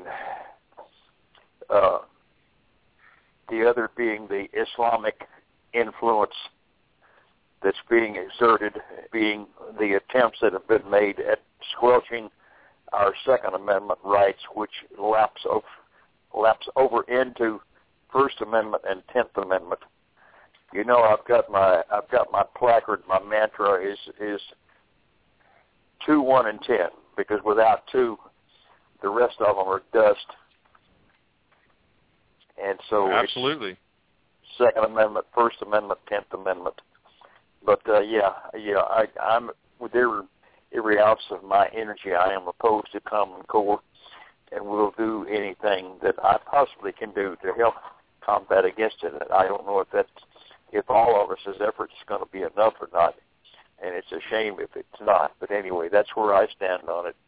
The other being the Islamic influence that's being exerted, being the attempts that have been made at squelching our Second Amendment rights, which laps over into First Amendment and 10th Amendment. You know, I've got my placard. My mantra is 2, 1, and 10, because without 2, the rest of them are dust. And so, absolutely, Second Amendment, First Amendment, 10th Amendment. But I'm with every ounce of my energy, I am opposed to Common Core, and will do anything that I possibly can do to help combat against it. I don't know if that's if all of us' efforts is going to be enough or not. And it's a shame if it's not. But anyway, that's where I stand on it.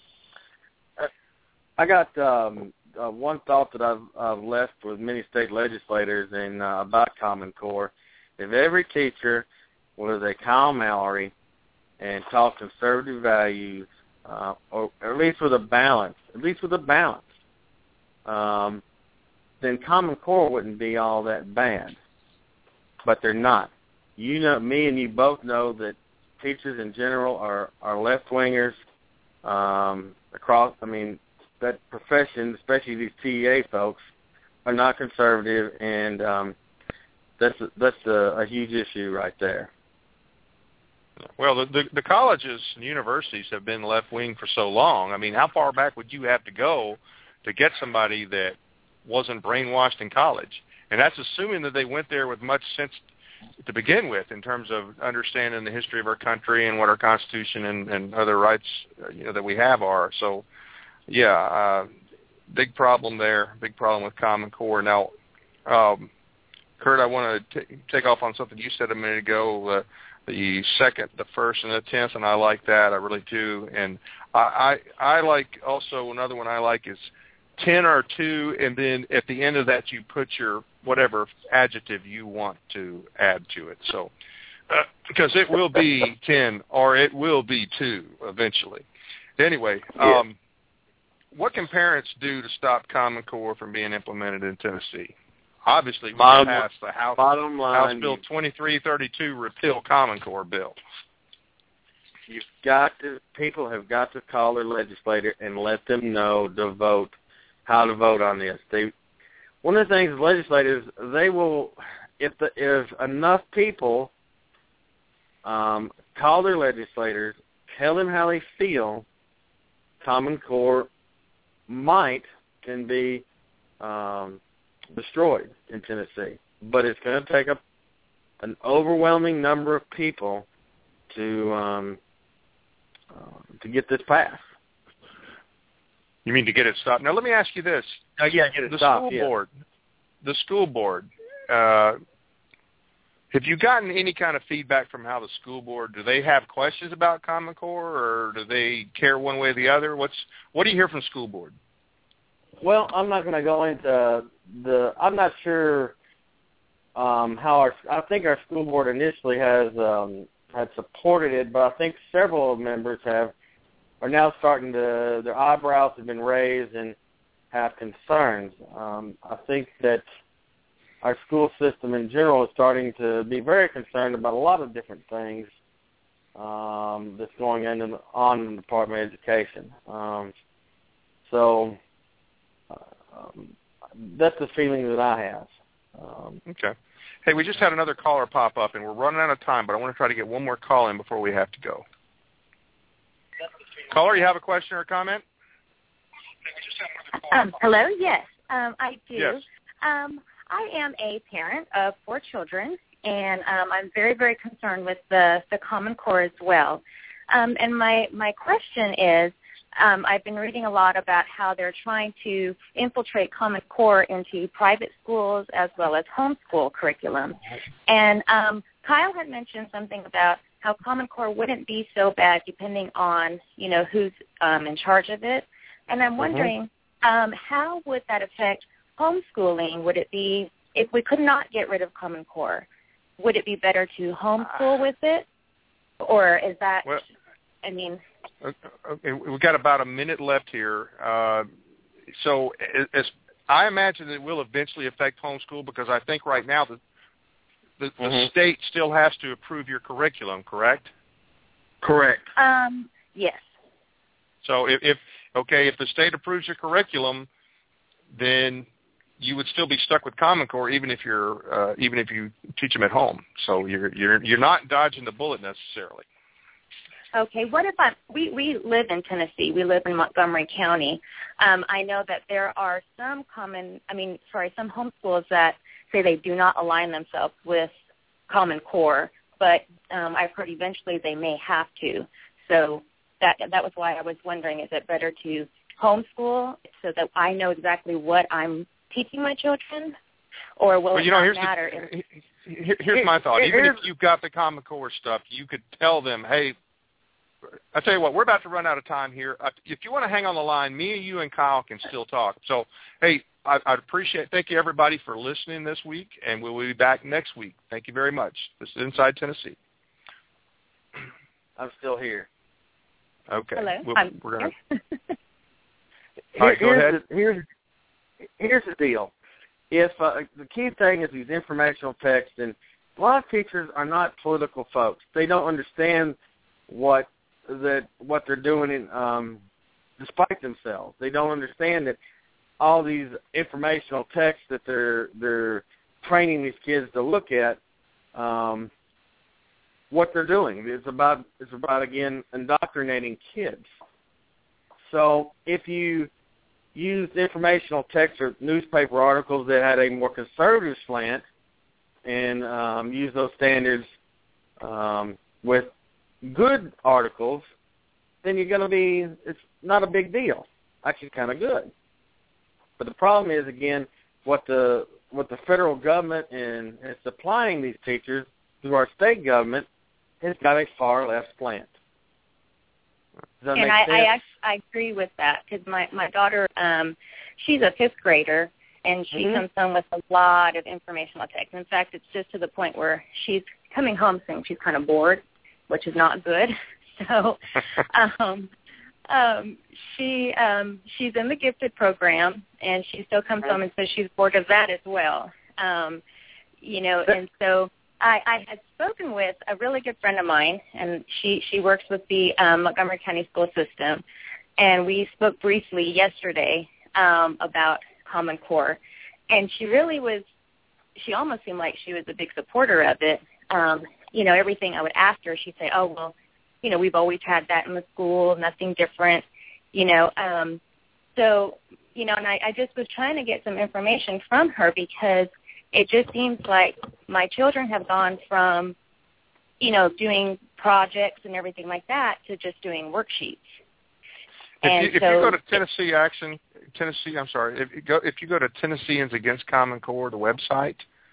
I got one thought that I've left with many state legislators and about Common Core. If every teacher was a Kyle Mallory and taught conservative values, or at least with a balance, then Common Core wouldn't be all that bad. But they're not. You know, me and you both know that teachers in general are left-wingers across, that profession, especially these TEA folks, are not conservative, and that's a huge issue right there. Well, the colleges and universities have been left-wing for so long. I mean, how far back would you have to go to get somebody that wasn't brainwashed in college? And that's assuming that they went there with much sense to begin with in terms of understanding the history of our country and what our Constitution and other rights that we have are. So, yeah, big problem there, big problem with Common Core. Now, Kurt, I want to take off on something you said a minute ago, the second, the first, and the 10th, and I like that. I really do. And I like also another one I like is 10 or 2, and then at the end of that you put your whatever adjective you want to add to it. So, because it will be 10 or it will be 2 eventually. Anyway, what can parents do to stop Common Core from being implemented in Tennessee? Obviously, we passed the House Bill 2332 repeal Common Core bill. People have got to call their legislator and let them know how to vote on this. One of the things legislators, they will, if enough people call their legislators, tell them how they feel, Common Core can be destroyed in Tennessee. But it's going to take an overwhelming number of people to get this passed. You mean to get it stopped? Now, let me ask you this. Get it stopped, The school board, have you gotten any kind of feedback from how the school board, do they have questions about Common Core, or do they care one way or the other? What do you hear from the school board? Well, I'm not going to go into I'm not sure I think our school board initially had supported it, but I think several members are now starting to, their eyebrows have been raised and have concerns. I think that our school system in general is starting to be very concerned about a lot of different things that's going on in the Department of Education. So that's the feeling that I have. Okay. Hey, we just had another caller pop up, and we're running out of time, but I want to try to get one more call in before we have to go. Caller, you have a question or a comment? Hello, yes, I do. Yes. I am a parent of 4 children, and I'm very, very concerned with the Common Core as well. And my question is, I've been reading a lot about how they're trying to infiltrate Common Core into private schools as well as homeschool curriculum. And Kyle had mentioned something about how Common Core wouldn't be so bad depending on, who's in charge of it. And I'm wondering, how would that affect homeschooling? Would it be, if we could not get rid of Common Core, would it be better to homeschool with it? Or is that, Okay, we've got about a minute left here. So as I imagine it will eventually affect homeschool, because I think right now the state still has to approve your curriculum, correct? Correct. Yes. So if the state approves your curriculum, then you would still be stuck with Common Core even if you teach them at home. So you're not dodging the bullet necessarily. Okay, what if we live in Tennessee. We live in Montgomery County. I know that there are some some homeschools that say they do not align themselves with Common Core, but I've heard eventually they may have to. So that was why I was wondering, is it better to homeschool so that I know exactly what I'm teaching my children, or will well, it you know, not matter? Here's my thought. Even if you've got the Common Core stuff, you could tell them, hey, I tell you what, we're about to run out of time here. If you want to hang on the line, me, you, and Kyle can still talk. So, hey, I'd appreciate. Thank you everybody for listening this week, and we'll be back next week. Thank you very much. This is Inside Tennessee. I'm still here. Okay. Hello. We're gonna. All right, go ahead. Here's the deal. If the key thing is these informational texts, and a lot of teachers are not political folks. They don't understand what they're doing despite themselves. They don't understand that all these informational texts that they're training these kids to look at, what they're doing. It's about again indoctrinating kids. So if you use informational texts or newspaper articles that had a more conservative slant and use those standards with good articles, then it's not a big deal. Actually kind of good. But the problem is, again, what the federal government and supplying these teachers through our state government has got a far left slant. Does that make sense? I agree with that, because my daughter, she's a 5th grader, and she comes home with a lot of informational text. In fact, it's just to the point where she's coming home saying she's kind of bored, which is not good. So she's in the gifted program, and she still comes home and says she's bored of that as well. And so I had spoken with a really good friend of mine, and she works with the Montgomery County School System, and we spoke briefly yesterday about Common Core, and she almost seemed like she was a big supporter of it. Everything I would ask her, she'd say, oh, well, we've always had that in the school, nothing different, So, and I just was trying to get some information from her, because it just seems like my children have gone from, doing projects and everything like that to just doing worksheets. If you go to if you go to Tennesseans Against Common Core, the website,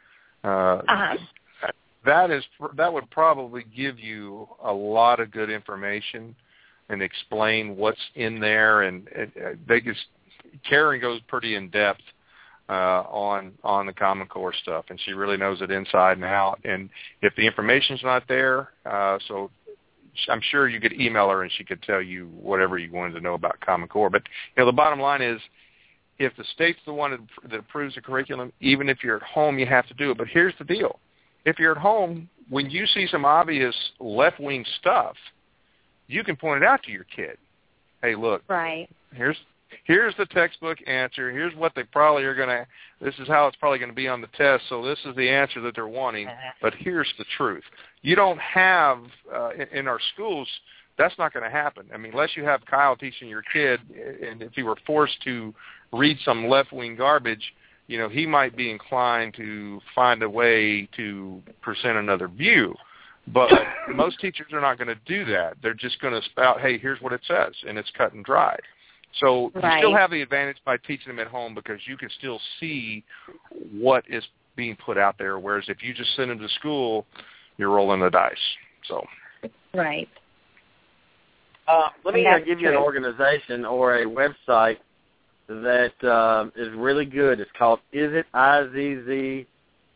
that would probably give you a lot of good information and explain what's in there, and Karen goes pretty in depth on the Common Core stuff, and she really knows it inside and out. And if the information's not there, so I'm sure you could email her and she could tell you whatever you wanted to know about Common Core. But the bottom line is, if the state's the one that approves the curriculum, even if you're at home, you have to do it. But here's the deal: if you're at home, when you see some obvious left-wing stuff, you can point it out to your kid. Hey, look, right. Here's the textbook answer. Here's what they probably are going to, this is how it's probably going to be on the test, so this is the answer that they're wanting, but here's the truth. You don't have, in our schools, that's not going to happen. I mean, unless you have Kyle teaching your kid, and if he were forced to read some left-wing garbage, he might be inclined to find a way to present another view. But most teachers are not going to do that. They're just going to spout, hey, here's what it says, and it's cut and dried. So you still have the advantage by teaching them at home, because you can still see what is being put out there, whereas if you just send them to school, you're rolling the dice. So right. Let me give you an organization or a website that is really good. It's called IZZIT.org,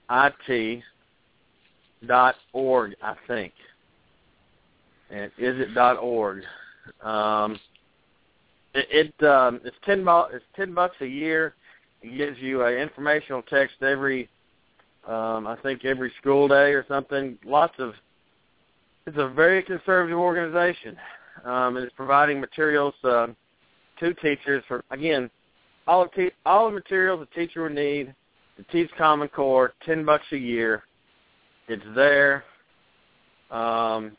I think. And IZZIT.org. It's $10 a year. It gives you an informational text every school day or something. It's a very conservative organization, and it's providing materials to teachers for, again, all the materials a teacher would need to teach Common Core. $10 a year. It's there, and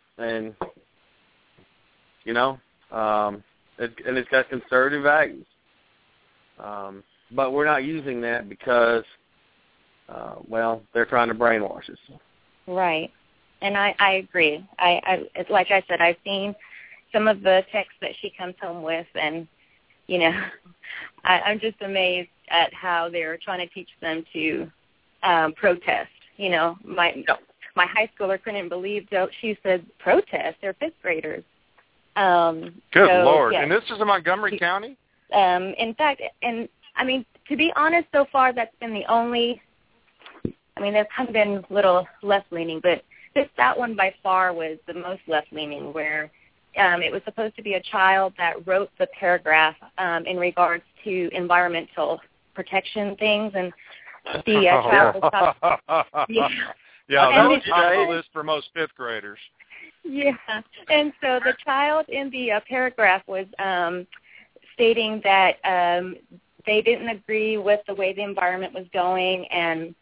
it's got conservative values. But we're not using that because, they're trying to brainwash us. Right. And I agree. Like I said, I've seen some of the texts that she comes home with, and, I'm just amazed at how they're trying to teach them to protest. My high schooler couldn't believe she said protest. They're fifth graders. Good Lord! Yes. And this is in Montgomery County. In fact, to be honest, so far that's been the only. There's kind of been a little left-leaning, but that one by far was the most left-leaning, where it was supposed to be a child that wrote the paragraph in regards to environmental protection things, and the child was that was on the list for most fifth graders. Yeah, and so the child in the paragraph was stating that they didn't agree with the way the environment was going, and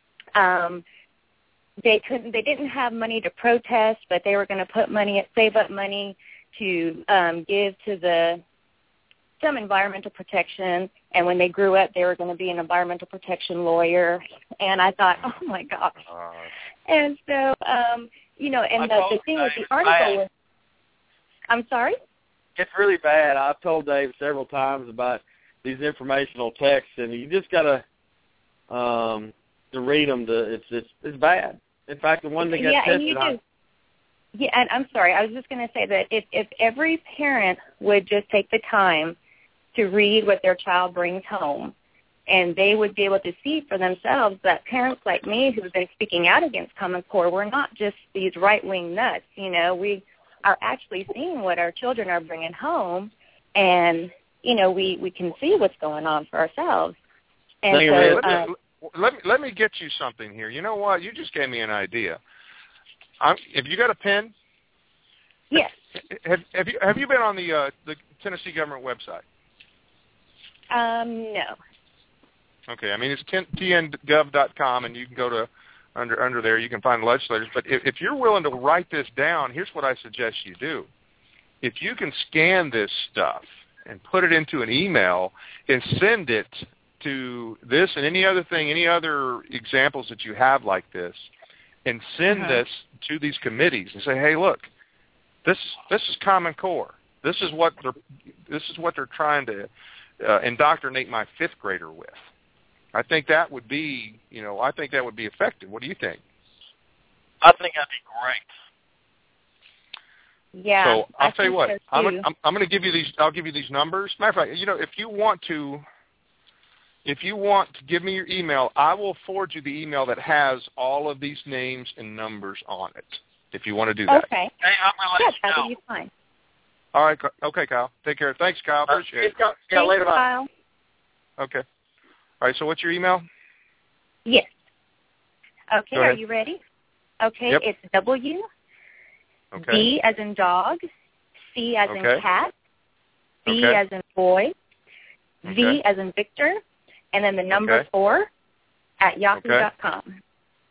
they didn't have money to protest, but they were going to save up money to give to some environmental protection, and when they grew up, they were going to be an environmental protection lawyer. And I thought, oh my gosh. And so, and the thing with the article was, I'm sorry? It's really bad. I've told Dave several times about these informational texts, and you just got to read them. It's bad. In fact, the one that got tested on. Yeah, and I'm sorry. I was just going to say that if every parent would just take the time to read what their child brings home, and they would be able to see for themselves that parents like me who have been speaking out against Common Core, we're not just these right-wing nuts. We are actually seeing what our children are bringing home, and, we can see what's going on for ourselves. And let me get you something here. You know what? You just gave me an idea. Have you got a pen? Yes. Have you been on the Tennessee government website? No. Okay. It's tngov.com, and you can go to under there. You can find legislators. But if you're willing to write this down, here's what I suggest you do. If you can scan this stuff and put it into an email and send it to this and any other examples that you have like this, and send this to these committees and say, hey, look, this is Common Core. This is what they're trying to indoctrinate my fifth grader with. I think that would be effective. What do you think? I think that'd be great. Yeah. So I'll tell you what. I'm going to give you these. I'll give you these numbers. Matter of fact, if you want to give me your email, I will forward you the email that has all of these names and numbers on it, if you want to do that. Okay. Hey, I'm going to let you know. That'll be fine. All right. Okay, Kyle. Take care. Thanks, Kyle. Appreciate it. Yeah, later, Kyle. Okay. All right, so what's your email? Yes. Okay, are you ready? Okay, yep. It's W, D as in dog, C as in cat, B as in boy, V as in Victor, and then the number 4 at yahoo.com.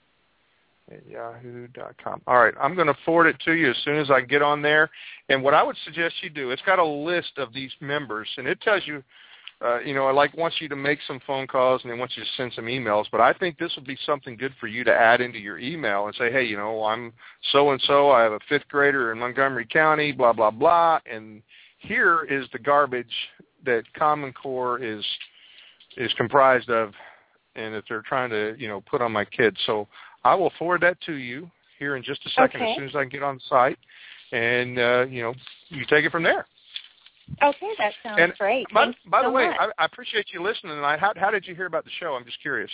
At yahoo.com. All right, I'm going to forward it to you as soon as I get on there. And what I would suggest you do, it's got a list of these members, and it tells you, wants you to make some phone calls and it wants you to send some emails. But I think this would be something good for you to add into your email and say, hey, I'm so-and-so. I have a fifth grader in Montgomery County, blah, blah, blah. And here is the garbage that Common Core is comprised of and that they're trying to, put on my kids. So I will forward that to you here in just a second as soon as I can get on the site. And, you take it from there. Okay, that sounds great. By the way, I appreciate you listening tonight. How did you hear about the show? I'm just curious.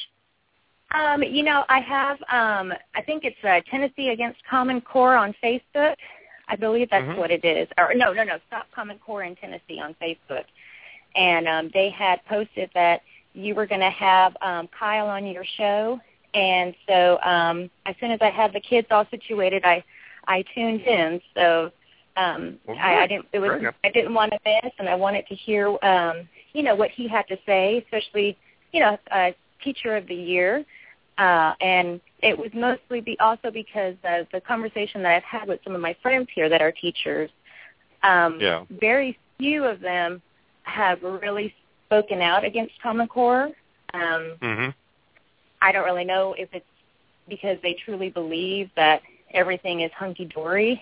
I have, I think it's Tennessee Against Common Core on Facebook. I believe that's what it is. Or no, Stop Common Core in Tennessee on Facebook. And they had posted that you were going to have Kyle on your show. And so as soon as I had the kids all situated, I tuned in. So I didn't want to miss, and I wanted to hear, what he had to say, especially, Teacher of the Year. And it was mostly also because of the conversation that I've had with some of my friends here that are teachers. Very few of them have really spoken out against Common Core. I don't really know if it's because they truly believe that everything is hunky-dory,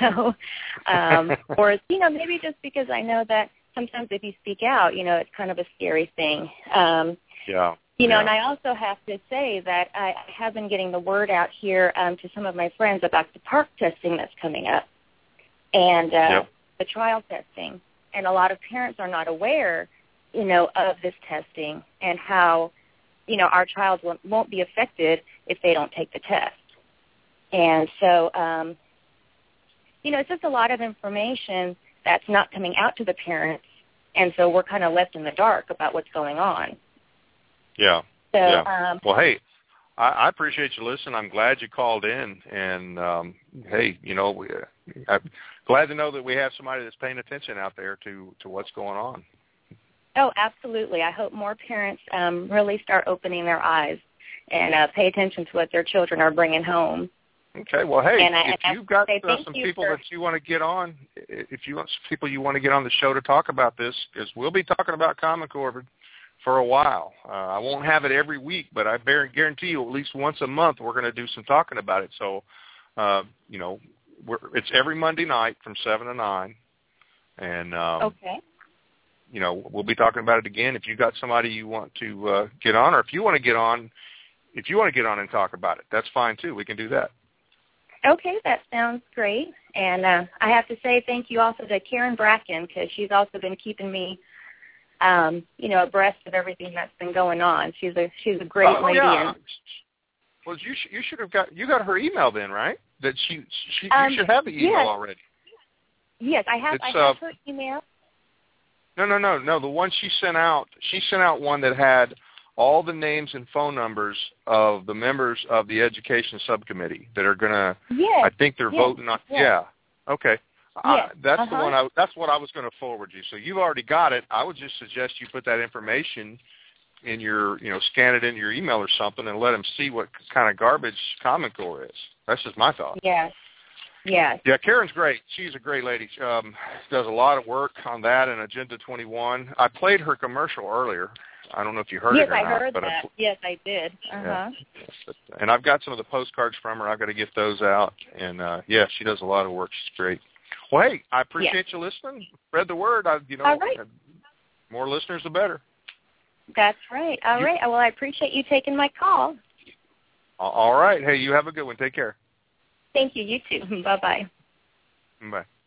or, maybe just because I know that sometimes if you speak out, it's kind of a scary thing. Yeah. You know, and I also have to say that I have been getting the word out here to some of my friends about the park testing that's coming up and the trial testing. And a lot of parents are not aware, you know, of this testing and how, you know, our child won't be affected if they don't take the test. And so, you know, it's just a lot of information that's not coming out to the parents, and so we're kind of left in the dark about what's going on. Yeah. So, yeah. Well, hey, I appreciate you listening. I'm glad you called in, and hey, you know, I'm glad to know that we have somebody that's paying attention out there to what's going on. Oh, absolutely. I hope more parents really start opening their eyes and pay attention to what their children are bringing home. Okay. Well, hey, if you've got some people that you want to get on, if you want some people you want to get on the show to talk about this, because we'll be talking about Common Core for a while. I won't have it every week, but I guarantee you at least once a month we're going to do some talking about it. So, you know, it's every Monday night from 7 to 9. And, okay. You know, we'll be talking about it again. If you've got somebody you want to get on, or if you want to get on and talk about it, that's fine too. We can do that. Okay, that sounds great. And I have to say thank you also to Karen Bracken, because she's also been keeping me, you know, abreast of everything that's been going on. She's a great lady. Yeah. Well, you should have got her email then, right? That you should have the email already. Yes, I have her email. No. The one she sent out one that had all the names and phone numbers of the members of the education subcommittee that are going to, I think they're voting on. Yes. Yeah. Okay. Yes. That's the one. That's what I was going to forward you. So you've already got it. I would just suggest you put that information in your, you know, scan it into your email or something and let them see what kind of garbage Common Core is. That's just my thought. Yes. Yes. Yeah, Karen's great. She's a great lady. She does a lot of work on that and Agenda 21. I played her commercial earlier. I don't know if you heard it or not. Yes, I heard that. Yes, I did. Yeah. And I've got some of the postcards from her. I've got to get those out. And, yeah, she does a lot of work. She's great. Well, hey, I appreciate you listening. Spread the word. You know, all right. More listeners, the better. That's right. All right. Well, I appreciate you taking my call. All right. Hey, you have a good one. Take care. Thank you. You too. Bye-bye. Bye.